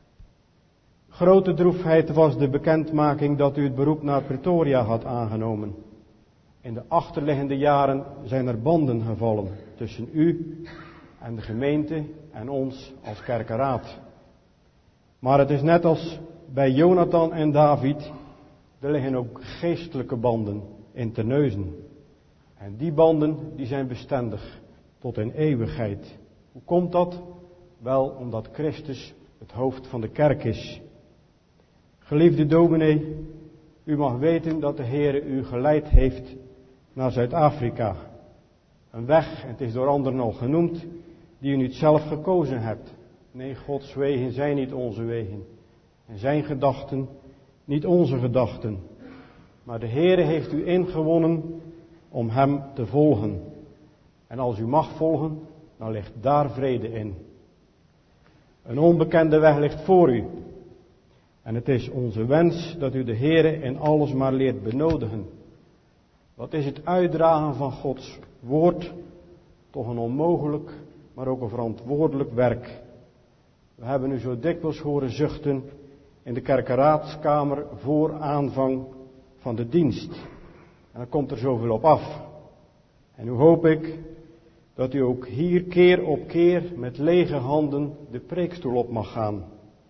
Grote droefheid was de bekendmaking dat u het beroep naar Pretoria had aangenomen. In de achterliggende jaren zijn er banden gevallen tussen u en de gemeente en ons als kerkenraad. Maar het is net als bij Jonathan en David, er liggen ook geestelijke banden in Terneuzen. En die banden die zijn bestendig tot in eeuwigheid. Hoe komt dat? Wel omdat Christus het hoofd van de kerk is. Geliefde dominee, u mag weten dat de Heere u geleid heeft naar Zuid-Afrika. Een weg, en het is door anderen al genoemd, die u niet zelf gekozen hebt. Nee, Gods wegen zijn niet onze wegen. En zijn gedachten niet onze gedachten. Maar de Heere heeft u ingewonnen om hem te volgen. En als u mag volgen, dan ligt daar vrede in. Een onbekende weg ligt voor u. En het is onze wens dat u de Heere in alles maar leert benodigen. Wat is het uitdragen van Gods woord? Toch een onmogelijk, maar ook een verantwoordelijk werk. We hebben u zo dikwijls horen zuchten in de kerkenraadskamer voor aanvang van de dienst. En dan komt er zoveel op af. En nu hoop ik dat u ook hier keer op keer met lege handen de preekstoel op mag gaan.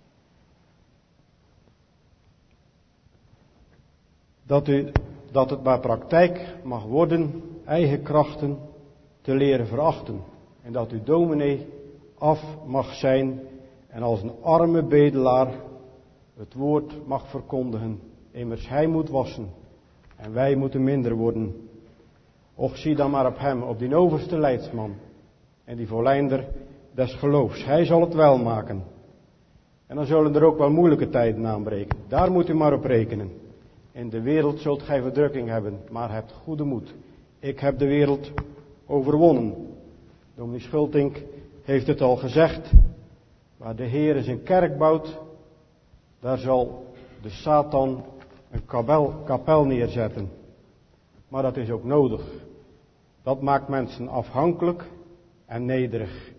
Dat, u, dat het bij praktijk mag worden eigen krachten te leren verachten. En dat u dominee af mag zijn en als een arme bedelaar het woord mag verkondigen. Immers hij moet wassen en wij moeten minder worden. Och, zie dan maar op hem, op die overste leidsman en die volleinder des geloofs. Hij zal het wel maken. En dan zullen er ook wel moeilijke tijden aanbreken. Daar moet u maar op rekenen. In de wereld zult gij verdrukking hebben, maar hebt goede moed. Ik heb de wereld overwonnen. Dominee Schultink heeft het al gezegd. Waar de Heer zijn kerk bouwt, daar zal de Satan een kapel, kapel neerzetten. Maar dat is ook nodig. Dat maakt mensen afhankelijk en nederig.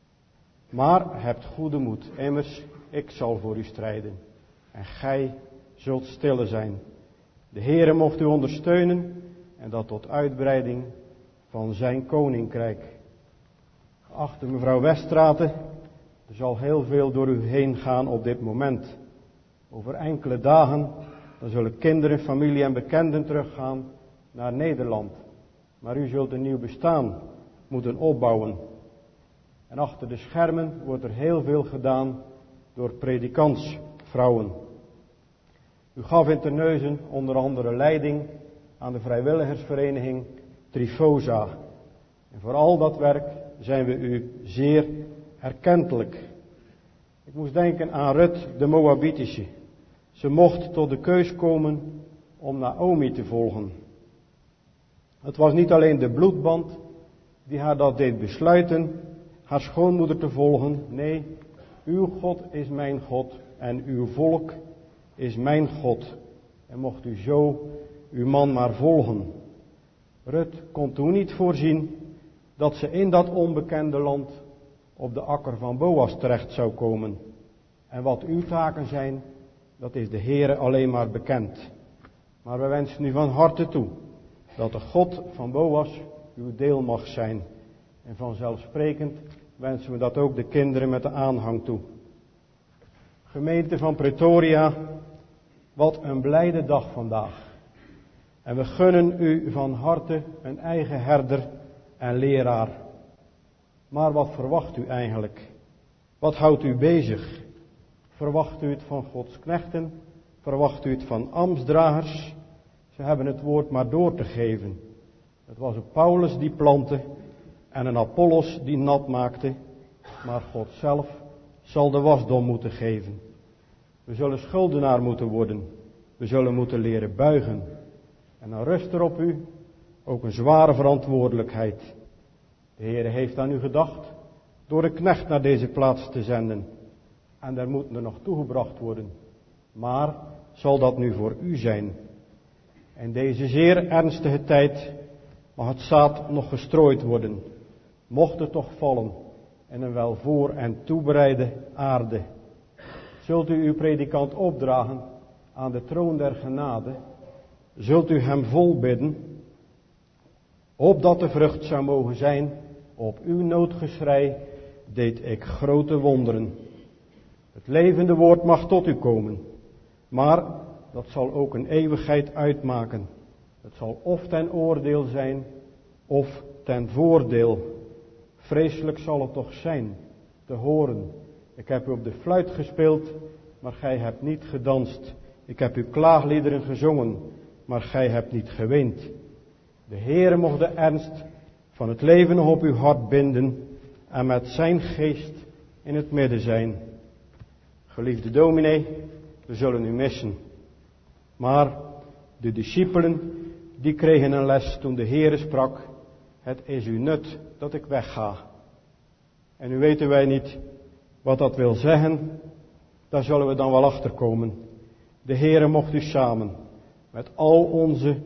Maar hebt goede moed. Immers, ik zal voor u strijden. En gij zult stillen zijn. De Heere mocht u ondersteunen en dat tot uitbreiding van zijn koninkrijk. Geachte mevrouw Weststraten, er zal heel veel door u heen gaan op dit moment. Over enkele dagen dan zullen kinderen, familie en bekenden teruggaan naar Nederland. Maar u zult een nieuw bestaan moeten opbouwen. En achter de schermen wordt er heel veel gedaan door predikantsvrouwen. U gaf in Terneuzen onder andere leiding aan de vrijwilligersvereniging Trifosa. En voor al dat werk zijn we u zeer erkentelijk. Ik moest denken aan Rut de Moabitische. Ze mocht tot de keus komen om Naomi te volgen. Het was niet alleen de bloedband die haar dat deed besluiten haar schoonmoeder te volgen. Nee, uw God is mijn God en uw volk is mijn God. En mocht u zo uw man maar volgen. Rut kon toen niet voorzien dat ze in dat onbekende land op de akker van Boas terecht zou komen. En wat uw taken zijn, dat is de Heere alleen maar bekend. Maar we wensen u van harte toe dat de God van Boas uw deel mag zijn. En vanzelfsprekend wensen we dat ook de kinderen met de aanhang toe. Gemeente van Pretoria, wat een blijde dag vandaag. En we gunnen u van harte een eigen herder en leraar. Maar wat verwacht u eigenlijk? Wat houdt u bezig? Verwacht u het van Gods knechten? Verwacht u het van ambtsdragers? Ze hebben het woord maar door te geven. Het was een Paulus die plantte en een Apollos die nat maakte. Maar God zelf zal de wasdom moeten geven. We zullen schuldenaar moeten worden. We zullen moeten leren buigen. En dan rust er op u ook een zware verantwoordelijkheid. De Heer heeft aan u gedacht door een knecht naar deze plaats te zenden. En daar moet er nog toegebracht worden. Maar zal dat nu voor u zijn? In deze zeer ernstige tijd mag het zaad nog gestrooid worden. Mocht het toch vallen in een wel voor- en toebereide aarde. Zult u uw predikant opdragen aan de troon der genade? Zult u hem volbidden, opdat de vrucht zou mogen zijn? Op uw noodgeschrei deed ik grote wonderen. Het levende woord mag tot u komen, maar dat zal ook een eeuwigheid uitmaken. Het zal of ten oordeel zijn, of ten voordeel. Vreselijk zal het toch zijn, te horen. Ik heb u op de fluit gespeeld, maar gij hebt niet gedanst. Ik heb u klaagliederen gezongen, maar gij hebt niet geweend. De Heere mocht de ernst van het leven nog op uw hart binden en met zijn geest in het midden zijn. Geliefde dominee, we zullen u missen. Maar de discipelen, die kregen een les toen de Heere sprak: het is u nut dat ik wegga. En nu weten wij niet wat dat wil zeggen, daar zullen we dan wel achter komen. De Heere mocht u samen met al onze,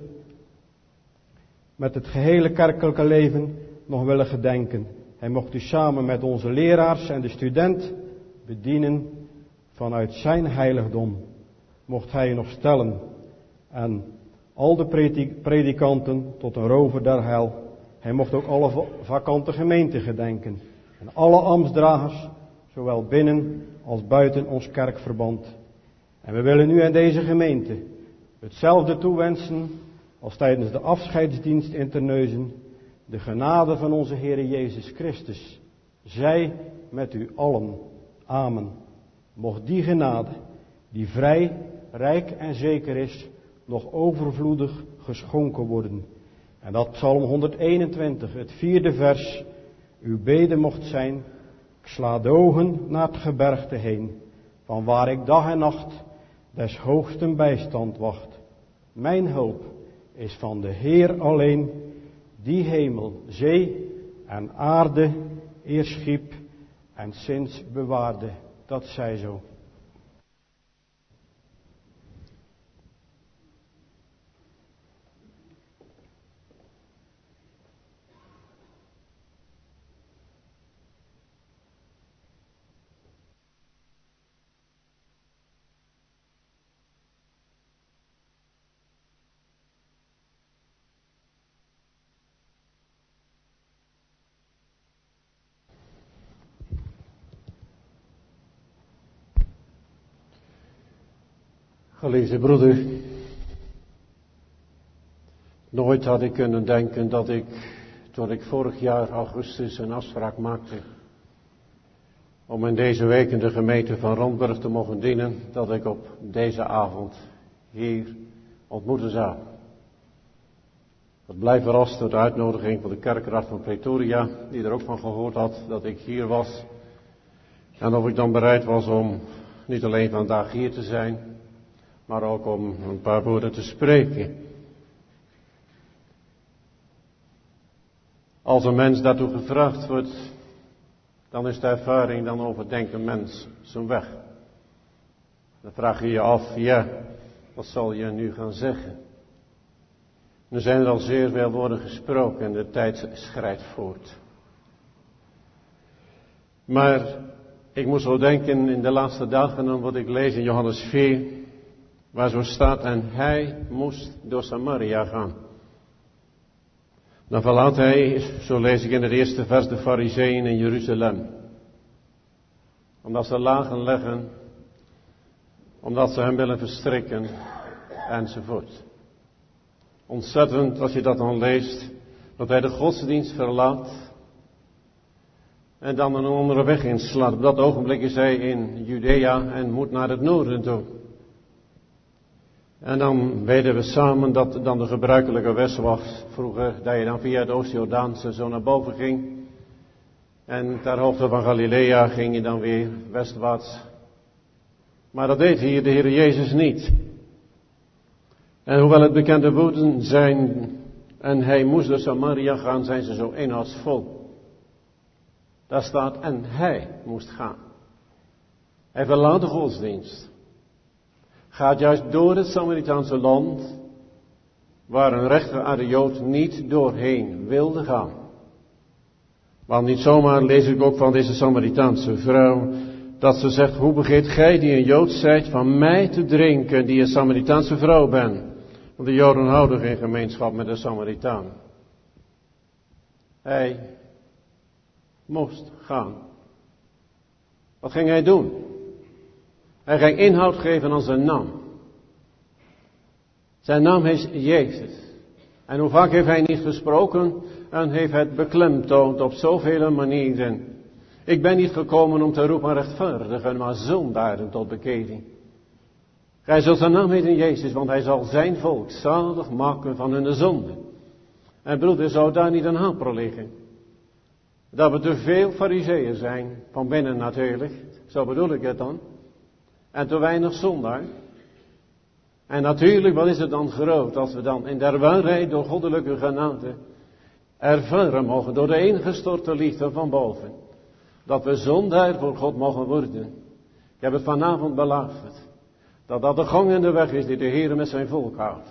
met het gehele kerkelijke leven nog willen gedenken. Hij mocht u samen met onze leraars en de student bedienen vanuit zijn heiligdom. Mocht hij u nog stellen en al de predikanten tot een rover der hel. Hij mocht ook alle vakante gemeenten gedenken en alle ambtsdragers, zowel binnen als buiten ons kerkverband. En we willen u en deze gemeente hetzelfde toewensen als tijdens de afscheidsdienst in Terneuzen. De genade van onze Heere Jezus Christus zij met u allen. Amen. Mocht die genade, die vrij, rijk en zeker is, nog overvloedig geschonken worden. En dat Psalm honderdeenentwintig, het vierde vers, uw bede mocht zijn: ik sla de ogen naar het gebergte heen, van waar ik dag en nacht des hoogsten bijstand wacht. Mijn hulp is van de Heer alleen, die hemel, zee en aarde eerst schiep en sinds bewaarde. Dat zij zo. Geliefde broeder, nooit had ik kunnen denken dat ik, toen ik vorig jaar augustus een afspraak maakte om in deze week in de gemeente van Randburg te mogen dienen, dat ik op deze avond hier ontmoeten zou. Ik blijf verrast door de uitnodiging van de kerkraad van Pretoria, die er ook van gehoord had dat ik hier was. En of ik dan bereid was om niet alleen vandaag hier te zijn, maar ook om een paar woorden te spreken. Als een mens daartoe gevraagd wordt, dan is de ervaring, dan overdenkt een mens zijn weg. Dan vraag je je af, ja, wat zal je nu gaan zeggen? Er zijn er al zeer veel woorden gesproken en de tijd schrijdt voort. Maar ik moest zo denken in de laatste dagen aan wat ik lees in Johannes vier, waar zo staat, en hij moest door Samaria gaan. Dan verlaat hij, zo lees ik in het eerste vers, de Farizeeën in Jeruzalem. Omdat ze lagen leggen, omdat ze hem willen verstrikken, enzovoort. Ontzettend als je dat dan leest, dat hij de godsdienst verlaat en dan een andere weg inslaat. Op dat ogenblik is hij in Judea en moet naar het noorden toe. En dan weten we samen dat dan de gebruikelijke weg was vroeger, dat je dan via het Oost-Jordaanse zo naar boven ging. En ter hoogte van Galilea ging je dan weer westwaarts. Maar dat deed hier de Heer Jezus niet. En hoewel het bekende woorden zijn, en hij moest door Samaria gaan, zijn ze zo inhoudsvol. Daar staat, en hij moest gaan. Hij verlaat de godsdienst. Gaat juist door het Samaritaanse land, waar een rechtvaardige Jood niet doorheen wilde gaan. Want niet zomaar lees ik ook van deze Samaritaanse vrouw, dat ze zegt, hoe begeert gij die een Jood zijt van mij te drinken, die een Samaritaanse vrouw ben? Want de Joden houden geen gemeenschap met de Samaritaan. Hij moest gaan. Wat ging hij doen? Hij ging inhoud geven aan zijn naam. Zijn naam is Jezus. En hoe vaak heeft hij niet gesproken en heeft het beklemtoond op zoveel manieren. Ik ben niet gekomen om te roepen rechtvaardigen, maar zondaren tot bekering. Gij zult zijn naam heten Jezus, want hij zal zijn volk zalig maken van hun zonde. En broeder, zou daar niet een haper liggen? Dat we te veel fariseeën zijn, van binnen natuurlijk, zo bedoel ik het dan. En te weinig zondaar. En natuurlijk, wat is het dan groot als we dan in der waarheid door goddelijke genade ervaren mogen, door de ingestorte liefde van boven, dat we zondaar voor God mogen worden. Ik heb het vanavond beloofd, dat dat de gang en de weg is die de Heer met zijn volk houdt.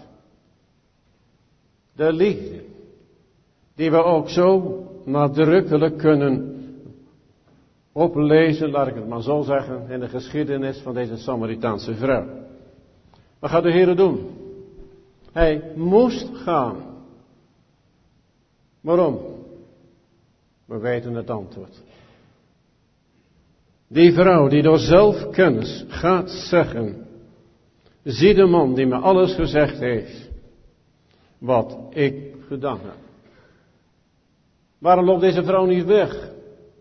De liefde, die we ook zo nadrukkelijk kunnen oplezen, laat ik het maar zo zeggen, in de geschiedenis van deze Samaritaanse vrouw. Wat gaat de Heer doen? Hij moest gaan. Waarom? We weten het antwoord. Die vrouw die door zelfkennis gaat zeggen, zie de man die me alles gezegd heeft, wat ik gedaan heb. Waarom loopt deze vrouw niet weg?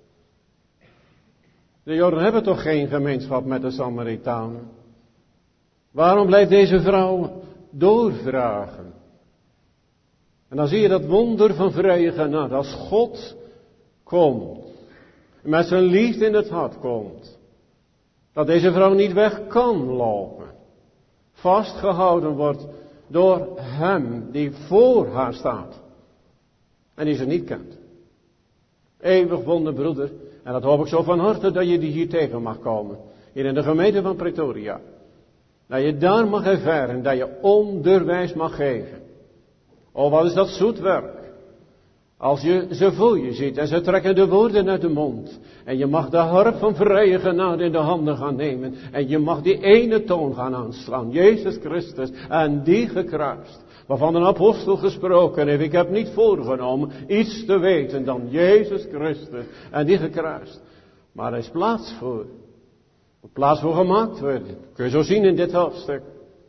De Joden hebben toch geen gemeenschap met de Samaritanen? Waarom blijft deze vrouw doorvragen? En dan zie je dat wonder van vrije genade. Als God komt, en met zijn liefde in het hart komt, dat deze vrouw niet weg kan lopen. Vastgehouden wordt door hem die voor haar staat. En die ze niet kent. Eeuwig wonder, broeder. En dat hoop ik zo van harte dat je die hier tegen mag komen. Hier in de gemeente van Pretoria. Dat je daar mag ervaren, dat je onderwijs mag geven. Oh, wat is dat zoet werk. Als je ze voor je ziet en ze trekken de woorden uit de mond. En je mag de harp van vrije genade in de handen gaan nemen. En je mag die ene toon gaan aanslaan. Jezus Christus en die gekruist. Waarvan een apostel gesproken heeft. Ik heb niet voorgenomen iets te weten dan Jezus Christus en die gekruist. Maar er is plaats voor. Plaats voor gemaakt worden. Kun je zo zien in dit hoofdstuk.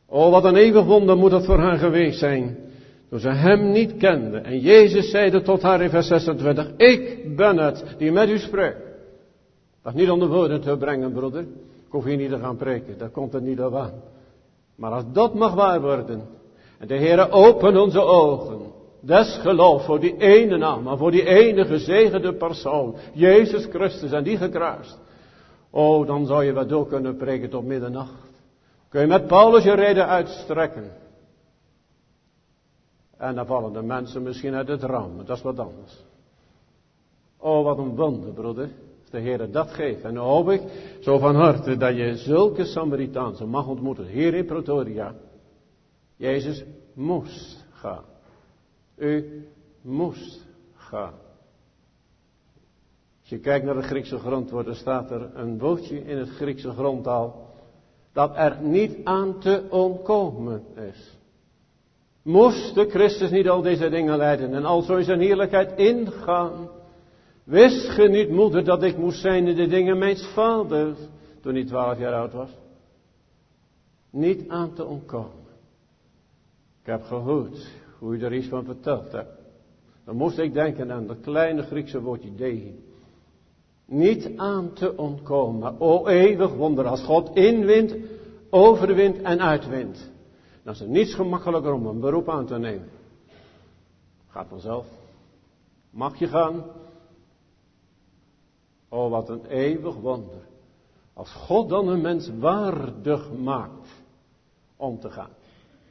Oh, wat een eeuwig wonder moet het voor haar geweest zijn, toen ze hem niet kende. En Jezus zeide tot haar in vers zesentwintig, ik ben het die met u spreekt. Dat is niet onder woorden te brengen, broeder. Ik hoef hier niet te gaan preken, daar komt het niet op aan. Maar als dat mag waar worden, en de Heere opent onze ogen, des geloof voor die ene naam, maar voor die ene gezegende persoon, Jezus Christus en die gekruist. Oh, dan zou je wel door kunnen preken tot middernacht. Kun je met Paulus je reden uitstrekken. En dan vallen de mensen misschien uit het raam, maar dat is wat anders. Oh, wat een wonder, broeder. De Heer dat geeft. En dan hoop ik zo van harte dat je zulke Samaritaanse mag ontmoeten. Hier in Pretoria. Jezus moest gaan. U moest gaan. Als je kijkt naar het Griekse grondwoord, dan staat er een woordje in het Griekse grondtaal. Dat er niet aan te ontkomen is. Moest de Christus niet al deze dingen leiden en al zo in zijn heerlijkheid ingaan? Wist ge niet, moeder, dat ik moest zijn in de dingen mijns vaders, toen hij twaalf jaar oud was? Niet aan te ontkomen. Ik heb gehoord hoe u er iets van verteld hebt. Dan moest ik denken aan dat kleine Griekse woordje dei. Niet aan te ontkomen. O eeuwig wonder, als God inwint, overwint en uitwint. Dan is het niets gemakkelijker om een beroep aan te nemen. Gaat vanzelf. Mag je gaan? Oh, wat een eeuwig wonder. Als God dan een mens waardig maakt om te gaan.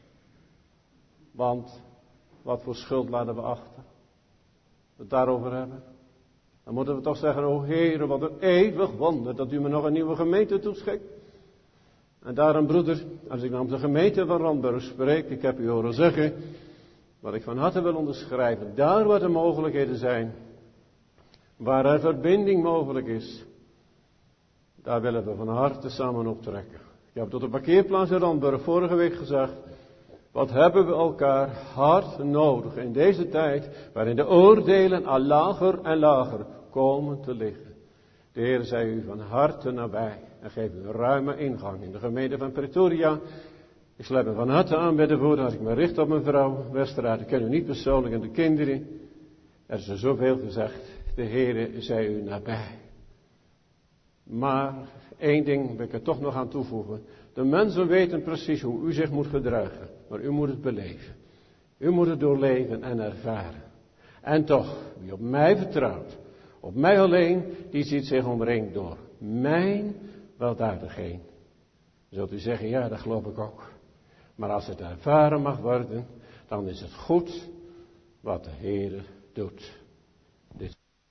Want, wat voor schuld laten we achter? We het daarover hebben. Dan moeten we toch zeggen, o Heere, wat een eeuwig wonder dat u me nog een nieuwe gemeente toeschikt. En daarom, broeder, als ik namens de gemeente van Randburg spreek, ik heb u horen zeggen, wat ik van harte wil onderschrijven, daar waar de mogelijkheden zijn, waar er verbinding mogelijk is, daar willen we van harte samen optrekken. Ik heb tot de parkeerplaats in Randburg vorige week gezegd, wat hebben we elkaar hard nodig in deze tijd, waarin de oordelen al lager en lager komen te liggen. De Heer zij u van harte nabij en geef u een ruime ingang in de gemeente van Pretoria. Ik sluit me van harte aan bij de woorden als ik me richt op mijn vrouw Westerraad. Ik ken u niet persoonlijk en de kinderen. Er is er zoveel gezegd. De Heer zij u nabij. Maar één ding wil ik er toch nog aan toevoegen. De mensen weten precies hoe u zich moet gedragen. Maar u moet het beleven. U moet het doorleven en ervaren. En toch, wie op mij vertrouwt, op mij alleen, die ziet zich omringd door mijn weldadigheid. Zult u zeggen, ja, dat geloof ik ook. Maar als het ervaren mag worden, dan is het goed wat de Heer doet. Dit.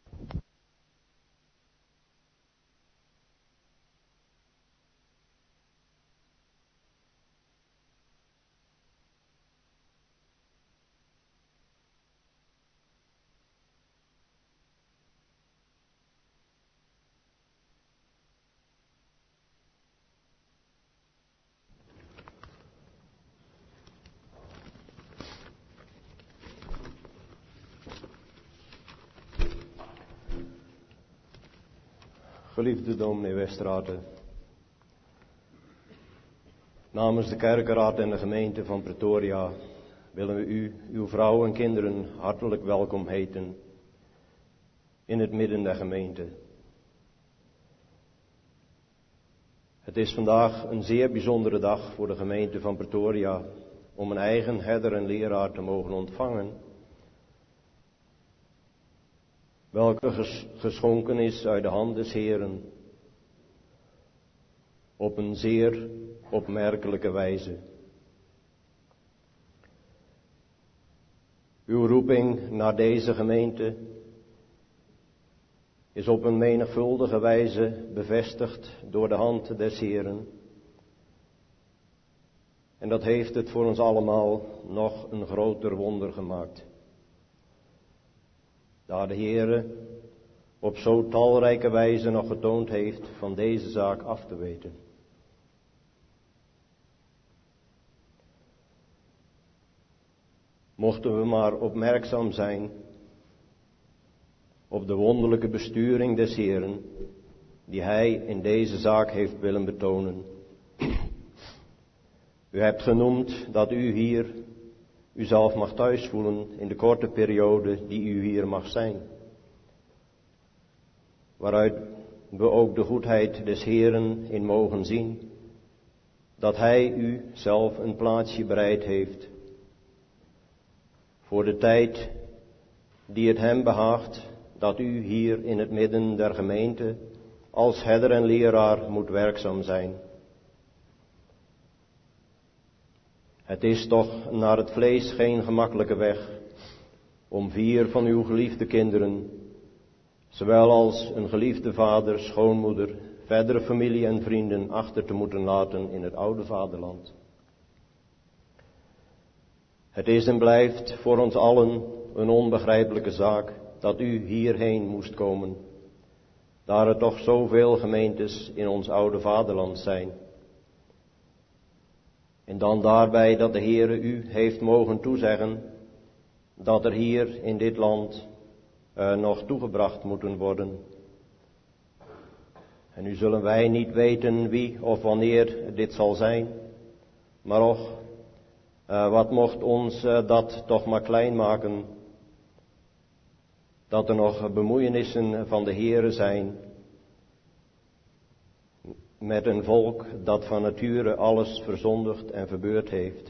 Geliefde dominee Westerraad, namens de kerkenraad en de gemeente van Pretoria willen we u, uw vrouw en kinderen hartelijk welkom heten in het midden der gemeente. Het is vandaag een zeer bijzondere dag voor de gemeente van Pretoria om een eigen herder en leraar te mogen ontvangen, welke ges- geschonken is uit de hand des Heeren, op een zeer opmerkelijke wijze. Uw roeping naar deze gemeente is op een menigvuldige wijze bevestigd door de hand des Heeren. En dat heeft het voor ons allemaal nog een groter wonder gemaakt. Daar de Heere op zo talrijke wijze nog getoond heeft van deze zaak af te weten. Mochten we maar opmerkzaam zijn op de wonderlijke besturing des Heeren, die Hij in deze zaak heeft willen betonen. U hebt genoemd dat u hier uzelf mag thuisvoelen in de korte periode die u hier mag zijn. Waaruit we ook de goedheid des Heeren in mogen zien, dat Hij u zelf een plaatsje bereid heeft voor de tijd die het Hem behaagt dat u hier in het midden der gemeente als herder en leraar moet werkzaam zijn. Het is toch naar het vlees geen gemakkelijke weg om vier van uw geliefde kinderen, zowel als een geliefde vader, schoonmoeder, verdere familie en vrienden achter te moeten laten in het oude vaderland. Het is en blijft voor ons allen een onbegrijpelijke zaak dat u hierheen moest komen, daar er toch zoveel gemeentes in ons oude vaderland zijn. En dan daarbij dat de Heere u heeft mogen toezeggen dat er hier in dit land uh, nog toegebracht moeten worden. En nu zullen wij niet weten wie of wanneer dit zal zijn, maar och, uh, wat mocht ons uh, dat toch maar klein maken, dat er nog bemoeienissen van de Heere zijn met een volk dat van nature alles verzondigd en verbeurd heeft.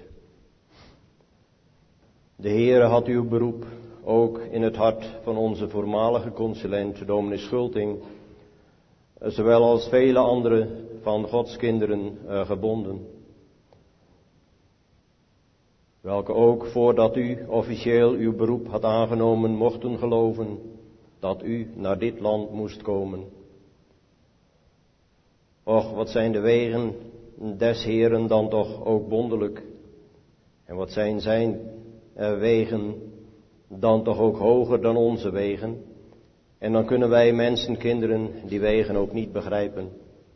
De Heere had uw beroep ook in het hart van onze voormalige consulent, dominee Schulting, zowel als vele andere van Gods kinderen uh, gebonden. Welke ook voordat u officieel uw beroep had aangenomen mochten geloven dat u naar dit land moest komen. Och, wat zijn de wegen des Heeren dan toch ook wonderlijk. En wat zijn zijn uh, wegen dan toch ook hoger dan onze wegen. En dan kunnen wij mensenkinderen die wegen ook niet begrijpen.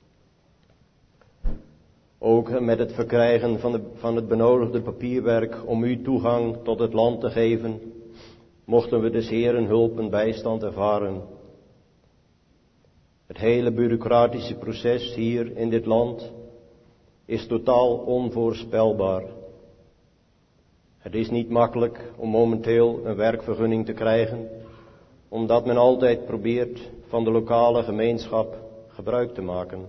Ook met het verkrijgen van, de, van het benodigde papierwerk om u toegang tot het land te geven, mochten we des Heeren hulp en bijstand ervaren. Het hele bureaucratische proces hier in dit land is totaal onvoorspelbaar. Het is niet makkelijk om momenteel een werkvergunning te krijgen, omdat men altijd probeert van de lokale gemeenschap gebruik te maken.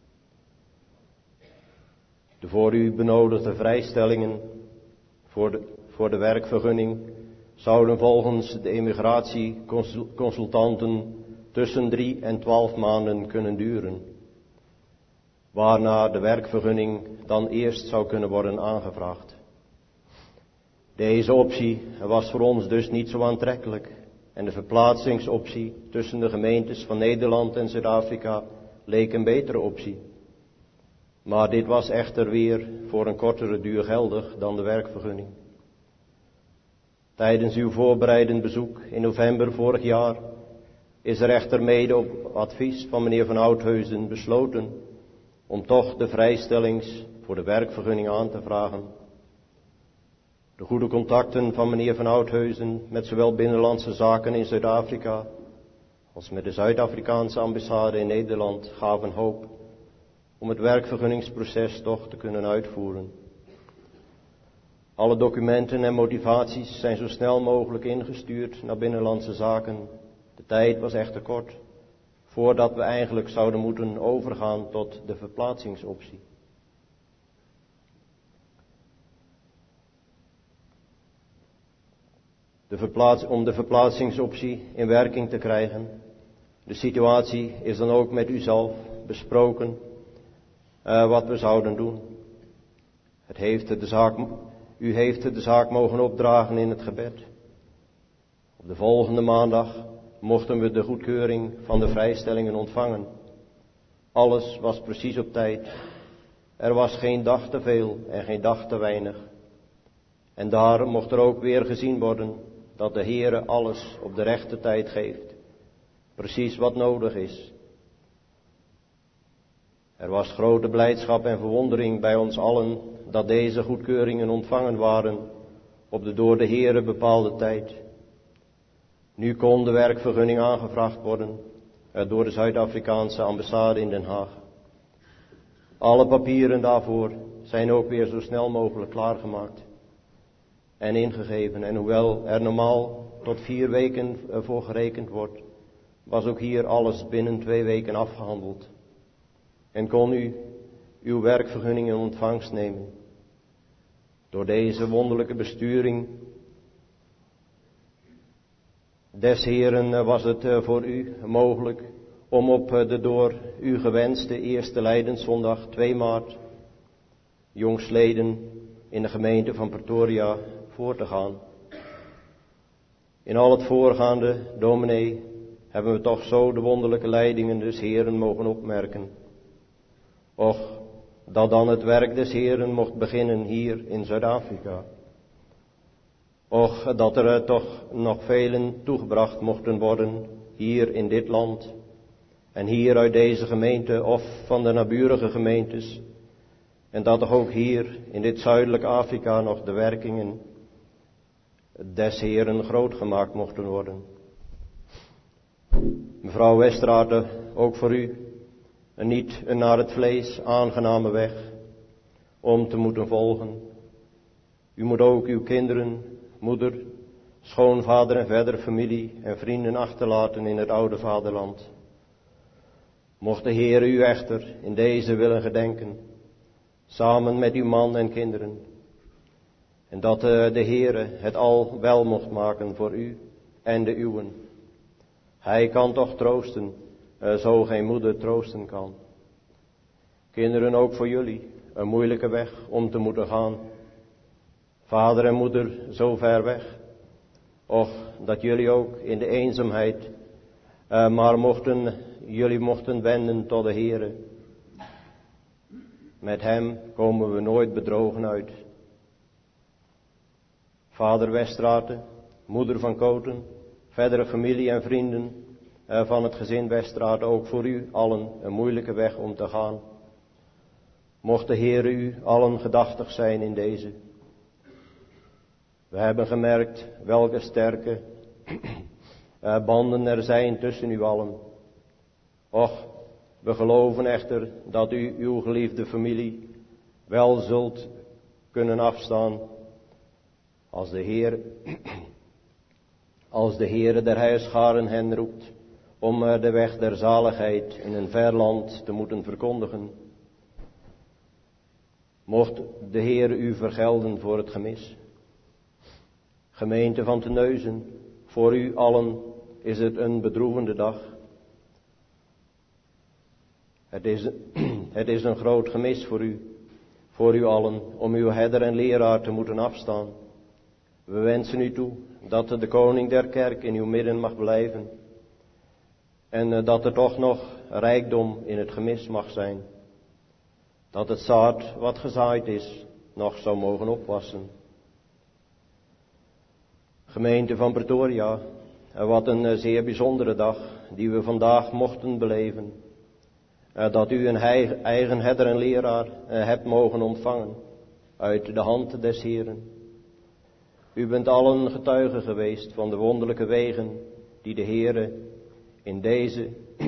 De voor u benodigde vrijstellingen voor de, voor de werkvergunning zouden volgens de immigratieconsultanten tussen drie en twaalf maanden kunnen duren, waarna de werkvergunning dan eerst zou kunnen worden aangevraagd. Deze optie was voor ons dus niet zo aantrekkelijk en de verplaatsingsoptie tussen de gemeentes van Nederland en Zuid-Afrika leek een betere optie. Maar dit was echter weer voor een kortere duur geldig dan de werkvergunning. Tijdens uw voorbereidend bezoek in november vorig jaar is er echter mede op advies van meneer Van Oudheusen besloten om toch de vrijstellings voor de werkvergunning aan te vragen. De goede contacten van meneer Van Oudheusen met zowel binnenlandse zaken in Zuid-Afrika als met de Zuid-Afrikaanse ambassade in Nederland gaven hoop om het werkvergunningsproces toch te kunnen uitvoeren. Alle documenten en motivaties zijn zo snel mogelijk ingestuurd naar binnenlandse zaken. De tijd was echter kort, voordat we eigenlijk zouden moeten overgaan tot de verplaatsingsoptie. De verplaats, om de verplaatsingsoptie in werking te krijgen. De situatie is dan ook met u zelf besproken uh, wat we zouden doen. Het heeft de zaak, u heeft de zaak mogen opdragen in het gebed. Op de volgende maandag mochten we de goedkeuring van de vrijstellingen ontvangen. Alles was precies op tijd. Er was geen dag te veel en geen dag te weinig. En daar mocht er ook weer gezien worden dat de Heere alles op de rechte tijd geeft. Precies wat nodig is. Er was grote blijdschap en verwondering bij ons allen dat deze goedkeuringen ontvangen waren op de door de Heere bepaalde tijd. Nu kon de werkvergunning aangevraagd worden door de Zuid-Afrikaanse ambassade in Den Haag. Alle papieren daarvoor zijn ook weer zo snel mogelijk klaargemaakt en ingegeven. En hoewel er normaal tot vier weken voor gerekend wordt, was ook hier alles binnen twee weken afgehandeld. En kon u uw werkvergunning in ontvangst nemen. Door deze wonderlijke besturing des Heeren was het voor u mogelijk om op de door u gewenste eerste Lijdenszondag twee maart jongstleden in de gemeente van Pretoria voor te gaan. In al het voorgaande, dominee, hebben we toch zo de wonderlijke leidingen des Heeren mogen opmerken. Och, dat dan het werk des Heeren mocht beginnen hier in Zuid-Afrika. Och, dat er toch nog velen toegebracht mochten worden hier in dit land en hier uit deze gemeente of van de naburige gemeentes. En dat toch ook hier in dit zuidelijk Afrika nog de werkingen des Heeren groot gemaakt mochten worden. Mevrouw Westraate, ook voor u een niet een naar het vlees aangename weg om te moeten volgen. U moet ook uw kinderen, moeder, schoonvader en verdere familie en vrienden achterlaten in het oude vaderland. Mocht de Heer u echter in deze willen gedenken, samen met uw man en kinderen, en dat de Heere het al wel mocht maken voor u en de uwen. Hij kan toch troosten, zo geen moeder troosten kan. Kinderen, ook voor jullie, een moeilijke weg om te moeten gaan. Vader en moeder zo ver weg. Och, dat jullie ook in de eenzaamheid, uh, maar mochten, jullie mochten wenden tot de Heere. Met hem komen we nooit bedrogen uit. Vader Westraate, moeder van Koten, verdere familie en vrienden uh, van het gezin Westraate, ook voor u allen een moeilijke weg om te gaan. Mocht de Heere u allen gedachtig zijn in deze. We hebben gemerkt welke sterke uh, banden er zijn tussen u allen. Och, we geloven echter dat u uw geliefde familie wel zult kunnen afstaan als de Heer, als de Heere der Heerscharen hen roept om uh, de weg der zaligheid in een ver land te moeten verkondigen. Mocht de Heer u vergelden voor het gemis. Gemeente van Terneuzen, voor u allen is het een bedroevende dag. Het is, het is een groot gemis voor u, voor u allen, om uw herder en leraar te moeten afstaan. We wensen u toe dat de koning der kerk in uw midden mag blijven. En dat er toch nog rijkdom in het gemis mag zijn. Dat het zaad wat gezaaid is nog zou mogen opwassen. Gemeente van Pretoria, wat een zeer bijzondere dag die we vandaag mochten beleven. Dat u een eigen herder en leraar hebt mogen ontvangen uit de hand des Heeren. U bent allen getuigen geweest van de wonderlijke wegen die de Heere in deze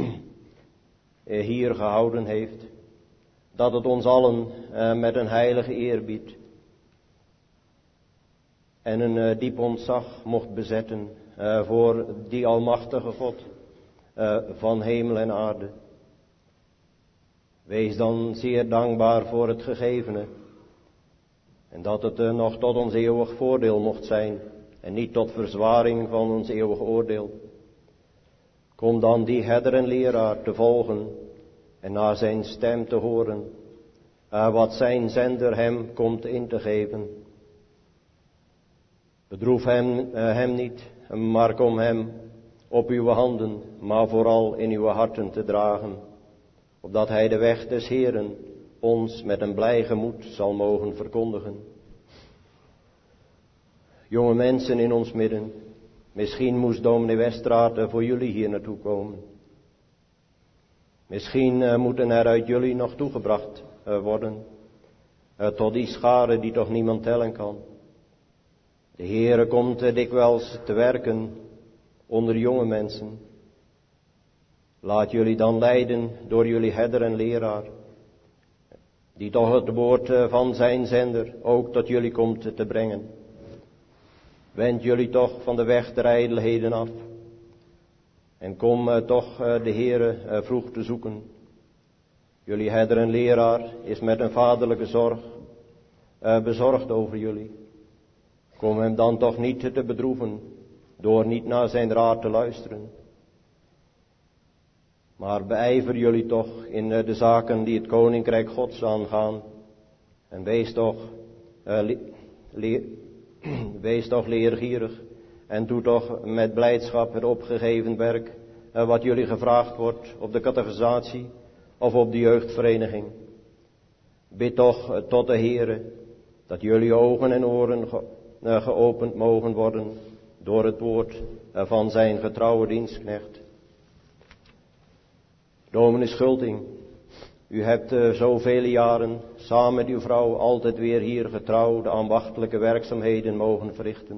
hier gehouden heeft. Dat het ons allen met een heilige eerbied en een diep ontzag mocht bezetten voor die almachtige God van hemel en aarde. Wees dan zeer dankbaar voor het gegevene. En dat het uh, nog tot ons eeuwig voordeel mocht zijn. En niet tot verzwaring van ons eeuwig oordeel. Kom dan die herder en leraar te volgen. En naar zijn stem te horen. Uh, wat zijn zender hem komt in te geven. Bedroef hem, uh, hem niet. Maar kom hem op uw handen. Maar vooral in uw harten te dragen. Opdat hij de weg des Heeren ons met een blij gemoed zal mogen verkondigen. Jonge mensen in ons midden, misschien moest dominee Westraate voor jullie hier naartoe komen. Misschien uh, moeten er uit jullie nog toegebracht uh, worden, uh, tot die schare die toch niemand tellen kan. De Heere komt uh, dikwijls te werken onder jonge mensen. Laat jullie dan leiden door jullie herder en leraar. die toch het woord van zijn zender ook tot jullie komt te brengen. Wend jullie toch van de weg der ijdelheden af. En kom uh, toch uh, de Heere uh, vroeg te zoeken. Jullie herder en leraar is met een vaderlijke zorg uh, bezorgd over jullie. Kom hem dan toch niet te bedroeven door niet naar zijn raad te luisteren. Maar beijver jullie toch in uh, de zaken die het koninkrijk Gods aangaan. En wees toch, uh, le- le- wees toch leergierig. En doe toch met blijdschap het opgegeven werk uh, wat jullie gevraagd wordt op de catechisatie of op de jeugdvereniging. Bid toch uh, tot de Heere dat jullie ogen en oren ge- uh, geopend mogen worden door het woord uh, van zijn getrouwe dienstknecht. Dominee Schulting, u hebt uh, zoveel jaren samen met uw vrouw altijd weer hier getrouw de ambachtelijke werkzaamheden mogen verrichten.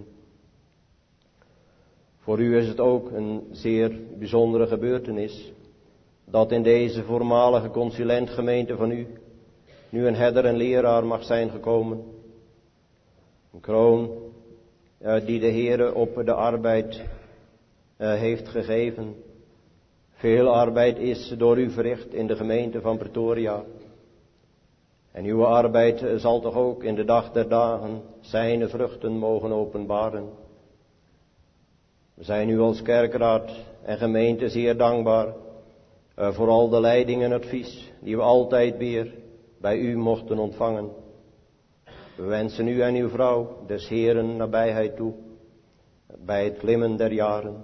Voor u is het ook een zeer bijzondere gebeurtenis dat in deze voormalige consulentgemeente van u nu een herder en leraar mag zijn gekomen. Een kroon uh, die de Heere op de arbeid uh, heeft gegeven. Veel arbeid is door u verricht in de gemeente van Pretoria. En uw arbeid uh, zal toch ook in de dag der dagen zijn vruchten mogen openbaren. We zijn u als kerkraad en gemeente zeer dankbaar uh, voor al de leiding en advies die we altijd weer bij u mochten ontvangen. We wensen u en uw vrouw des Heeren nabijheid toe bij het klimmen der jaren.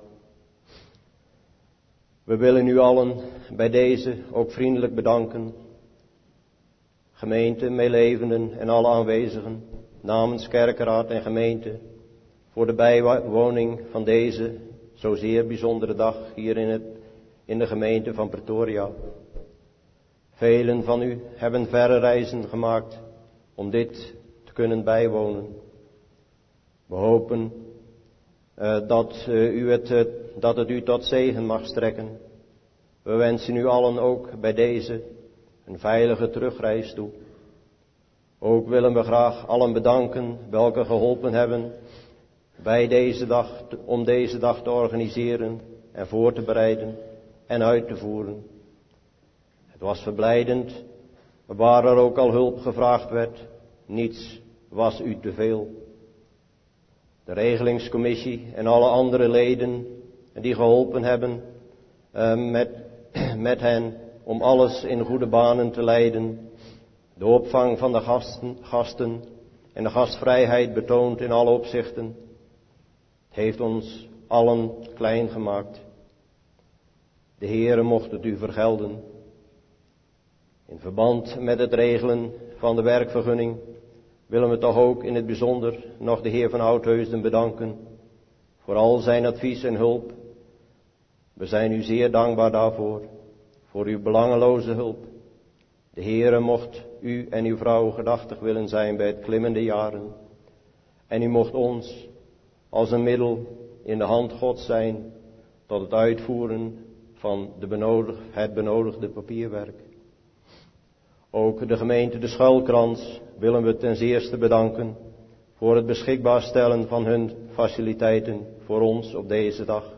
We willen u allen bij deze ook vriendelijk bedanken. Gemeente, meelevenden en alle aanwezigen namens kerkraad en gemeente voor de bijwoning van deze zo zeer bijzondere dag hier in, het, in de gemeente van Pretoria. Velen van u hebben verre reizen gemaakt om dit te kunnen bijwonen. We hopen uh, dat, uh, u het, uh, dat het u tot zegen mag strekken. We wensen u allen ook bij deze een veilige terugreis toe. Ook willen we graag allen bedanken welke geholpen hebben bij deze dag, om deze dag te organiseren en voor te bereiden en uit te voeren. Het was verblijdend, waar er ook al hulp gevraagd werd, niets was u te veel. De regelingscommissie en alle andere leden die geholpen hebben uh, met, met hen om alles in goede banen te leiden, de opvang van de gasten, gasten en de gastvrijheid betoond in alle opzichten. Het heeft ons allen klein gemaakt. De Heere mocht het u vergelden. In verband met het regelen van de werkvergunning willen we toch ook in het bijzonder nog de Heer van Oudheusden bedanken voor al zijn advies en hulp. We zijn u zeer dankbaar daarvoor, voor uw belangeloze hulp. De Heere mocht u en uw vrouw gedachtig willen zijn bij het klimmende jaren. En u mocht ons als een middel in de hand Gods zijn tot het uitvoeren van de benodig, het benodigde papierwerk. Ook de gemeente De Schuilkrans willen we ten zeerste bedanken voor het beschikbaar stellen van hun faciliteiten voor ons op deze dag.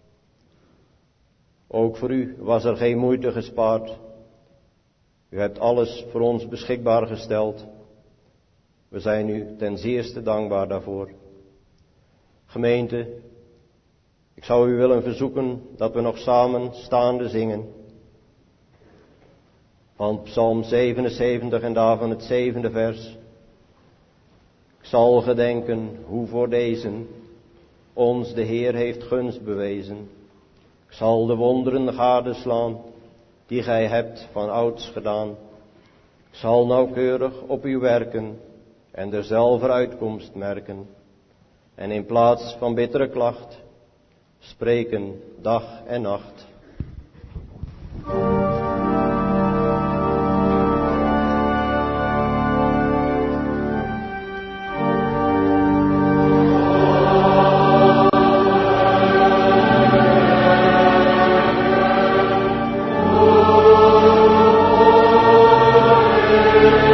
Ook voor u was er geen moeite gespaard. U hebt alles voor ons beschikbaar gesteld. We zijn u ten zeerste dankbaar daarvoor. Gemeente, ik zou u willen verzoeken dat we nog samen staande zingen. Van Psalm zevenenzeventig en daarvan het zevende vers. Ik zal gedenken hoe voor deze ons de Heer heeft gunst bewezen. Ik zal de wonderen gadeslaan die gij hebt van ouds gedaan. Ik zal nauwkeurig op u werken en derzelver uitkomst merken. En in plaats van bittere klacht spreken dag en nacht. Oh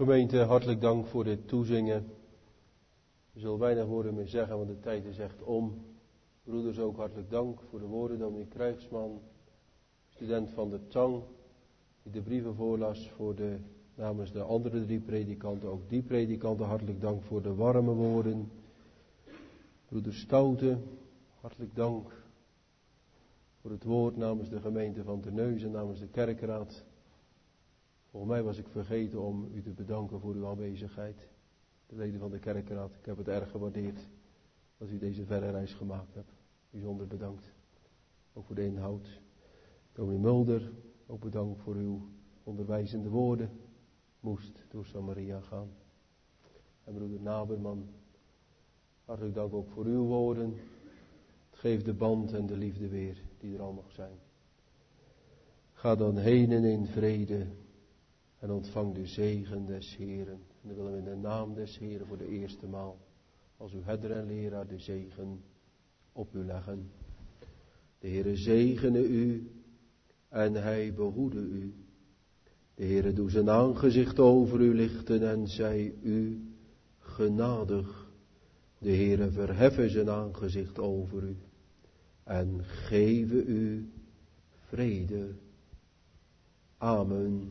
Gemeente, hartelijk dank voor dit toezingen. We zullen weinig woorden meer zeggen, want de tijd is echt om. Broeders, ook hartelijk dank voor de woorden. Dominee Krijgsman, student van de Tang, die de brieven voorlas voor de, namens de andere drie predikanten. Ook die predikanten, hartelijk dank voor de warme woorden. Broeder Stoute, hartelijk dank voor het woord namens de gemeente van Terneuzen, namens de kerkraad. Volgens mij was ik vergeten om u te bedanken voor uw aanwezigheid. De leden van de kerkraad, ik heb het erg gewaardeerd dat u deze verre reis gemaakt hebt. Bijzonder bedankt. Ook voor de inhoud. Dominee Mulder, ook bedankt voor uw onderwijzende woorden. Moest door Samaria gaan. En broeder Naberman, hartelijk dank ook voor uw woorden. Het geeft de band en de liefde weer die er al mag zijn. Ga dan heen en in vrede en ontvang de zegen des Heeren. En dan willen we in de naam des Heeren voor de eerste maal als uw herder en leraar de zegen op u leggen. De Heere zegene u en hij behoede u. De Heere doe zijn aangezicht over u lichten en zij u genadig. De Heere verheffen zijn aangezicht over u en geven u vrede. Amen.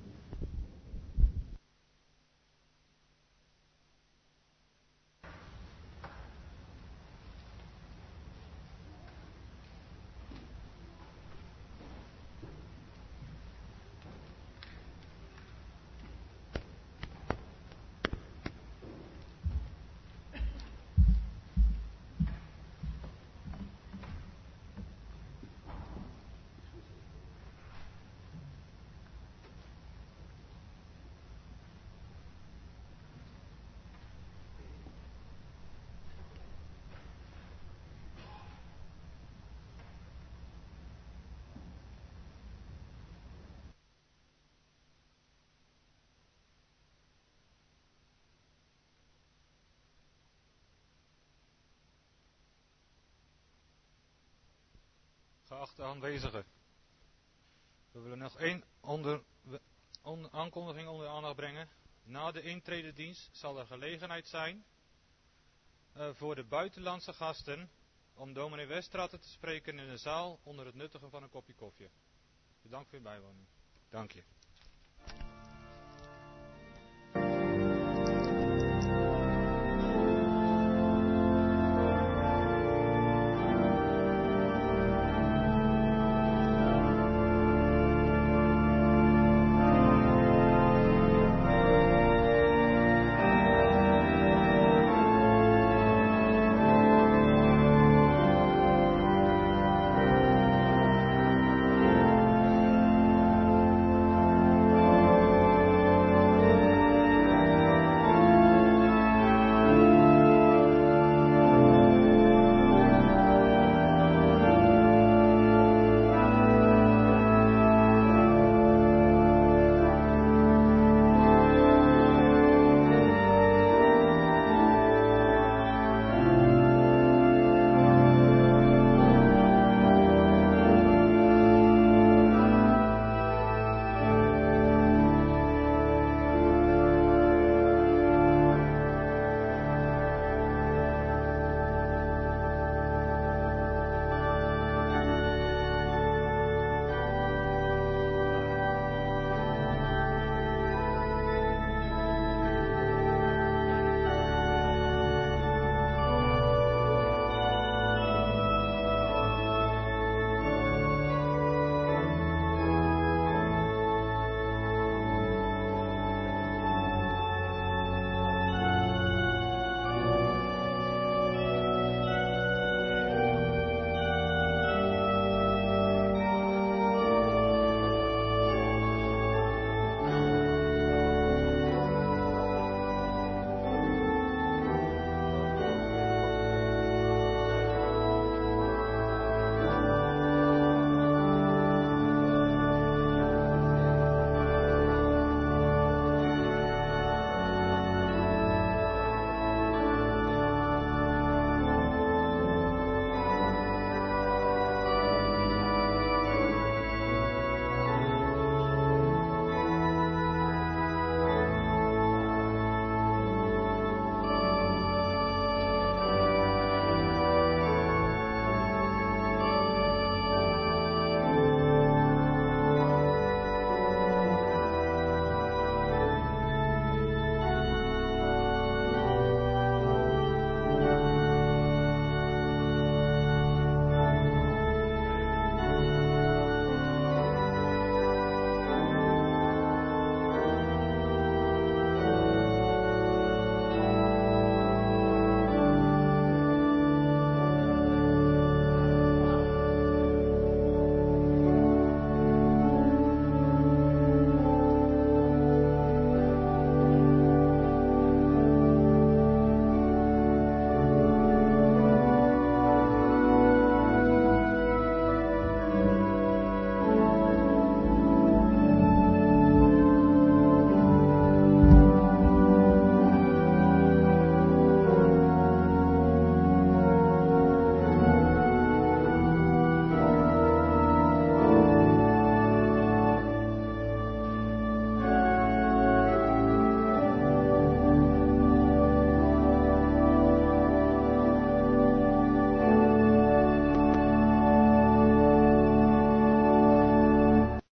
Geachte aanwezigen, we willen nog één onder, on, aankondiging onder de aandacht brengen. Na de intrededienst zal er gelegenheid zijn uh, voor de buitenlandse gasten om dominee Westraten te spreken in de zaal onder het nuttigen van een kopje koffie. Bedankt voor uw bijwoning. Dank je.